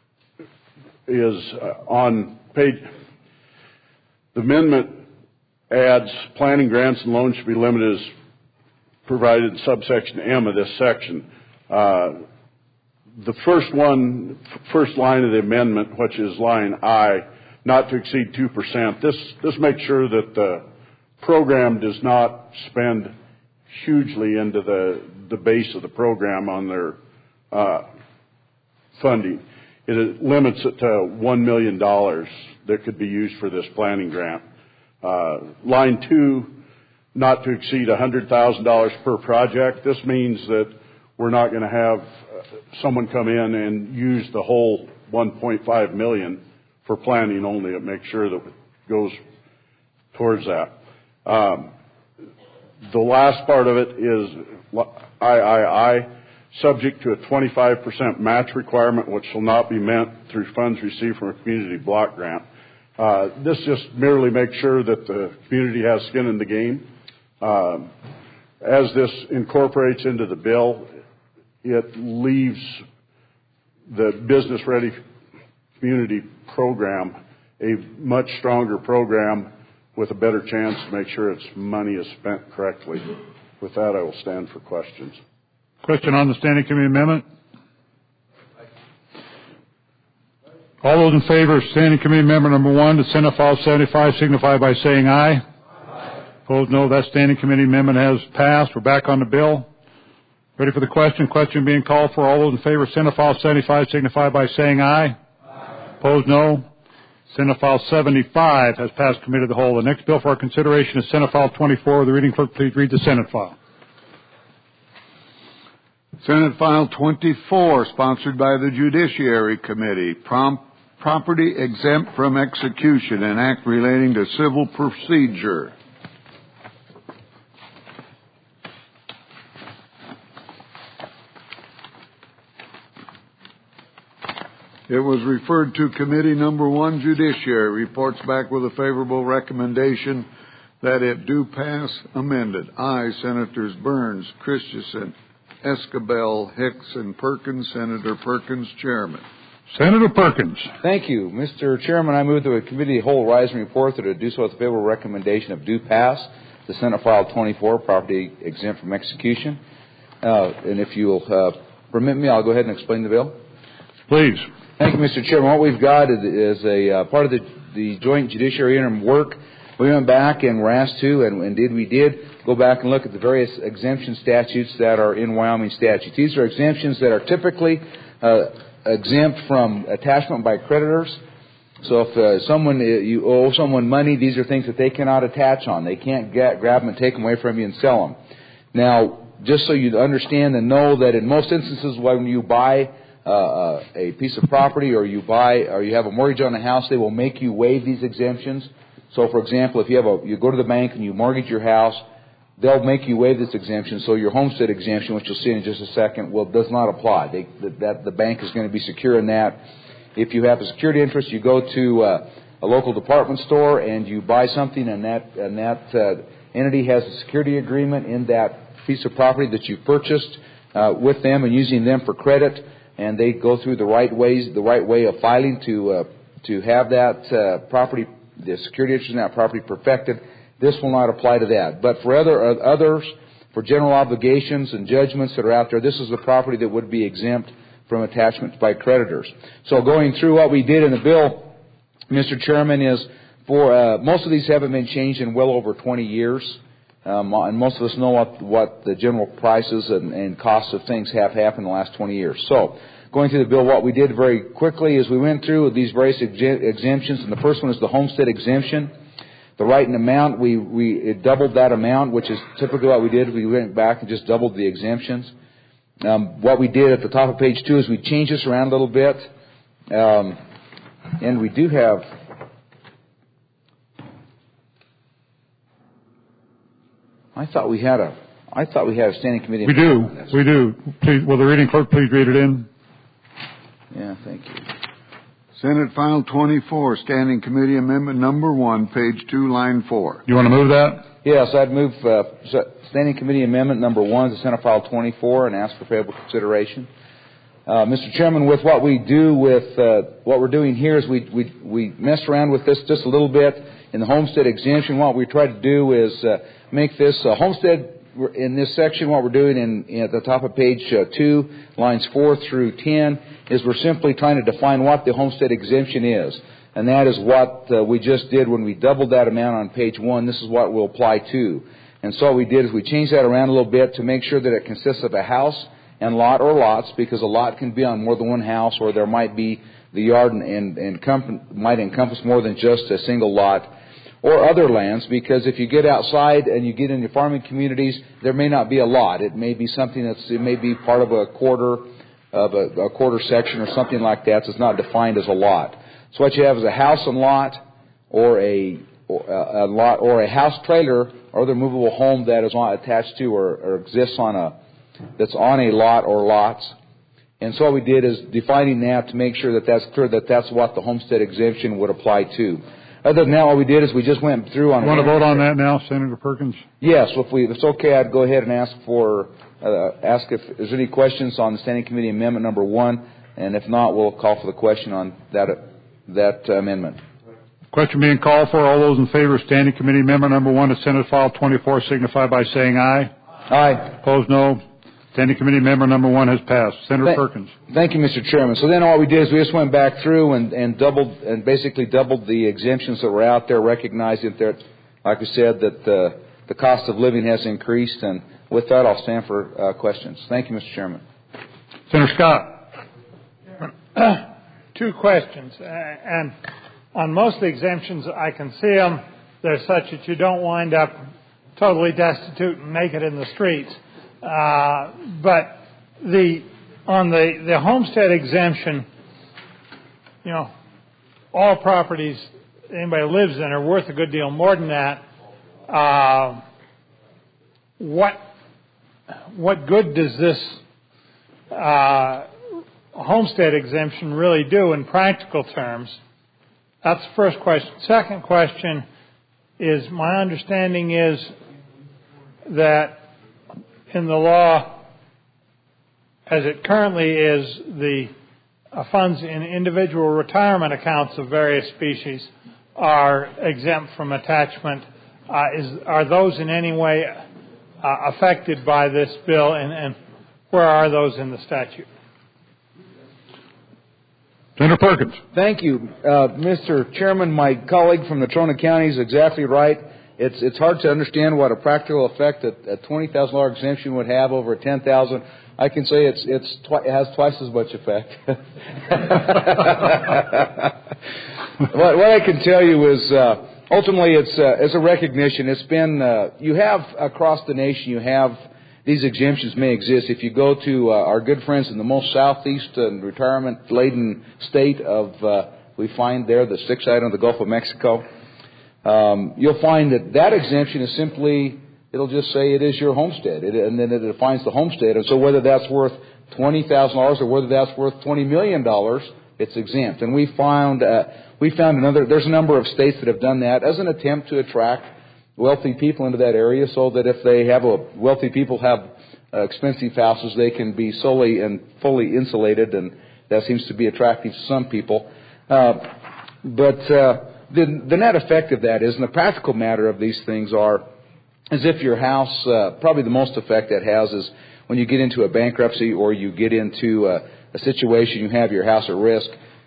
is uh, on page, the amendment adds planning grants and loans should be limited as provided in subsection M of this section. Uh, the first one, first line of the amendment, which is line I, not to exceed two percent. This, this makes sure that the program does not spend hugely into the, the base of the program on their uh, funding. It limits it to one million dollars that could be used for this planning grant. Uh, line two, not to exceed one hundred thousand dollars per project. This means that we're not going to have someone come in and use the whole one point five million dollars for planning only. It makes sure that it goes towards that. Um, the last part of it is I I I, subject to a twenty-five percent match requirement, which shall not be met through funds received from a community block grant. Uh, this just merely makes sure that the community has skin in the game. Um, as this incorporates into the bill, it leaves the Business Ready Community Program a much stronger program with a better chance to make sure its money is spent correctly. With that, I will stand for questions. Question on the Standing Committee Amendment? All those in favor of Standing Committee Amendment Number One to Senate File seventy-five signify by saying aye. Aye. Opposed, no. That Standing Committee Amendment has passed. We're back on the bill. Ready for the question? Question being called for. All those in favor of Senate File seventy-five signify by saying aye. Aye. Opposed, no. Senate File seventy-five has passed Committee of the Whole. The next bill for our consideration is Senate File twenty-four. Will the reading clerk please read the Senate file? Senate File twenty-four, sponsored by the Judiciary Committee, Prompt, Property Exempt from Execution, an act relating to civil procedure. It was referred to Committee Number One, Judiciary, reports back with a favorable recommendation that it do pass amended. I, Senators Burns, Christensen, Escabel, Hicks, and Perkins. Senator Perkins, Chairman. Senator Perkins. Thank you. Mister Chairman, I move that the Committee of the Whole rise and report that it do so with a favorable recommendation of due pass the Senate File twenty-four, property exempt from execution. Uh, and if you'll uh, permit me, I'll go ahead and explain the bill. Please. Thank you, Mister Chairman. What we've got is, is a uh, part of the, the Joint Judiciary Interim work. We went back and were asked to, and indeed we did, go back and look at the various exemption statutes that are in Wyoming statutes. These are exemptions that are typically uh, exempt from attachment by creditors. So if uh, someone uh, you owe someone money, these are things that they cannot attach on. They can't get, grab them and take them away from you and sell them. Now, just so you understand and know that in most instances when you buy uh, a piece of property or you buy or you have a mortgage on a house, they will make you waive these exemptions. So, for example, if you have a you go to the bank and you mortgage your house, they'll make you waive this exemption. So your homestead exemption, which you'll see in just a second, will does not apply. They, that the bank is going to be secure in that. If you have a security interest, you go to uh, a local department store and you buy something, and that and that uh, entity has a security agreement in that piece of property that you purchased uh, with them and using them for credit, and they go through the right ways, the right way of filing to uh, to have that uh, property, the security interest in that property perfected. This will not apply to that. But for other uh, others, for general obligations and judgments that are out there, this is the property that would be exempt from attachment by creditors. So going through what we did in the bill, Mister Chairman, is for uh, most of these haven't been changed in well over twenty years, um, and most of us know what, what the general prices and, and costs of things have happened in the last twenty years. So going through the bill, what we did very quickly is we went through these various ex- exemptions, and the first one is the homestead exemption. The right and amount, we, we it doubled that amount, which is typically what we did. We went back and just doubled the exemptions. Um, what we did at the top of page two is we changed this around a little bit, um, and we do have. I thought we had a. I thought we had a standing committee. We do. We do. Please, will the reading clerk please read it in? Yeah, thank you. Senate File twenty-four, Standing Committee Amendment Number One, page two, line four. You want to move that? Yes, I'd move uh, Standing Committee Amendment Number One to Senate File twenty-four and ask for favorable consideration. Uh, Mister Chairman, with what we do with uh, what we're doing here is we we we messed around with this just a little bit in the homestead exemption. What we tried to do is uh, make this uh, homestead in this section. What we're doing in, in at the top of page uh, two, lines four through ten, is we're simply trying to define what the homestead exemption is. And that is what uh, we just did when we doubled that amount on page one. This is what we'll apply to. And so what we did is we changed that around a little bit to make sure that it consists of a house and lot or lots, because a lot can be on more than one house, or there might be the yard and, and, and encom- might encompass more than just a single lot, or other lands, because if you get outside and you get into farming communities, there may not be a lot. It may be something that's, it may be part of a quarter of a, a quarter section or something like that. So it's not defined as a lot. So what you have is a house and lot, or a, or a lot, or a house trailer, or other movable home that is on, attached to or, or exists on a, that's on a lot or lots. And so what we did is defining that to make sure that that's clear, that that's what the homestead exemption would apply to. Other than that, what we did is we just went through on. You want to vote on that now, Senator Perkins? Yes. Well, if, we, if it's okay, I'd go ahead and ask for uh, ask if there's any questions on the Standing Committee Amendment Number One, and if not, we'll call for the question on that that uh, amendment. Question being called for. All those in favor of Standing Committee Amendment Number One to Senate File twenty-four signify by saying aye. Aye. Opposed, no. Standing Committee Amendment Number One has passed. Senator Th- Perkins. Thank you, Mister Chairman. So then what we did is we just went back through and, and doubled and basically doubled the exemptions that were out there, recognizing that, like we said, that uh, the cost of living has increased. And with that, I'll stand for uh, questions. Thank you, Mister Chairman. Senator Scott. Two questions. Uh, and on most of the exemptions, I can see them. They're such that you don't wind up totally destitute and naked in the streets. Uh, but the on the, the homestead exemption, you know, all properties anybody lives in are worth a good deal more than that. Uh, what what good does this uh, homestead exemption really do in practical terms? That's the first question. Second question is, my understanding is that in the law, as it currently is, the uh, funds in individual retirement accounts of various species are exempt from attachment. Uh, is, are those in any way uh, affected by this bill, and, and where are those in the statute? Senator Perkins. Thank you. Uh, Mister Chairman, my colleague from Natrona County is exactly right. It's it's hard to understand what a practical effect that a twenty thousand dollars exemption would have over a ten thousand dollars. I can say it's it's twi- it has twice as much effect. what, what I can tell you is uh, ultimately it's, uh, it's a recognition. It's been, uh, you have across the nation, you have these exemptions may exist. If you go to uh, our good friends in the most southeast and retirement-laden state of, uh, we find there, the sixth island of the Gulf of Mexico, um, you'll find that that exemption is simply, it'll just say it is your homestead, it, and then it defines the homestead. And so whether that's worth twenty thousand dollars or whether that's worth twenty million dollars, it's exempt. And we found, uh, we found another, there's a number of states that have done that as an attempt to attract wealthy people into that area, so that if they have a, wealthy people have uh, expensive houses, they can be solely and fully insulated, and that seems to be attractive to some people. Uh, but uh, the, the net effect of that is, and the practical matter of these things are, as if your house, uh, probably the most effect that has is when you get into a bankruptcy or you get into a, a situation, you have your house at risk,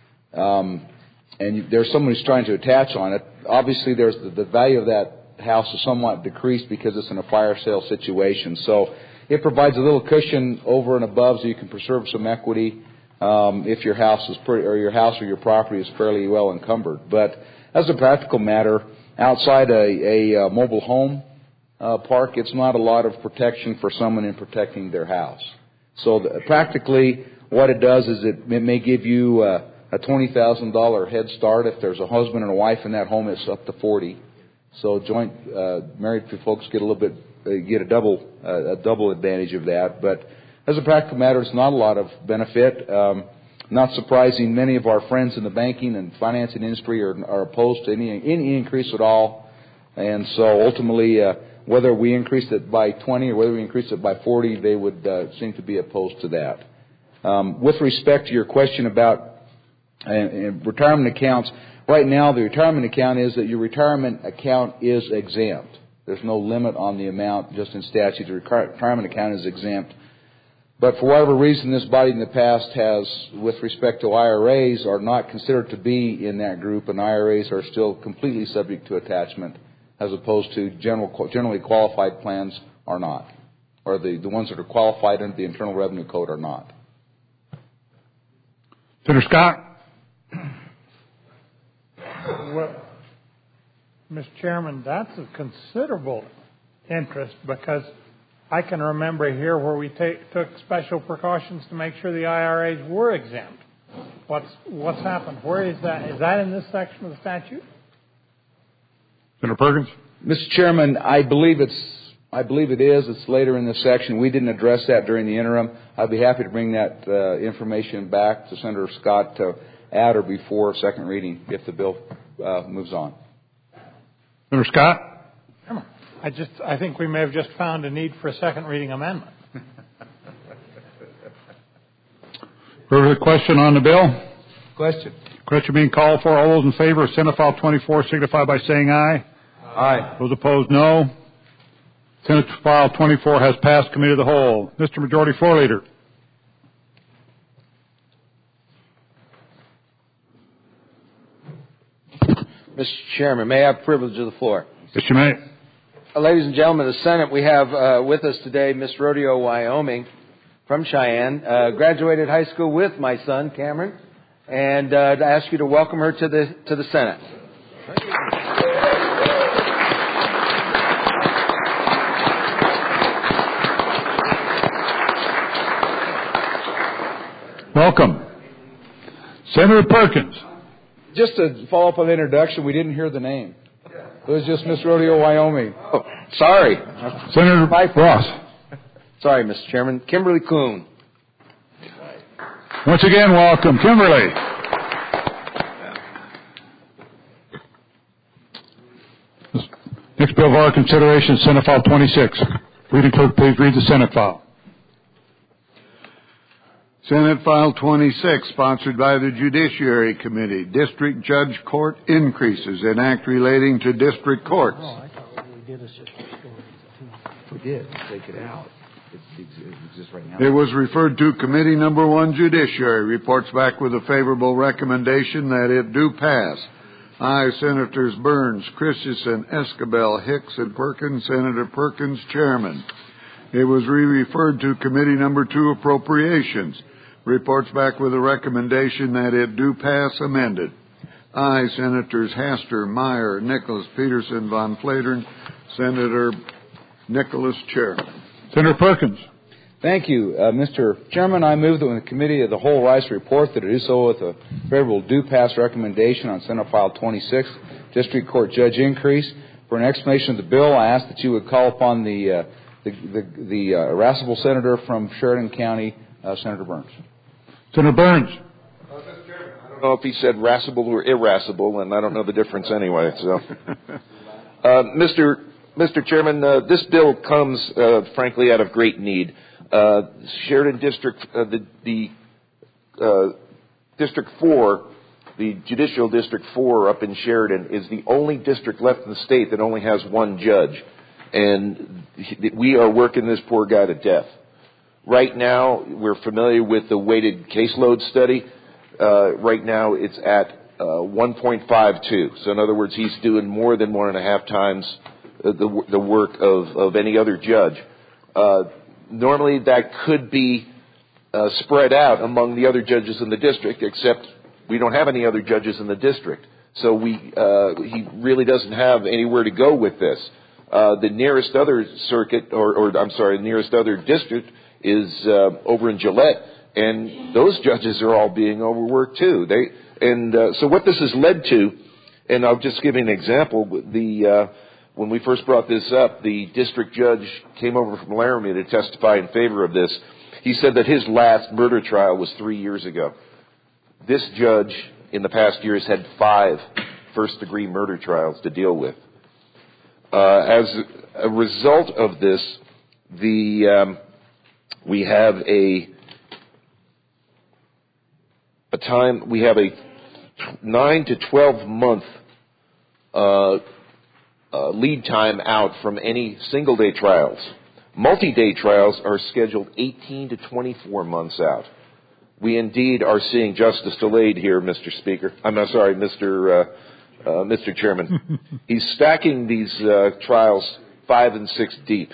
um, and you, there's someone who's trying to attach on it. Obviously, there's the, the value of that house is somewhat decreased because it's in a fire sale situation. So it provides a little cushion over and above so you can preserve some equity um, if your house is pretty, or your house or your property is fairly well encumbered. But as a practical matter, outside a, a, a mobile home uh, park, it's not a lot of protection for someone in protecting their house. So the, practically, what it does is it, it may give you uh, a twenty thousand dollars head start. If there's a husband and a wife in that home, it's up to forty. So joint uh, married folks get a little bit uh, get a double uh, a double advantage of that. But as a practical matter, it's not a lot of benefit. Um, not surprising, many of our friends in the banking and financing industry are, are opposed to any any increase at all. And so ultimately, uh, whether we increase it by twenty or whether we increase it by forty, they would uh, seem to be opposed to that. Um, with respect to your question about uh, retirement accounts. Right now, the retirement account is that your retirement account is exempt. There's no limit on the amount just in statute. The retirement account is exempt. But for whatever reason, this body in the past has, with respect to I R As, are not considered to be in that group, and I R As are still completely subject to attachment, as opposed to general, generally qualified plans are not, or the, the ones that are qualified under the Internal Revenue Code are not. Senator Scott? Well, Mister Chairman, that's of considerable interest, because I can remember here where we take, took special precautions to make sure the I R As were exempt. What's what's happened? Where is that? Is that in this section of the statute? Senator Perkins? Mister Chairman, I believe it's I believe it is. It's later in this section. We didn't address that during the interim. I'd be happy to bring that uh, information back to Senator Scott to add or before second reading if the bill uh, moves on. Senator Scott? I just I think we may have just found a need for a second reading amendment. Further question on the bill? Question. Question being called for. All those in favor of Senate File twenty-four signify by saying aye. Aye. Those opposed, no. Senate File twenty-four has passed Committee of the Whole. Mister Majority Floor Leader. Mister Chairman, may I have privilege of the floor? Yes, you may. Uh, ladies and gentlemen of the Senate, we have uh, with us today Miss Rodeo, Wyoming, from Cheyenne, uh, graduated high school with my son, Cameron, and uh, to ask you to welcome her to the to the Senate. Welcome. Senator Perkins. Just to follow up on the introduction, we didn't hear the name. It was just Miss Rodeo, Wyoming. Oh, sorry. Senator Ross. Sorry, Mister Chairman. Kimberly Kuhn. Once again, welcome. Kimberly. Next bill for our consideration is Senate File twenty-six. Reading clerk, please read the Senate file. Senate File twenty-six, sponsored by the Judiciary Committee, District Judge Court increases and act relating to district courts. Oh, I thought we did a separate story. We did. Take it out. It exists right now. It was referred to Committee Number One, Judiciary, reports back with a favorable recommendation that it do pass. Aye, Senators Burns, Christensen, Escabel, Hicks, and Perkins. Senator Perkins, Chairman. It was re-referred to Committee Number Two, Appropriations. Reports back with a recommendation that it do pass amended. Aye. Senators Hastor, Meyer, Nicholas, Peterson, Von Flatern. Senator Nicholas, Chair. Senator Perkins. Thank you, uh, Mister Chairman. I move that when the Committee of the Whole rise to report, that it do so with a favorable due pass recommendation on Senate File twenty-six, District Court Judge increase. For an explanation of the bill, I ask that you would call upon the uh, the, the, the uh, irascible senator from Sheridan County, uh, Senator Burns. Senator Burns. I don't know if he said irascible or irascible, and I don't know the difference anyway. So, uh, Mister Mister Chairman, uh, this bill comes, uh, frankly, out of great need. Uh, Sheridan District, uh, the, the uh, District Four, the Judicial District Four up in Sheridan, is the only district left in the state that only has one judge, and we are working this poor guy to death. Right now, we're familiar with the weighted caseload study. Uh, right now, it's at uh, one point five two. So, in other words, he's doing more than one and a half times the the work of of any other judge. Uh, Normally, that could be uh, spread out among the other judges in the district, except we don't have any other judges in the district. So we, uh, he really doesn't have anywhere to go with this. Uh, the nearest other circuit, or, or I'm sorry, the nearest other district is uh, over in Gillette, and those judges are all being overworked too. They, and uh, so what this has led to, and I'll just give you an example, the uh, when we first brought this up, the district judge came over from Laramie to testify in favor of this. He said that his last murder trial was three years ago. This judge, in the past years, had five first-degree murder trials to deal with. Uh, as a result of this, the um, we have a a time we have a nine to twelve month uh, Uh, lead time out from any single-day trials. Multi-day trials are scheduled eighteen to twenty-four months out. We indeed are seeing justice delayed here, Mister Speaker. I'm not sorry, Mister Uh, uh, Mister Chairman. He's stacking these uh, trials five and six deep.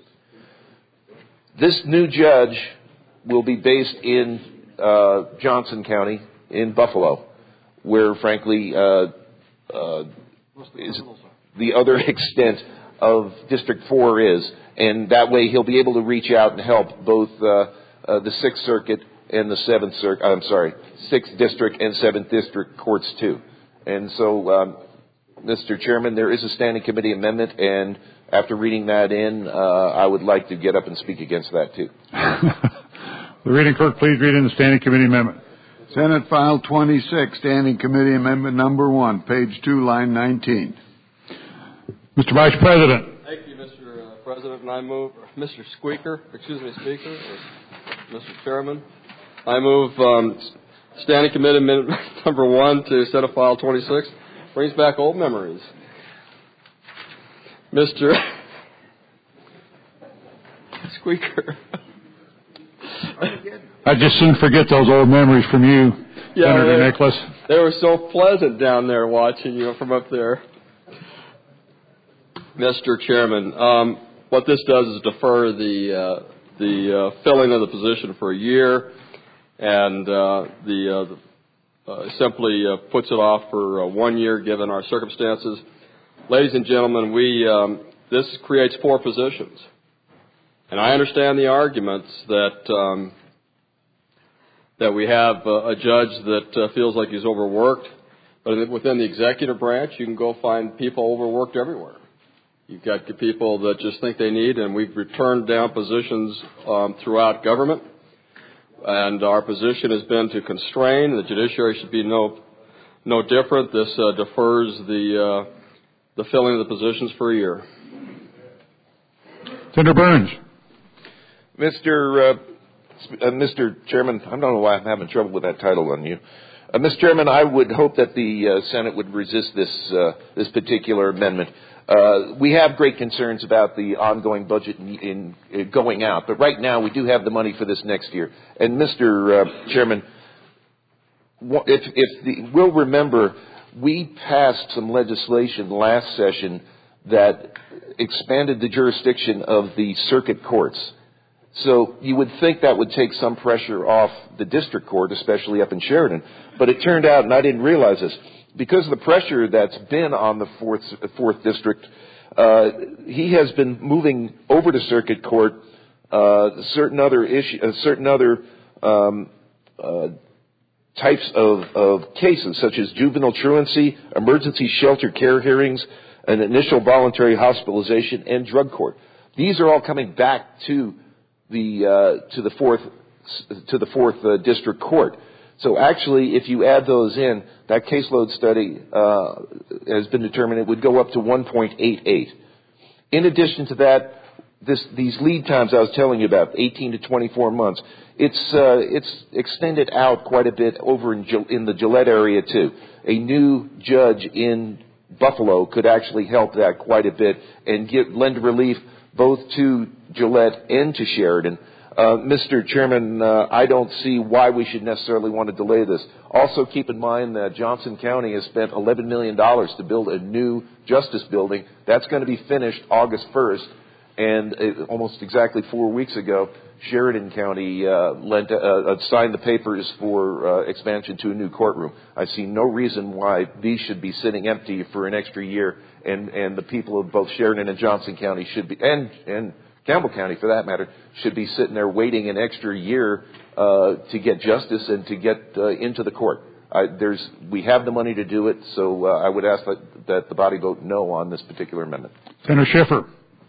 This new judge will be based in uh, Johnson County in Buffalo, where, frankly, uh, uh, is the other extent of District Four is, and that way he'll be able to reach out and help both uh, uh, the Sixth Circuit and the Seventh Circuit. I'm sorry, Sixth District and Seventh District courts too. And so, um, Mister Chairman, there is a standing committee amendment, and after reading that in, uh, I would like to get up and speak against that too. The reading clerk, please read in the standing committee amendment. Senate File twenty-six, Standing Committee Amendment Number One, page two, line nineteen. Mister Vice President. Thank you, Mister Uh, President, and I move, Mister Squeaker, excuse me, Speaker, Mister Chairman, I move um, Standing Committee Amendment Number One to Senate File twenty-six. Brings back old memories. Mister Squeaker. I just soon forget those old memories from you, yeah, Senator they, Nicholas. They were so pleasant down there watching you from up there. Mister Chairman, um, what this does is defer the uh, the uh, filling of the position for a year, and uh, the uh, uh, simply uh, puts it off for uh, one year given our circumstances. Ladies and gentlemen, we um, this creates four positions, and I understand the arguments that um, that we have uh, a judge that uh, feels like he's overworked, but within the executive branch, you can go find people overworked everywhere. You've got people that just think they need, and we've returned down positions um, throughout government. And our position has been to constrain. The judiciary should be no no different. This uh, defers the uh, the filling of the positions for a year. Senator Burns. Mister Uh, uh, Mister Chairman, I don't know why I'm having trouble with that title on you. Uh, Mister Chairman, I would hope that the uh, Senate would resist this uh, this particular amendment. Uh, we have great concerns about the ongoing budget in, in, in going out, but right now we do have the money for this next year. And Mister Uh, Chairman, if, if the, we'll remember, we passed some legislation last session that expanded the jurisdiction of the circuit courts. So you would think that would take some pressure off the district court, especially up in Sheridan. But it turned out, and I didn't realize this, because of the pressure that's been on the fourth, fourth district, uh, he has been moving over to circuit court uh, certain other issue, uh, certain other um, uh, types of, of cases, such as juvenile truancy, emergency shelter care hearings, an initial voluntary hospitalization, and drug court. These are all coming back to the uh, to the fourth to the fourth uh, district court. So actually, if you add those in, that caseload study uh, has been determined it would go up to one point eight eight. In addition to that, this, these lead times I was telling you about, eighteen to twenty-four months, it's uh, it's extended out quite a bit over in, in the Gillette area too. A new judge in Buffalo could actually help that quite a bit and give, lend relief both to Gillette and to Sheridan. Uh, Mister Chairman, uh, I don't see why we should necessarily want to delay this. Also, keep in mind that Johnson County has spent eleven million dollars to build a new justice building. That's going to be finished August first, and uh, almost exactly four weeks ago, Sheridan County uh, lent, uh, signed the papers for uh, expansion to a new courtroom. I see no reason why these should be sitting empty for an extra year, and, and the people of both Sheridan and Johnson County should be, and, and Campbell County, for that matter, should be sitting there waiting an extra year uh, to get justice and to get uh, into the court. I, there's, we have the money to do it, so uh, I would ask that, that the body vote no on this particular amendment. Senator Schiffer.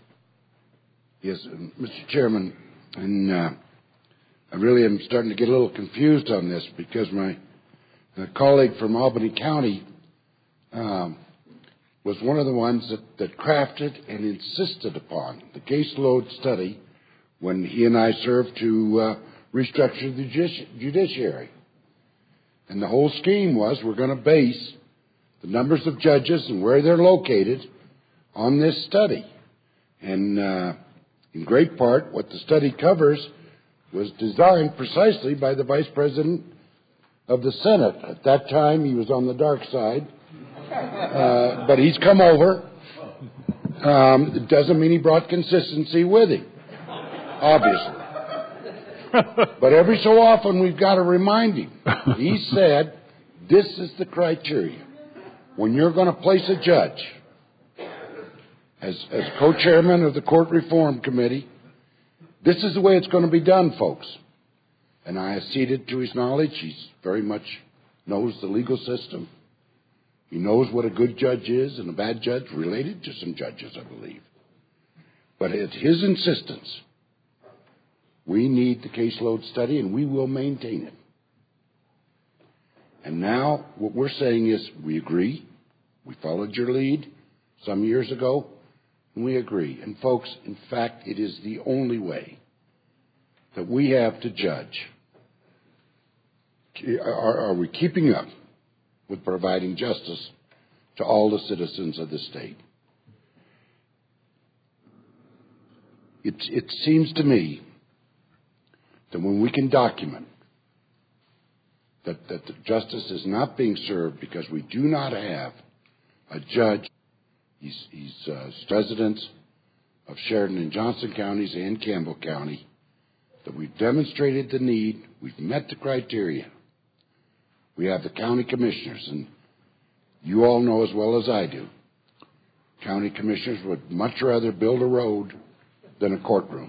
Yes, Mister Chairman, and uh, I really am starting to get a little confused on this because my uh, colleague from Albany County um, was one of the ones that, that crafted and insisted upon the caseload study when he and I served to uh, restructure the judici- judiciary. And the whole scheme was we're going to base the numbers of judges and where they're located on this study. And uh, in great part, what the study covers was designed precisely by the Vice President of the Senate. At that time, he was on the dark side. Uh, but he's come over. Um, it doesn't mean he brought consistency with him, obviously. But every so often we've got to remind him. He said, this is the criteria. When you're going to place a judge, as, as co-chairman of the Court Reform Committee, this is the way it's going to be done, folks. And I acceded to his knowledge. He very much knows the legal system. He knows what a good judge is and a bad judge, related to some judges, I believe. But at his insistence, we need the caseload study, and we will maintain it. And now what we're saying is we agree. We followed your lead some years ago, and we agree. And folks, in fact, it is the only way that we have to judge. Are, are we keeping up with providing justice to all the citizens of the state? It, it seems to me that when we can document that, that the justice is not being served because we do not have a judge, he's, he's uh, residents of Sheridan and Johnson counties and Campbell County, that we've demonstrated the need, we've met the criteria. We have the county commissioners, and you all know as well as I do, county commissioners would much rather build a road than a courtroom.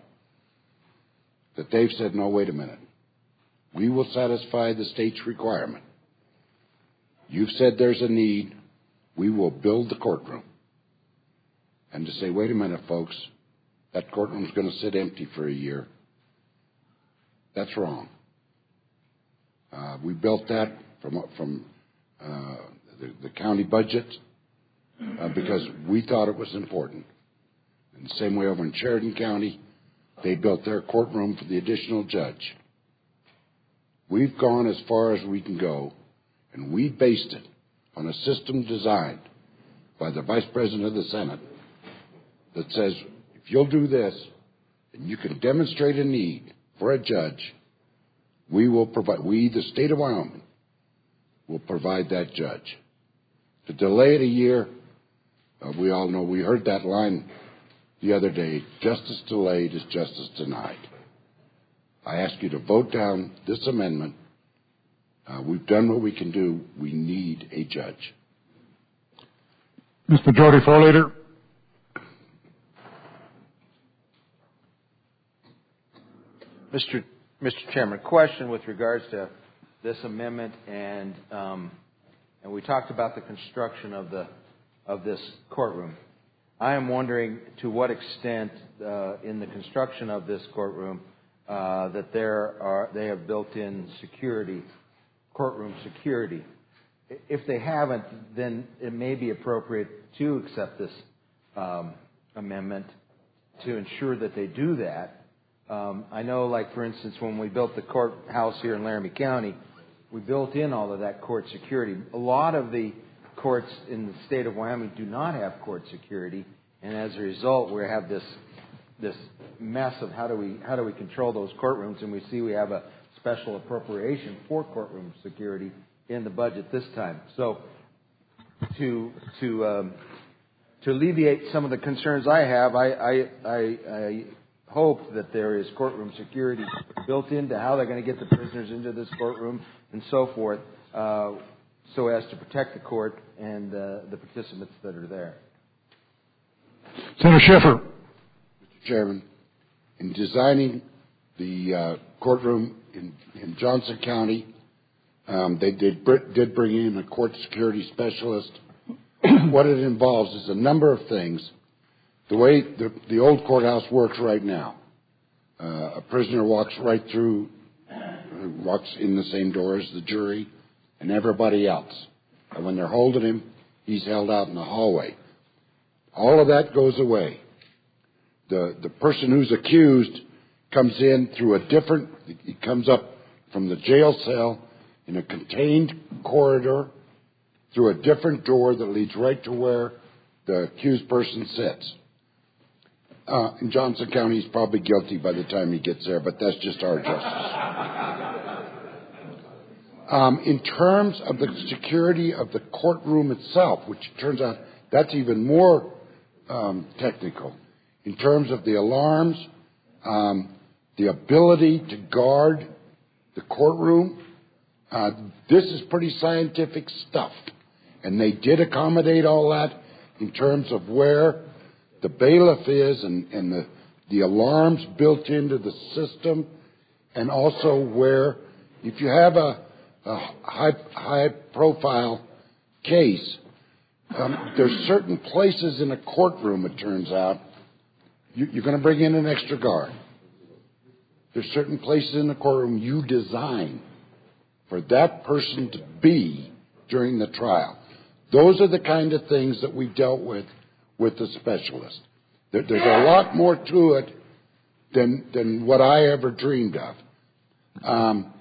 That they've said, no, wait a minute. We will satisfy the state's requirement. You've said there's a need. We will build the courtroom. And to say, wait a minute, folks, that courtroom's going to sit empty for a year. That's wrong. Uh, we built that from from uh, the, the county budget uh, because we thought it was important. In the same way over in Sheridan County, they built their courtroom for the additional judge. We've gone as far as we can go, and we based it on a system designed by the Vice President of the Senate that says, if you'll do this, and you can demonstrate a need for a judge, we will provide, we, the state of Wyoming, will provide that judge. To delay it a year, uh, we all know, we heard that line the other day, justice delayed is justice denied. I ask you to vote down this amendment. Uh, we've done what we can do. We need a judge. Mister Majority Floor Leader. Mister Mister Chairman, question with regards to this amendment, and um, and we talked about the construction of the of this courtroom. I am wondering to what extent uh, in the construction of this courtroom uh, that there are they have built-in security, courtroom security. If they haven't, then it may be appropriate to accept this um, amendment to ensure that they do that. Um, I know, like, for instance, when we built the courthouse here in Laramie County, we built in all of that court security. A lot of the courts in the state of Wyoming do not have court security, and as a result, we have this this mess of how do we how do we control those courtrooms, and we see we have a special appropriation for courtroom security in the budget this time. So, to to um, to alleviate some of the concerns I have, I I, I, I hope that there is courtroom security built into how they're going to get the prisoners into this courtroom and so forth, uh, so as to protect the court and uh, the participants that are there. Senator Schiffer. Mister Chairman, in designing the uh, courtroom in, in Johnson County, um, they did, did bring in a court security specialist. What it involves is a number of things. The way the, the old courthouse works right now, uh, a prisoner walks right through, uh, walks in the same door as the jury and everybody else. And when they're holding him, he's held out in the hallway. All of that goes away. The the person who's accused comes in through a different, he comes up from the jail cell in a contained corridor through a different door that leads right to where the accused person sits. Uh, in Johnson County, he's probably guilty by the time he gets there, but that's just our justice. Um, in terms of the security of the courtroom itself, which turns out that's even more um, technical, in terms of the alarms, um, the ability to guard the courtroom, uh, this is pretty scientific stuff. And they did accommodate all that in terms of where the bailiff is and, and the, the alarms built into the system, and also where, if you have a, a high, high profile case, um, there's certain places in a courtroom, it turns out, you, you're going to bring in an extra guard. There's certain places in the courtroom you design for that person to be during the trial. Those are the kind of things that we dealt with with the specialist. There, there's a lot more to it than than what I ever dreamed of. Um,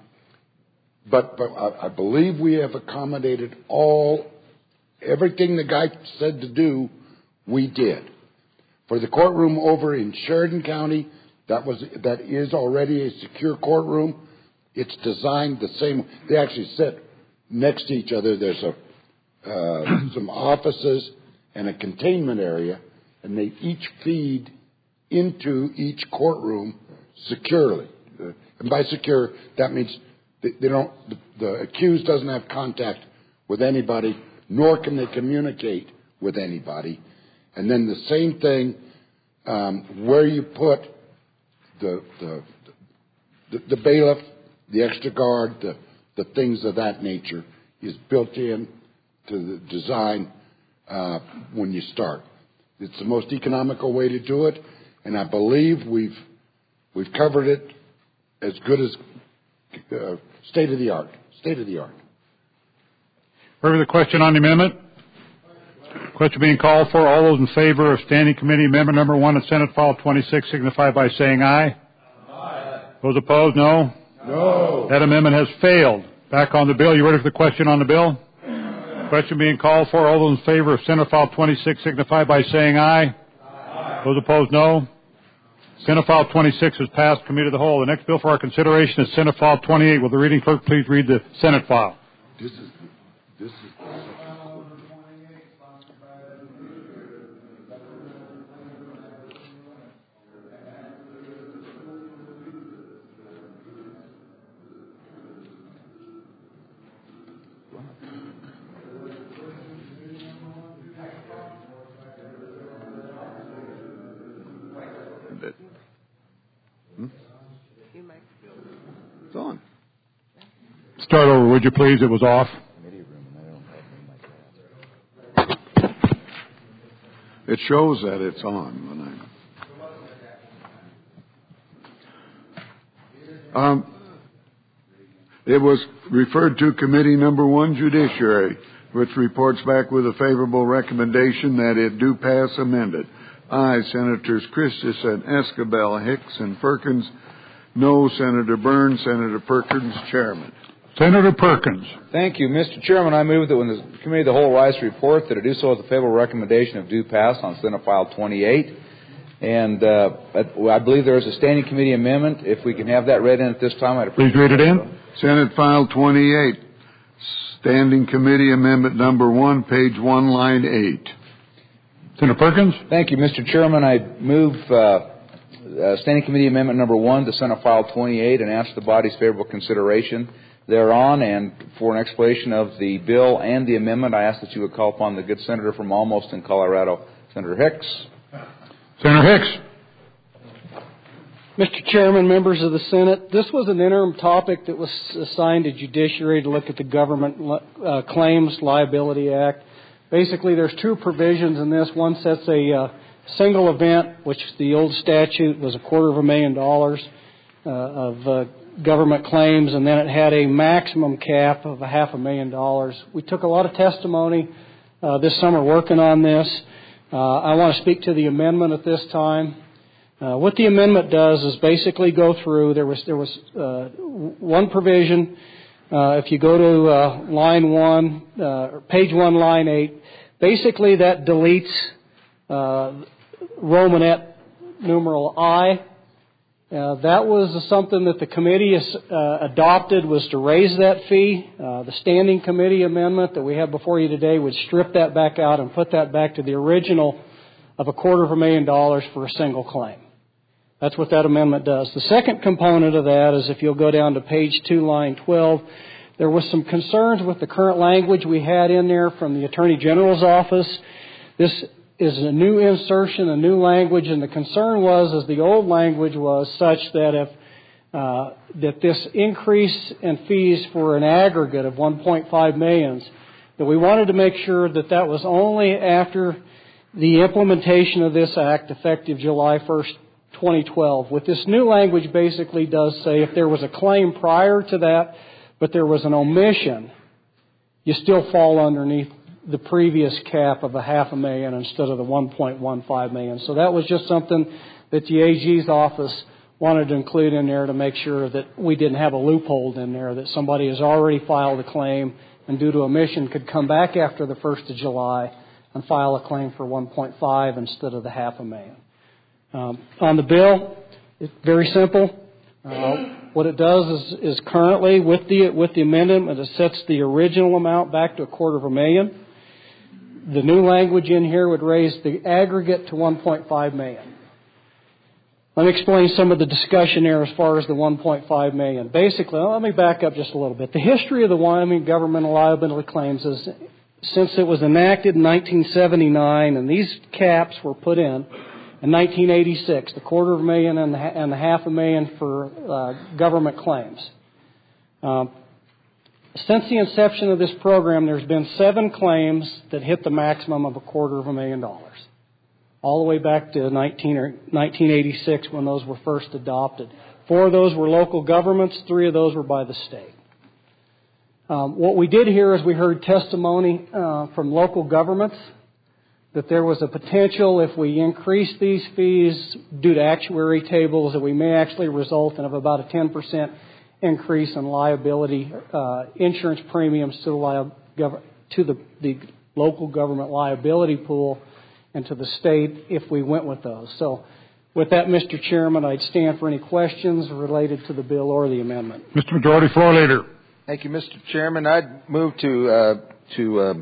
but but I, I believe we have accommodated all, everything the guy said to do, we did. For the courtroom over in Sheridan County, that was that is already a secure courtroom. It's designed the same. They actually sit next to each other. There's a uh, some offices and a containment area, and they each feed into each courtroom securely. Uh, and by secure, that means they, they don't. The, the accused doesn't have contact with anybody, nor can they communicate with anybody. And then the same thing um, where you put the the, the the bailiff, the extra guard, the the things of that nature is built in to the design uh, when you start. It's the most economical way to do it, and I believe we've we've covered it as good as uh, state of the art. State of the art. Further the question on the amendment? Question being called for. All those in favor of Standing Committee Amendment Number One of Senate File twenty-six signify by saying aye. Aye. Those opposed, no. No. That amendment has failed. Back on the bill. You ready for the question on the bill? Question being called for. All those in favor of Senate File twenty-six signify by saying aye. Aye. Those opposed, no. Senate File twenty-six is passed. Committee of the Whole. The next bill for our consideration is Senate File twenty-eight. Will the reading clerk please read the Senate file? This is this is. amended. Hmm? It's on. Start over, would you please? It was off. It shows that it's on. When I... Um, it was referred to committee number one, Judiciary, which reports back with a favorable recommendation that it do pass amended. Aye, Senators Christensen, Escabel, Hicks, and Perkins. No, Senator Burns. Senator Perkins, Chairman. Senator Perkins. Thank you, Mister Chairman. I move that when the Committee of the Whole rise to report, that it do so with a favorable recommendation of due pass on Senate File twenty-eight. And uh, I believe there is a standing committee amendment. If we can have that read in at this time, I'd appreciate it. Please read it in. Senate File twenty-eight, Standing Committee Amendment Number one, page one, line eight. Senator Perkins. Thank you, Mister Chairman. I move uh, uh, Standing Committee Amendment Number one to Senate File twenty-eight and ask the body's favorable consideration thereon. And for an explanation of the bill and the amendment, I ask that you would call upon the good senator from Almost in Colorado, Senator Hicks. Senator Hicks. Mister Chairman, members of the Senate, this was an interim topic that was assigned to Judiciary to look at the Government uh, Claims Liability Act. Basically, there's two provisions in this. One sets a uh, single event, which the old statute was a quarter of a million dollars uh, of uh, government claims, and then it had a maximum cap of a half a million dollars. We took a lot of testimony uh, this summer working on this. Uh, I want to speak to the amendment at this time. Uh, what the amendment does is basically go through. There was there was uh, one provision. Uh, if you go to uh, line one, uh, page one, line eight, basically that deletes uh, Romanet numeral I. Uh, that was something that the committee has, uh, adopted, was to raise that fee. Uh, the standing committee amendment that we have before you today would strip that back out and put that back to the original of a quarter of a million dollars for a single claim. That's what that amendment does. The second component of that is if you'll go down to page two, line twelve, there was some concerns with the current language we had in there from the Attorney General's office. This is a new insertion, a new language, and the concern was, as the old language was, such that if uh, that this increase in fees for an aggregate of one point five million, that we wanted to make sure that that was only after the implementation of this act effective July first, twenty twelve. What this new language basically does say, if there was a claim prior to that, but there was an omission, you still fall underneath the previous cap of a half a million instead of the one point one five million. So that was just something that the A G's office wanted to include in there to make sure that we didn't have a loophole in there, that somebody has already filed a claim and due to omission could come back after the first of July and file a claim for one point five instead of the half a million. Um, on the bill, it's very simple. Uh, what it does is, is currently with the with the amendment, it sets the original amount back to a quarter of a million. The new language in here would raise the aggregate to one point five million. Let me explain some of the discussion there as far as the one point five million. Basically, let me back up just a little bit. The history of the Wyoming governmental liability claims is since it was enacted in nineteen seventy-nine, and these caps were put in in nineteen eighty-six, the quarter of a million and the, and the half a million for uh, government claims. Um, since the inception of this program, there's been seven claims that hit the maximum of a quarter of a million dollars, all the way back to nineteen eighty-six when those were first adopted. Four of those were local governments, three of those were by the state. Um, what we did here is we heard testimony uh, from local governments that there was a potential if we increase these fees due to actuary tables that we may actually result in of about a ten percent increase in liability uh, insurance premiums to the, li- gov- to the, the local government liability pool and to the state if we went with those. So with that, Mister Chairman, I'd stand for any questions related to the bill or the amendment. Mister Majority Floor Leader. Thank you, Mister Chairman. I'd move to uh, to uh,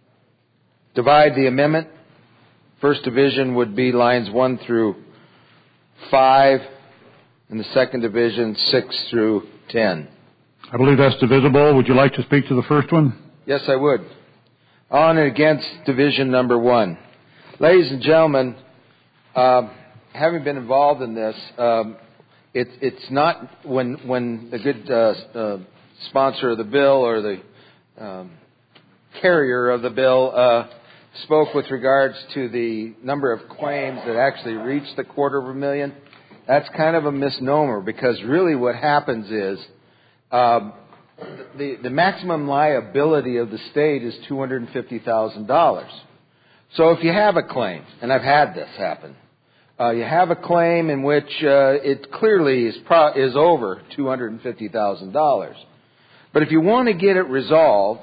divide the amendment. First division would be lines one through five, and the second division six through ten. I believe that's divisible. Would you like to speak to the first one? Yes, I would. On and against division number one. Ladies and gentlemen, uh, having been involved in this, um, it, it's not when when the good uh, uh, sponsor of the bill or the um, carrier of the bill uh, spoke with regards to the number of claims that actually reached the quarter of a million. That's kind of a misnomer, because really what happens is um, the, the maximum liability of the state is two hundred fifty thousand dollars. So if you have a claim, and I've had this happen, uh, you have a claim in which uh, it clearly is, pro- is over two hundred fifty thousand dollars. But if you want to get it resolved,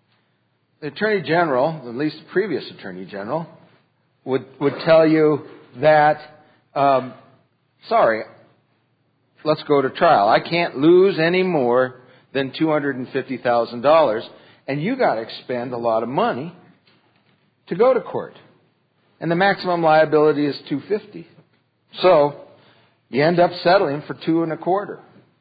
the Attorney General, at least the previous Attorney General, would, would tell you that, um, sorry, let's go to trial. I can't lose any more than two hundred fifty thousand dollars, and you got to expend a lot of money to go to court. And the maximum liability is two hundred fifty thousand dollars. So you end up settling for two and a quarter,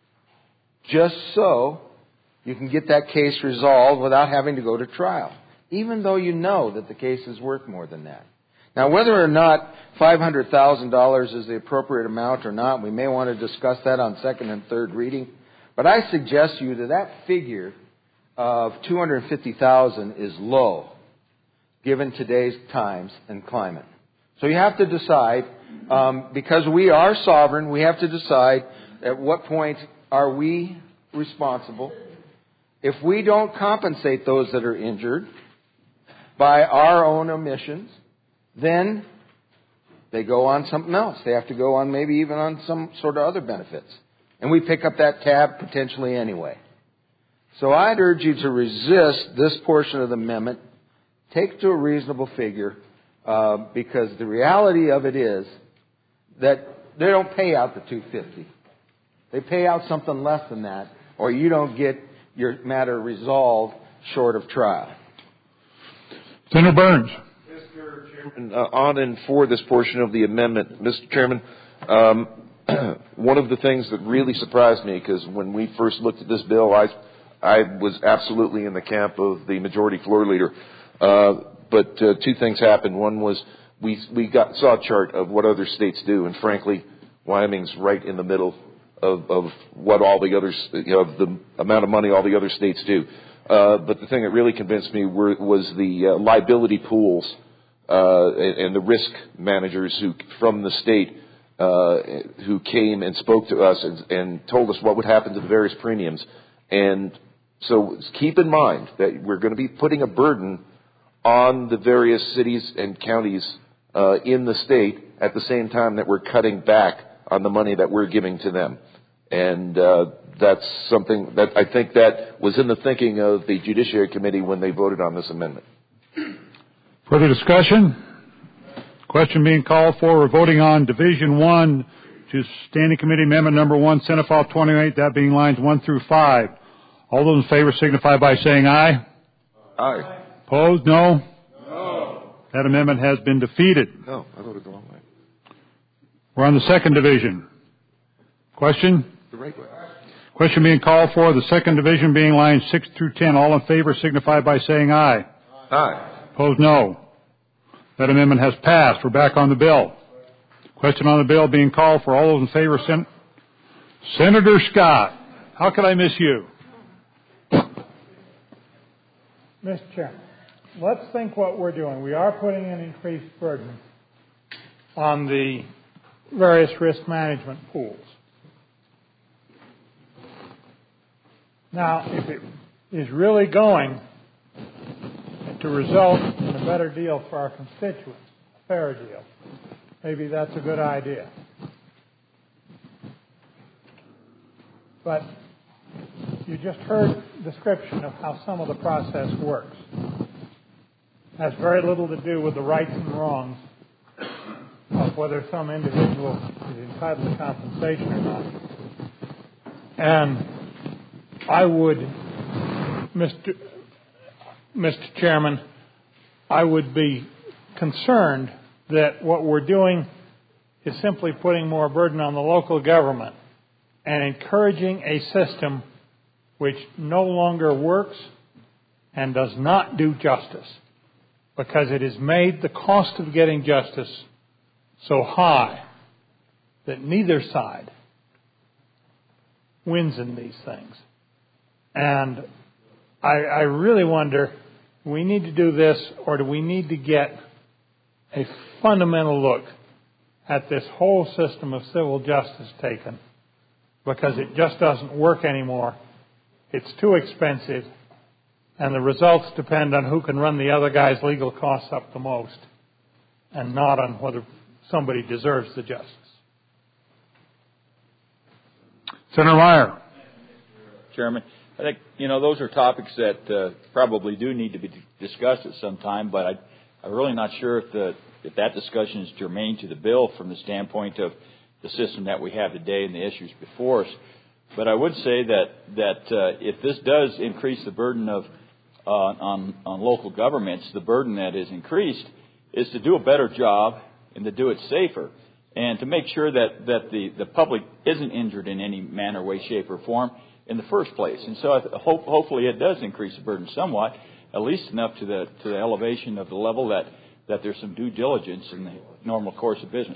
just so you can get that case resolved without having to go to trial, even though you know that the case is worth more than that. Now, whether or not five hundred thousand dollars is the appropriate amount or not, we may want to discuss that on second and third reading. But I suggest to you that that figure of two hundred fifty thousand dollars is low, given today's times and climate. So you have to decide, um, because we are sovereign, we have to decide at what point are we responsible. If we don't compensate those that are injured by our own omissions, then they go on something else. They have to go on maybe even on some sort of other benefits. And we pick up that tab potentially anyway. So I'd urge you to resist this portion of the amendment. Take it to a reasonable figure, uh, because the reality of it is that they don't pay out the two hundred fifty thousand dollars. They pay out something less than that, or you don't get your matter resolved short of trial. Senator Burns. Mister Chairman, uh, on and for this portion of the amendment, Mister Chairman, um, one of the things that really surprised me, because when we first looked at this bill, I, I was absolutely in the camp of the majority floor leader. Uh, but uh, two things happened. One was we we got saw a chart of what other states do, and frankly, Wyoming's right in the middle of, of what all the others, you know, of the amount of money all the other states do. Uh, but the thing that really convinced me were, was the uh, liability pools uh, and, and the risk managers who from the state uh, who came and spoke to us and, and told us what would happen to the various premiums. And so keep in mind that we're going to be putting a burden on the various cities and counties uh, in the state at the same time that we're cutting back on the money that we're giving to them. And uh, that's something that I think that was in the thinking of the Judiciary Committee when they voted on this amendment. Further discussion? Question being called for. We're voting on Division one to Standing Committee Amendment Number one, Senate File twenty-eight, that being lines one through five. All those in favor signify by saying aye. Aye. Opposed? No? No. That amendment has been defeated. No, I voted the wrong way. We're on the second division. Question? The right way. Question being called for. The second division being lines six through ten. All in favor signify by saying aye. Aye. Opposed? No. That amendment has passed. We're back on the bill. Question on the bill being called for. All those in favor, Sen- Senator Scott. How could I miss you? Mister Chairman, let's think what we're doing. We are putting an increased burden on the various risk management pools. Now, if it is really going to result in a better deal for our constituents, a fair deal, maybe that's a good idea. But you just heard a description of how some of the process works. It has very little to do with the rights and wrongs of whether some individual is entitled to compensation or not. And I would, Mister Mister Chairman, I would be concerned that what we're doing is simply putting more burden on the local government and encouraging a system which no longer works and does not do justice, because it has made the cost of getting justice so high that neither side wins in these things. And I, I really wonder, do we need to do this, or do we need to get a fundamental look at this whole system of civil justice taken? Because it just doesn't work anymore. It's too expensive, and the results depend on who can run the other guy's legal costs up the most, and not on whether somebody deserves the justice. Senator Meyer. Chairman, I think, you know, those are topics that uh, probably do need to be discussed at some time, but I, I'm really not sure if, the, if that discussion is germane to the bill from the standpoint of the system that we have today and the issues before us. But I would say that, that uh, if this does increase the burden of uh, on, on local governments, the burden that is increased is to do a better job and to do it safer, and to make sure that, that the, the public isn't injured in any manner, way, shape, or form in the first place. And so I hope, hopefully it does increase the burden somewhat, at least enough to the, to the elevation of the level that, that there's some due diligence in the normal course of business.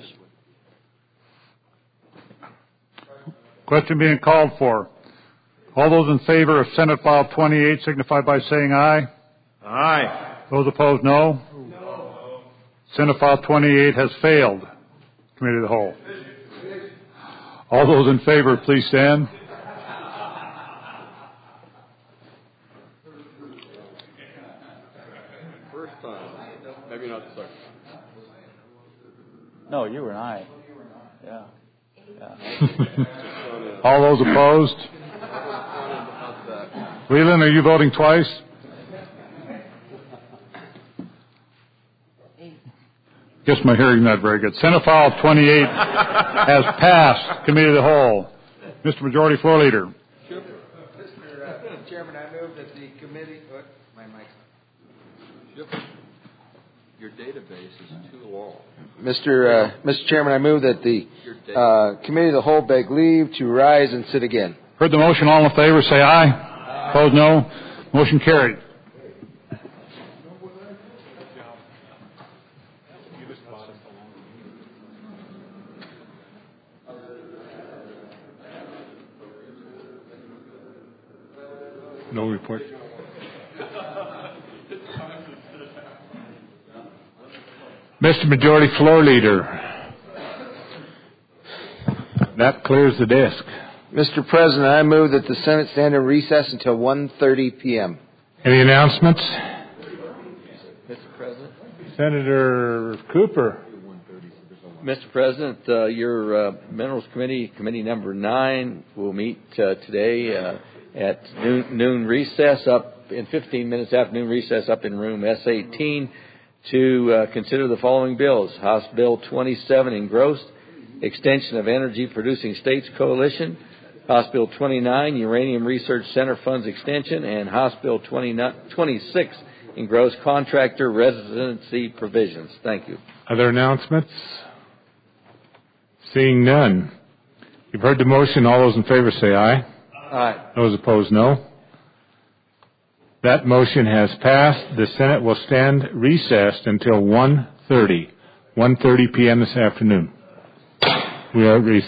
Question being called for. All those in favor of Senate File twenty-eight signify by saying aye. Aye. Those opposed, no. No. Senate File twenty-eight has failed. Committee of the Whole. All those in favor, please stand. First time. Maybe not the second. No, you were an aye. Yeah. yeah. All those opposed? Leland, are you voting twice? Guess my hearing's not very good. Senate File twenty-eight has passed. Committee of the Whole. Mister Majority Floor Leader. Mister Uh, Chairman, I move that the committee. What? My mic's on. Your database is too long. Mister Uh, Mister Chairman, I move that the uh, committee of the whole beg leave to rise and sit again. Heard the motion. All in favor, say aye. Aye. Opposed, no. Motion carried. No report. Mister Majority Floor Leader. That clears the desk. Mister President, I move that the Senate stand in recess until one thirty p.m. Any announcements? Mister President? Senator Cooper. Mister President, uh, your uh, Minerals Committee, Committee Number nine, will meet uh, today uh, at noon, noon recess up in fifteen minutes afternoon recess up in room S eighteen to uh, consider the following bills. House Bill twenty-seven engrossed, Extension of Energy Producing States Coalition, House Bill twenty-nine, Uranium Research Center Funds Extension, and House Bill twenty-six, engrossed Contractor Residency Provisions. Thank you. Other announcements? Seeing none. You've heard the motion. All those in favor say aye. Aye. Those opposed, no. That motion has passed. The Senate will stand recessed until one thirty, one thirty p.m. this afternoon. We are at recess.